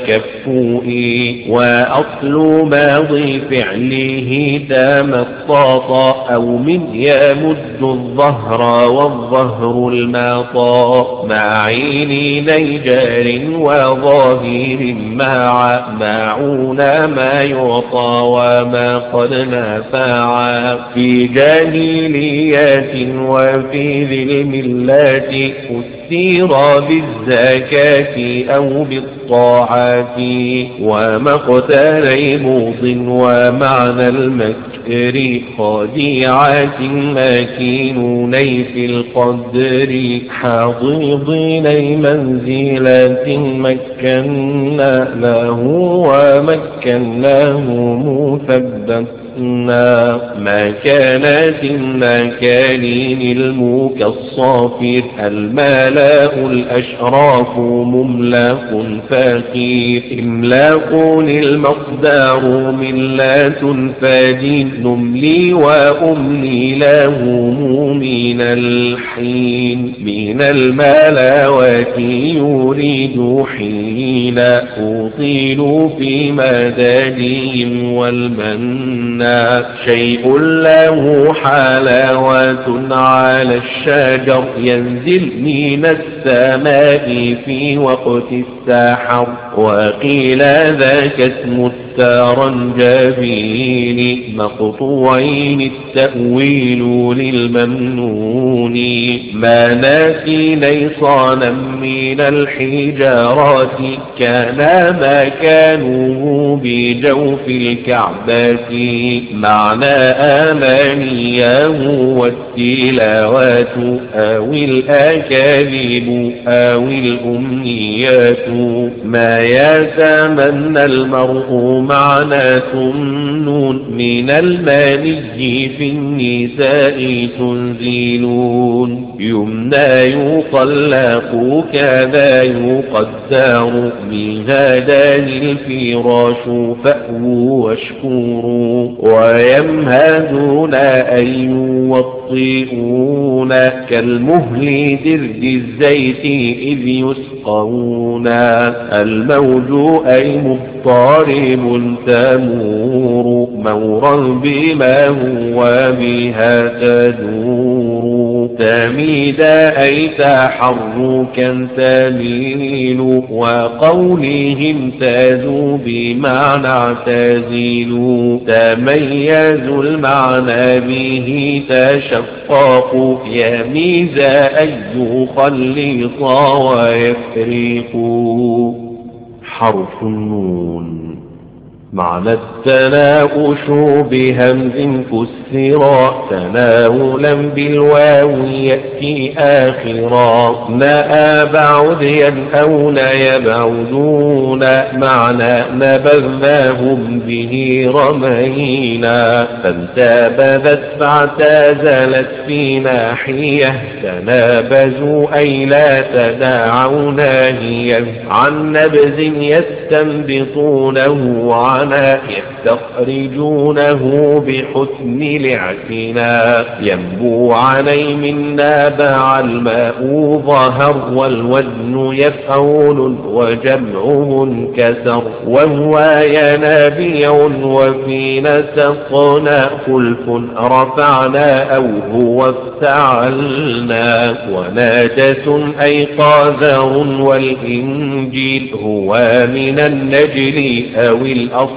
تكفؤي، وأصل ماضي فعله تمطاط، أو من يمد الظهر والظهر الماطا، مع عين نيجار وظاهر مع معون ما يعطى وما قد نفع، في جاهليات وفي ذي الملات، أثير بالزكاة أو بالطاعة، الطاعات ومقتل موض ومعنى المكر خديعات ماكينون في القدر حاضضين منزلات مكنا له ومكناه مثبت ما كانت المكانين الموك الصافر الملاء الأشراف مملاق فاقير إملاق المقدار ملة فادين نملي وأملي له من الحين من الملاوات يريد حين أطيل في مدادهم والمن شيء له حلاوة على الشجر ينزل من السماء في وقت السحر وقيل ذاك اسم الترنجبين مقطوعين التأويل للممنون ما ناسي ليصانا من الحجارات كان ما كانوا بجوف الكعبات معنى آمانيه والتلاوات أو الأكاذيب أو الأمنيات ما يتمنى المرء معنى ثمنون من الماني في النساء تنزلون يمنى يطلق كذا يقدر مهادان الفراش فأووا واشكروا ويمهدون أن يوطئون كالمهل درد الزيت إذ يسقون الموج أي مضطرب تمور مورا بما هو بها تدور تميد أي تحركا تميل وقولهم تازوا بمعنى اعتزلوا تميزوا المعنى به تشقاق يميز أن يخلط ويفرق. حرف النون معنى التناقش بهمز كسرا تناولا بالواو يأتي آخرا ناء بعد ينأون يبعدون معنى نبذناهم به رمينا فانتبذت فاعتزلت في ناحية تنابزوا أي لا تداعوا ناهية عن نبذ يستنبطونه عن يستخرجونه بحسن الاعتناء ينبو علي من نابع الماء ظهر والوزن يفعول وجمعه انكسر وهو ينابيع وفي نسقنا خلف رفعنا أو هو افتعلنا وناجس أي قاذر والإنجيل هو من النجل أو الأصل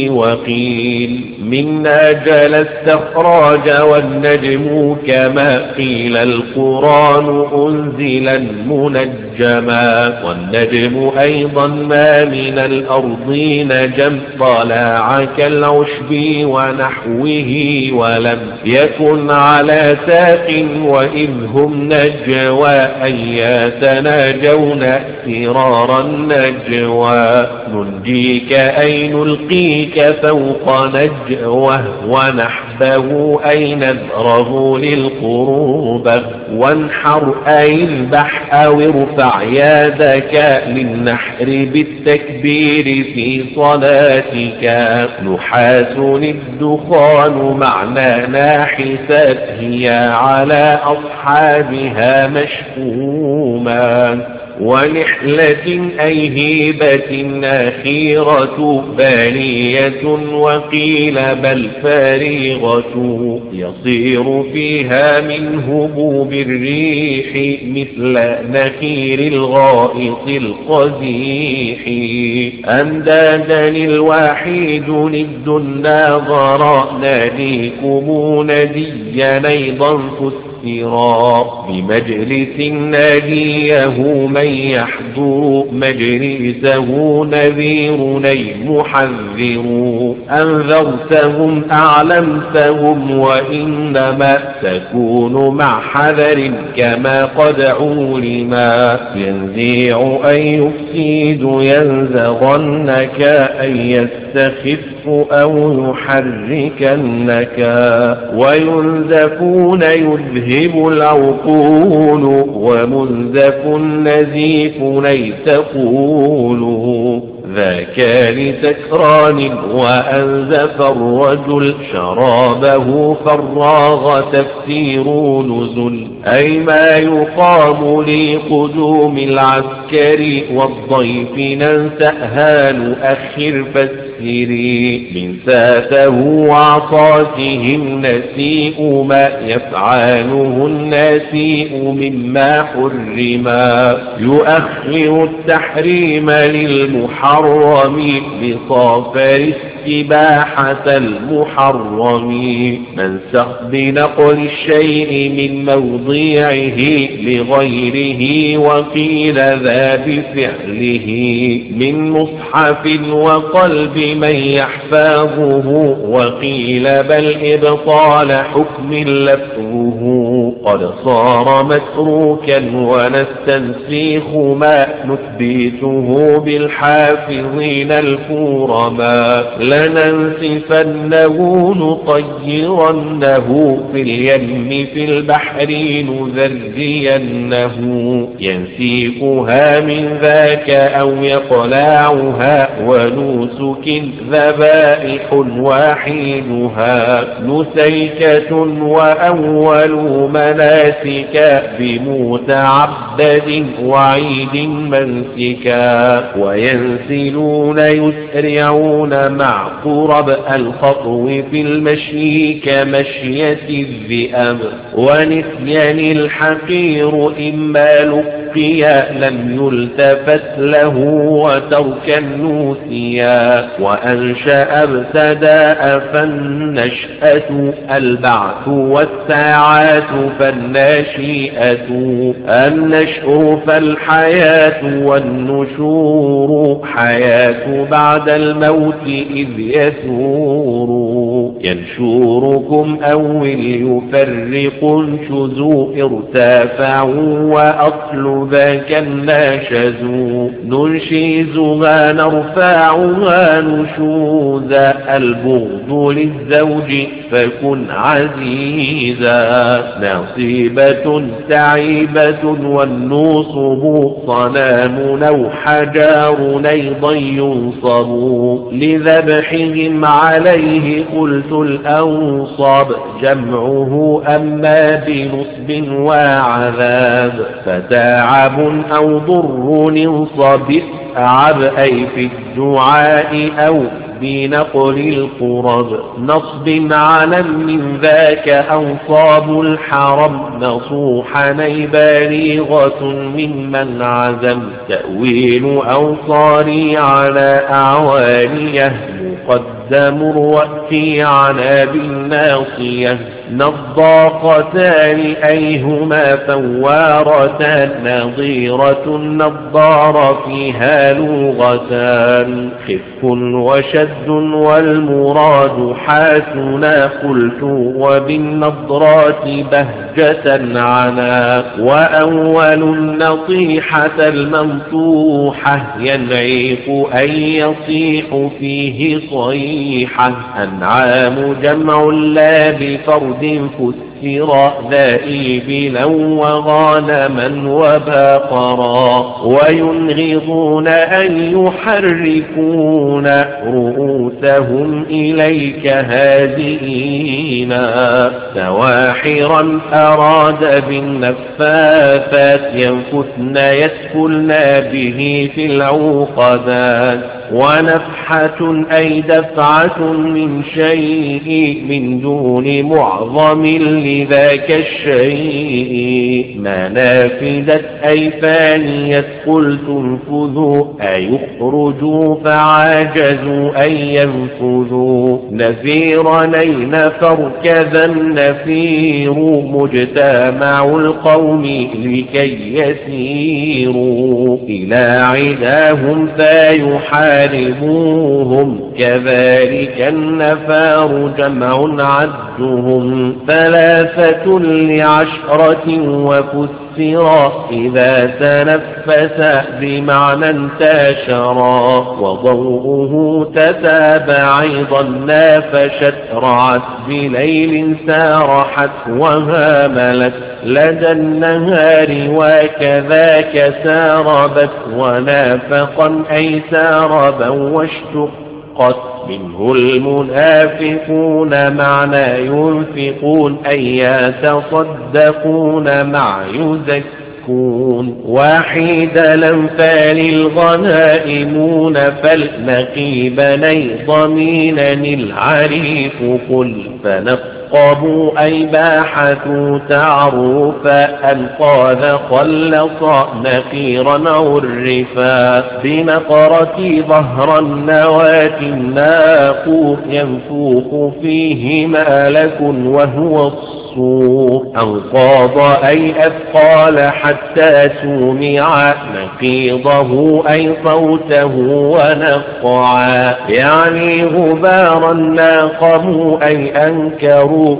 وقيل من ناجل استخراج والنجم كما قيل القرآن أنزلا منجما والنجم أيضا ما من الأرضين جم طلع كالعشب ونحوه ولم يكن على ساق وإذ هم نجوى أن يتناجون سرار النجوى ننجيك أي نلقيك فوق نجوه ونحبه أي نذره للقروبة وانحر أي اذبح أو ارفع يدك للنحر بالتكبير في صلاتك نحاس الدخان معنى ناحسات هي على أصحابها مشؤوما ونحلة أي هيبة أخيرة بانية وقيل بل فارغة يصير فيها من هبوب الريح مثل نخير الغائط القزيح أندادا الواحد ند الناظر ناديكم نديا أيضا مكثرا بمجلس ناديه من يحضر مجلسه نذير أي محذر أنذرتهم أعلمتهم وإنما تكون مع حذر كما قد علما ينزيع أن يفسد ينزغنك أن يستخف أو يحركنك وينزفون يذهب العقول ومنزف نزيف أي تقول ذاك لسكران وأنزف الرجل شرابه فراغ تفسير نزل أي ما يقام لقدوم العسكر والضيف ننسأها نؤخر فسري من ساته وعصاتهم نسيء ما يفعله النسيء مما حرما يؤخر التحريم للمحرم بصافر استباحة المحرم منسخ بنقل الشيء من موضعه لغيره وقيل ذا بفعله من مصحف وقلب من يحفظه وقيل بل إبطال حكم لفظه قد صار متروكا ونستنسيخ ما نثبته بالحافظين الكرما لننسفنه نطيرنه في اليم في البحر نذرينه ينسيقها من ذاك أو يقلعها ونوسك ذبائح واحدها نسيكة وأول مناسك بمتعبد وعيد منسكا وينسلون يسرعون مع قرب الخطو في المشي كمشية الذئب ونسيان الحقير إما لقيا لم يلتفت له وتركا نوسيا وأنشأ ابتداء فالنشأة البعث والساعات فالناشئة النشء فالحياة والنشور حياة بعد الموت إذ يثور ينشوركم أو يفرق شذو ارتفعوا وأصل ذاك الناشزوا ننشيزها نرفعها نشوذا البغض للزوج فكن عزيزا نصيبة تعيبة والنصب صنام أو حجار أيضا ينصب لذبحهم عليه قلت الأنصاب جمعه أما بنصب وعذاب فتعب أو ضر انصب أعب أي في الدعاء أو بنقل القرب نصب على من ذاك أنصاب الحرم نصوحا أي بالغة ممن عزم تأويل أوصاري على أعوانيه مقدم الوقت على بالناصية نضاقتان أيهما فوارتان نظيرة النضار فيها لغتان خف وشد والمراد حاسنا قلت وبالنضرات بهجة عنا وأول النصيحة المنصوحة ينعيق أن يصيح فيه صيحة أنعام جمع لا بفرد فسر ذا إبلا وغانما وبقرا وينغضون أن يحركون رؤوسهم إليك هادئين سواحرا أراد بالنفاثات ينفثن يسكلن به في العقدات ونفحة أي دفعة من شيء من دون معظم لذاك الشيء. ما نافذت أي فانيت قل تنفذوا أي يخرجوا فعاجزوا أي ينفذوا. نفيرا أي نفر كذا النفير مجتمع القوم لكي يسيروا إلى عداهم فيحاربوهم. كذلك النفار جمع عدهم ثلاثة لعشرة وفسرا إذا تنفس بمعنى انتشرا. وضوءه تتابع أيضا نافشت رعت بليل سارحت وهاملت لدى النهار وكذاك ساربت. ونافقا أي ساربا واشتقت منه المنافقون معنى ينفقون أي يتصدقون مع يزكون. وحيد الأنفال الغنائمون فالنقيبني ضمينا العريف قل فنقبوا أي باحثوا تعرفا أنقاذ خلص نقيرا عرفا. بنقرة ظهر النواة الناقور ينفوخ فيه مالك وهو الصور. أنقاض أي أثقال حتى سمع نقيضه أي صوته ونقعا. يعني غبارا ناقموا أي أنكروا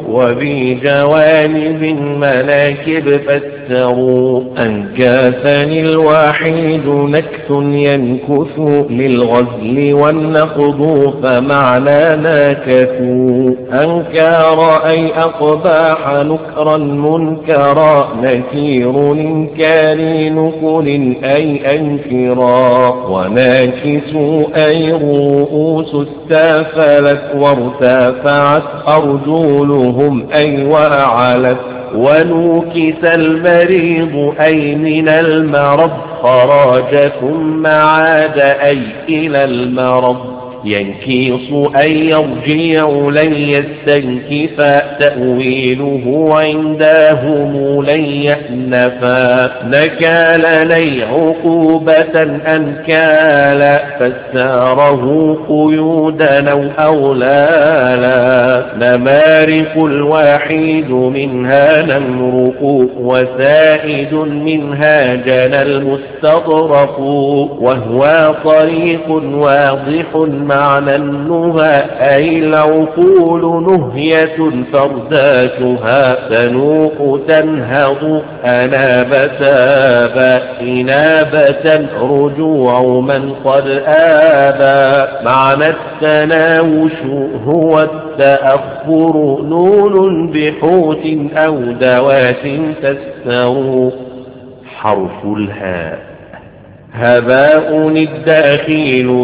وبجوانب مناكب فسروا. أنكاثني الواحد نكث ينكث للغزل والنقض فمعنى ناكثوا. أنكار أي أقباح نكرا منكرا نكير إنكار نكر أي أنكرا. وناكسوا أي رؤوس استافلت وارتفعت أرجلهم أي وأعلت. ونوكس المريض أي من المرض خراج ثم عاد أي إلى المرض. ينكيص أي يرجع لن يستنكفا تأويله عندهم لن يأنفا. نكال لي عقوبة أنكالا فساره قيودا أو أولالا. نمارق الواحد منها نمرق وسائد منها جنى المستطرق. وهو طريق واضح معنى النهى أي العقول نهية فرداتها. تنوق تنهض أناب تابا إنابة رجوع من قد آبا. معنى التناوش هو التأخر نون بحوت أو دوات تستر. حرف الهاء هباء الداخل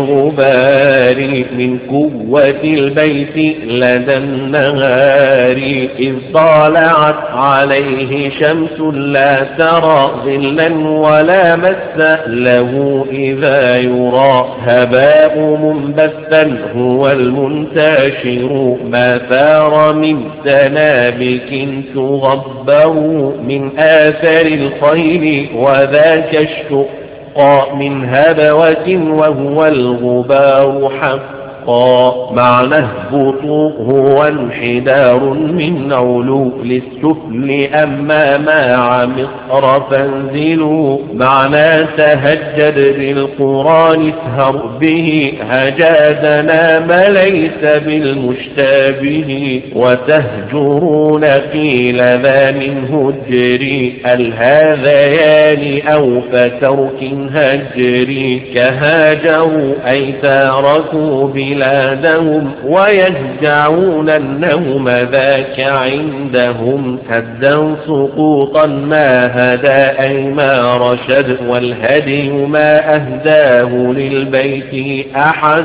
كالغبار من قوة البيت لدى النهار. إذ طالعت عليه شمس لا ترى ظلا ولا مس له إذا يرى. هباء منبثا هو المنتشر ما ثار من سنابك تغبر من آثار الخيل وذاك الشق من هبوة وهو الغبار حقا. معنى اهبطوا هو انحدار من علو للسفل أما مع مصر فانزلوا. معنى تهجد بالقرآن اسهر به هجادنا ما ليس بالمشتبه. وتهجرون قيل ذا من هجري الهذيان أو فترك هجري. كهاجروا أي تاركوا بلا بلادهم ويهجعون النوم ذاك عندهم هدا سقوطا ما هدى أي ما رشد والهدي ما أهداه للبيت أحد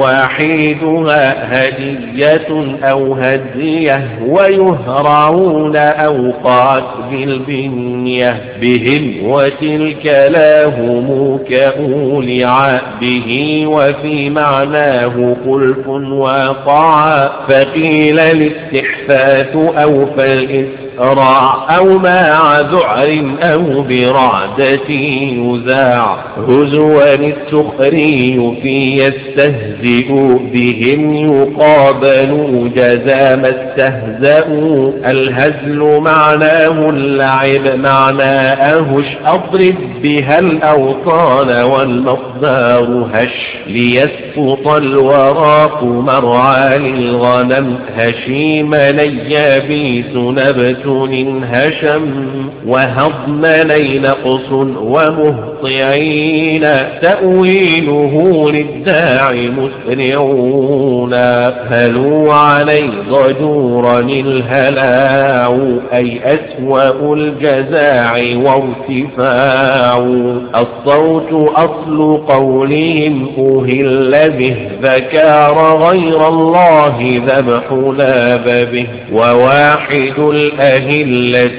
وحيدها هدية أو هدية ويهرعون أوقات بالبنية بهم وتلك لاهم كأولع به وفي معناه خلف واقعا فقيل الاستحفاث أو فالإسراع أو مع ذعر أو برعدة يزاع هزوا السخري في يستهزئ بهم يقابل جزا ما استهزأوا الهزل معناه اللعب معناه هش أضرب بها الأوطان والمصدار هش ليسقط الوراق مرعى للغنم هشيما يابيس نبت هشم وهضمني نقص ومهطعين تأويله للداعي مسرعون هلوا علي ضجورا الهلاع أي أسوأ الجزاع وارتفاع الصوت أصل قولهم أهل به ذكار غير الله ذبح لاب به وواحد الأهلة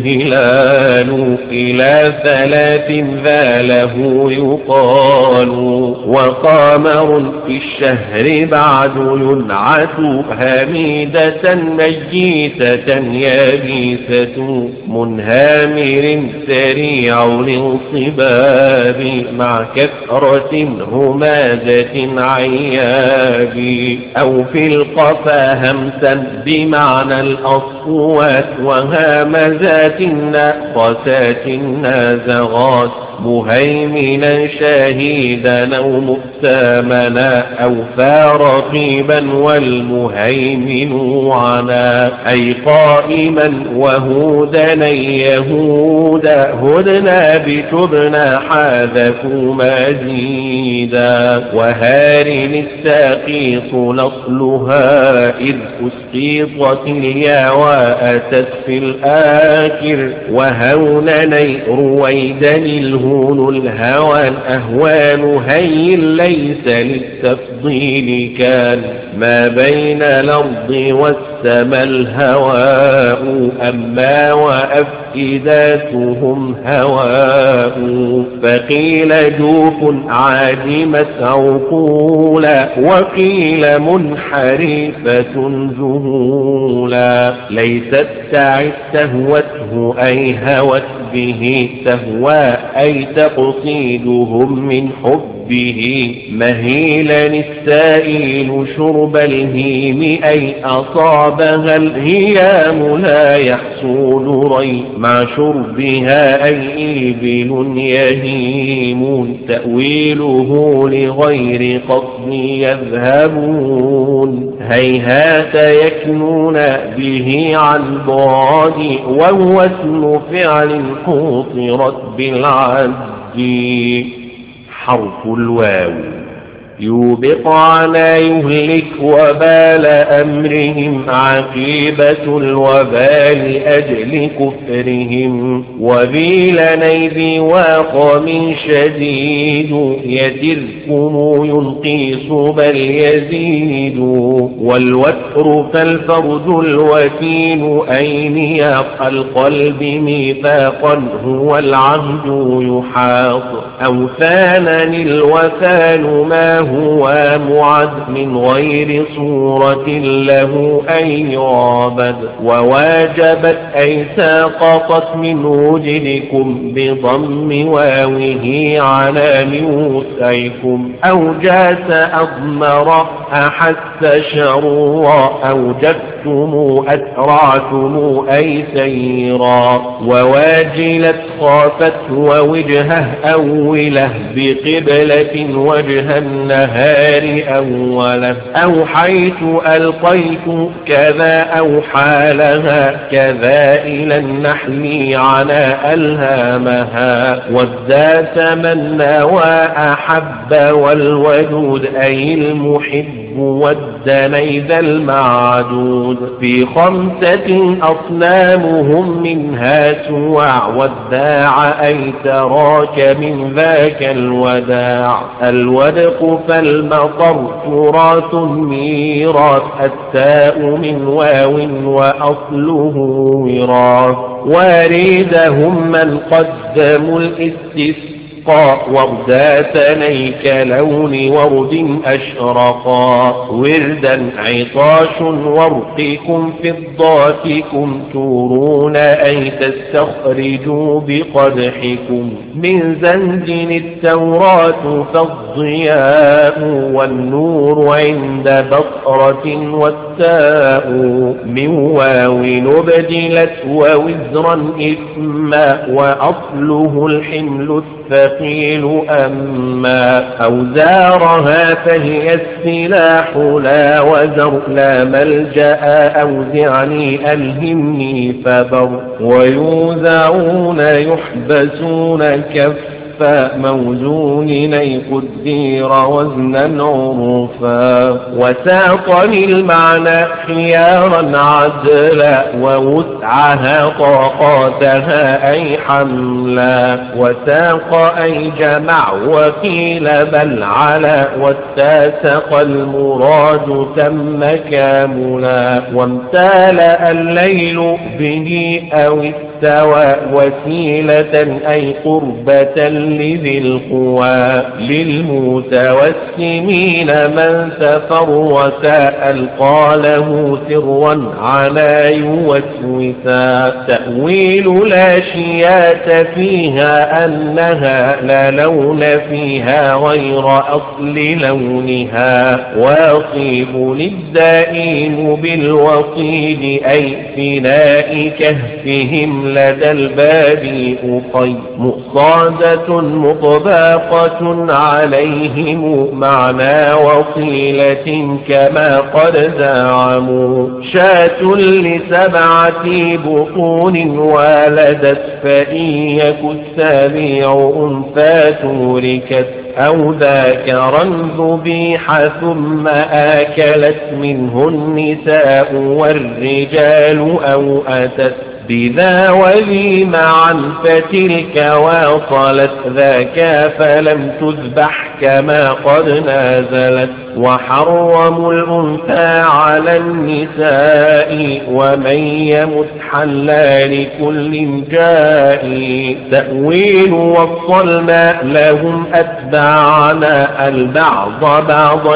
الهلال إلى ثلاث ذا له يقال وقامر في الشهر بعد ينعت هميدة مجيسة يابيسة منهامر سريع الانصباب مع كثرة همازة عياب أو في القفا همسا بمعنى الأصوات وهامزات ناقصات نازغات مهيمنا شهيدا أو مؤتمنا أو فارقيبا والمهيمن عنا أي قائما وهودا يهودا هدنا بتبنا حاذفوا مزيدا وهارن الساقيط نصلها إذ أسقيطت اليا وأتت في الآخر وهونني رويدا الهون الهوى الأهوان هي ليس للتفضيل كان ما بين الأرض والسماء الهواء أما وأفئداتهم هواء فقيل جوف عادمت عقولا وقيل منحرفة ذهولا ليست تعد تهوته أي هوت به تهوى أي تقصيدهم من حبه مهيلا السائل شرب الهيم أي أصابها الهيام لا يحصول ري مع شربها أي إبل يهيمون تأويله لغير قصد يذهبون هيهات يكنون به عن بعد وهو اسم فعل قوطرت بالعد حرف الواو يوبق على يهلك وبال أمرهم عقيبة الوبال أجل كفرهم وبيل نيذ واقم شديد يتركم ينقيص بل يزيد والوتر فالفرد الوكيل أين يقى القلب ميثاقا هو العهد يحاط أوثانا الوثان ما هو معد من غير صورة له أن يعبد وواجبت أي ساقطت من وجدكم بضم واوه على من وسعكم أو جاس أضمر أحس شرورا أوجبتم أسرعتم أي سيرا وواجلت خافت ووجهه أوله بقبلة وجه النهار أوله أو حيث ألقيت كذا أو حالها كذا إلى النحل على ألهامها والذات من وأحب والودود أي المحب ودا إذا المعدود في خمسة أصنامهم منها سواع والداع أي تراك من ذاك الوداع الودق فالمطر تراث ميراث التاء من واو وأصله وراث واردهم من قدموا الاستسقاء وردا ثنيك لون ورد أشرقا وردا عطاش ورقكم فضاتكم تورون أي تستخرجوا بقدحكم من زنج التوراة فالضياء والنور عند بصرة والتاء من واو نبدلت ووزرا إثما وأصله الحمل الثقيل أما أوزارها فهي السلاح لا وزر لا ملجأ أوزعني ألهمني فبر ويوزعون يحبسون كف موزون أي قدير وزنا عرفا وساقني المعنى خيارا عدلا ووسعها طاقاتها أي حملا وساق أي جمع وقيل بل على والتاسق المراد تم كاملا وامتالأ الليل به أو استوى وسيلة أي قربة لذي القوى للمتوسمين من تفرس ألقى له سرا على يوسوسا تأويل لا شيات فيها أنها لا لون فيها غير أصل لونها واصيب للدائم بالوصيد أي فناء كهفهم لدى الباب أخي مؤصادة مطباقة عليهم معنى وصيلة كما قد زعموا شاة لسبعة بطون والدت فإن يك السابع أنثى توركت أو ذاكرا ذبيح ثم آكلت منه النساء والرجال أو أتت بذا وذي معا فتلك واصلت ذاك فلم تذبح كما قد نازلت وحرموا الأنثى على النساء ومن يمت حلا لكل جاء تأويل والصلنا لهم أتبعنا البعض بعضا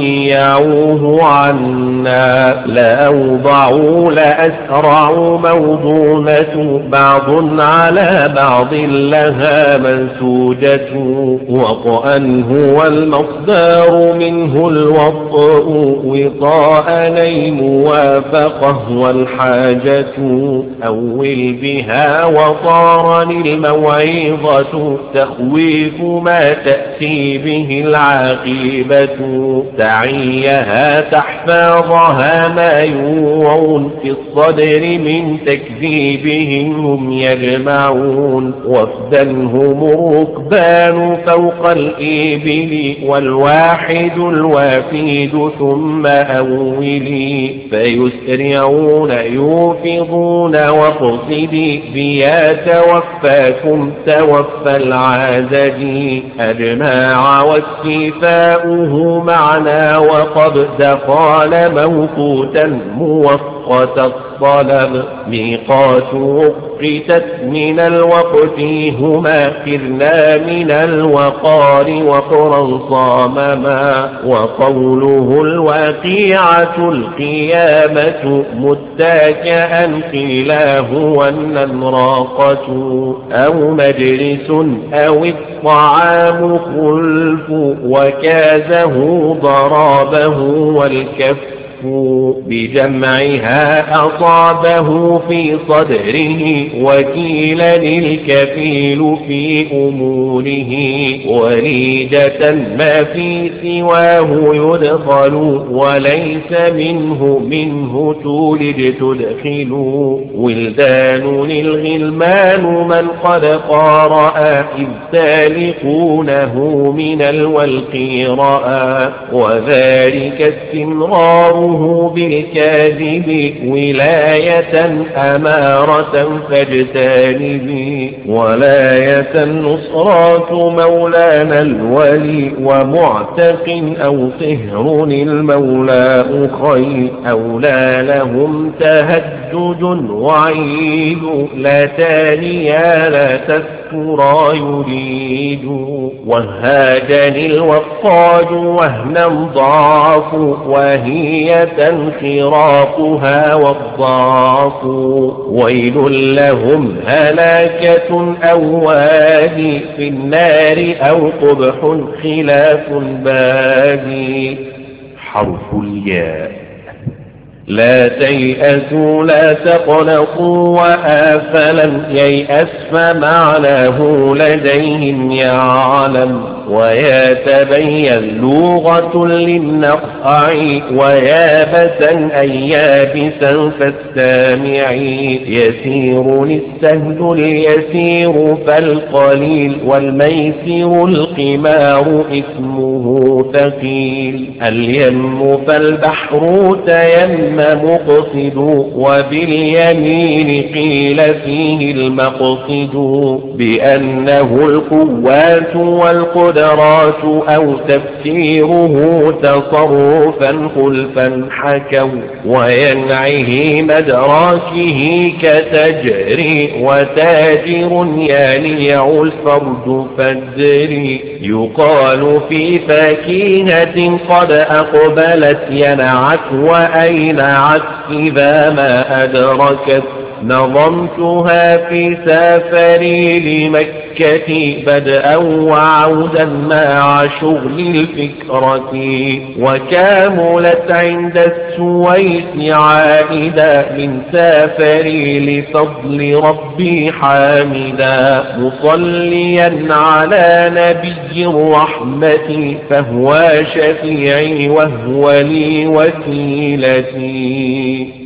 ليعوه عنا لا أوضعوا لأسرعوا موضونة بعض على بعض لها منسوجة وطأ هو المصدر منه الوطء وطاء لي موافقه والحاجة أول بها وطارني الموعظة تخويف ما تأتي به العاقبة تعيها تحفاظها ما يوعون في الصدر من تكذيبهم هم يجمعون وفدا هم الركبان فوق الإبل والواحد الوافد ثم أولي فيسرعون يوفضون واقصدي بيا توفاكم توفى العازدي أجماع واستيفاؤه معنا وقد قال موقوتا موقت الطلب ميقات وقتت من الوقت هما كرنا من الوقار وقرا صامما وقوله الواقعة القيامة متكئا قيل هو النمراقة أو مجلس أو الطعام خلف وكازه ضرابه والكف بجمعها أصابه في صدره وكيل للكفيل في أموره وليدة ما في سواه يدخل وليس منه منه تولد تدخل ولدان الغلمان من قد قارأ إذ سالقونه من الولق رأى وذلك استمراره بالكاذب ولاية أمارة فاجتنبي ولاية النصرات مولانا الولي ومعتق أو صهر المولى أخي أولى لهم تهجد وعيد لا تانيا لا تذكرا يريد وهاجني الوقاج وهنا ضعف وهي انخراقها والضعف ويل لهم هلاكة أو وادي في النار أو قبح خلاف بادي. حرف الياء. لا تيأسوا لا تقنطوا وآفلا ييأس فمعناه لديهم يعلم ويتبين لغة للنقع ويابسا أي يابسا فاستامعي يسير السهل اليسير فالقليل والميسر القمار اسمه ثقيل اليم فالبحر تيم مقصد وباليمين قيل فيه المقصد بأنه القوات والقدرات أو تفسيره تصرفا خلفا حكوا وينعه مدراكه كتجري وتاجر يليع الفرد فالجري يقال في فاكهة قد أقبلت ينعت وأينعت إذا ما أدركت نظمتها في سافري لمكة بدءا وعودا مع شغل الفكرة وكاملت عند السويس عائدا من سافري لفضل ربي حامدا مصليا على نبي الرحمة فهو شفيعي وهو لي وسيلتي.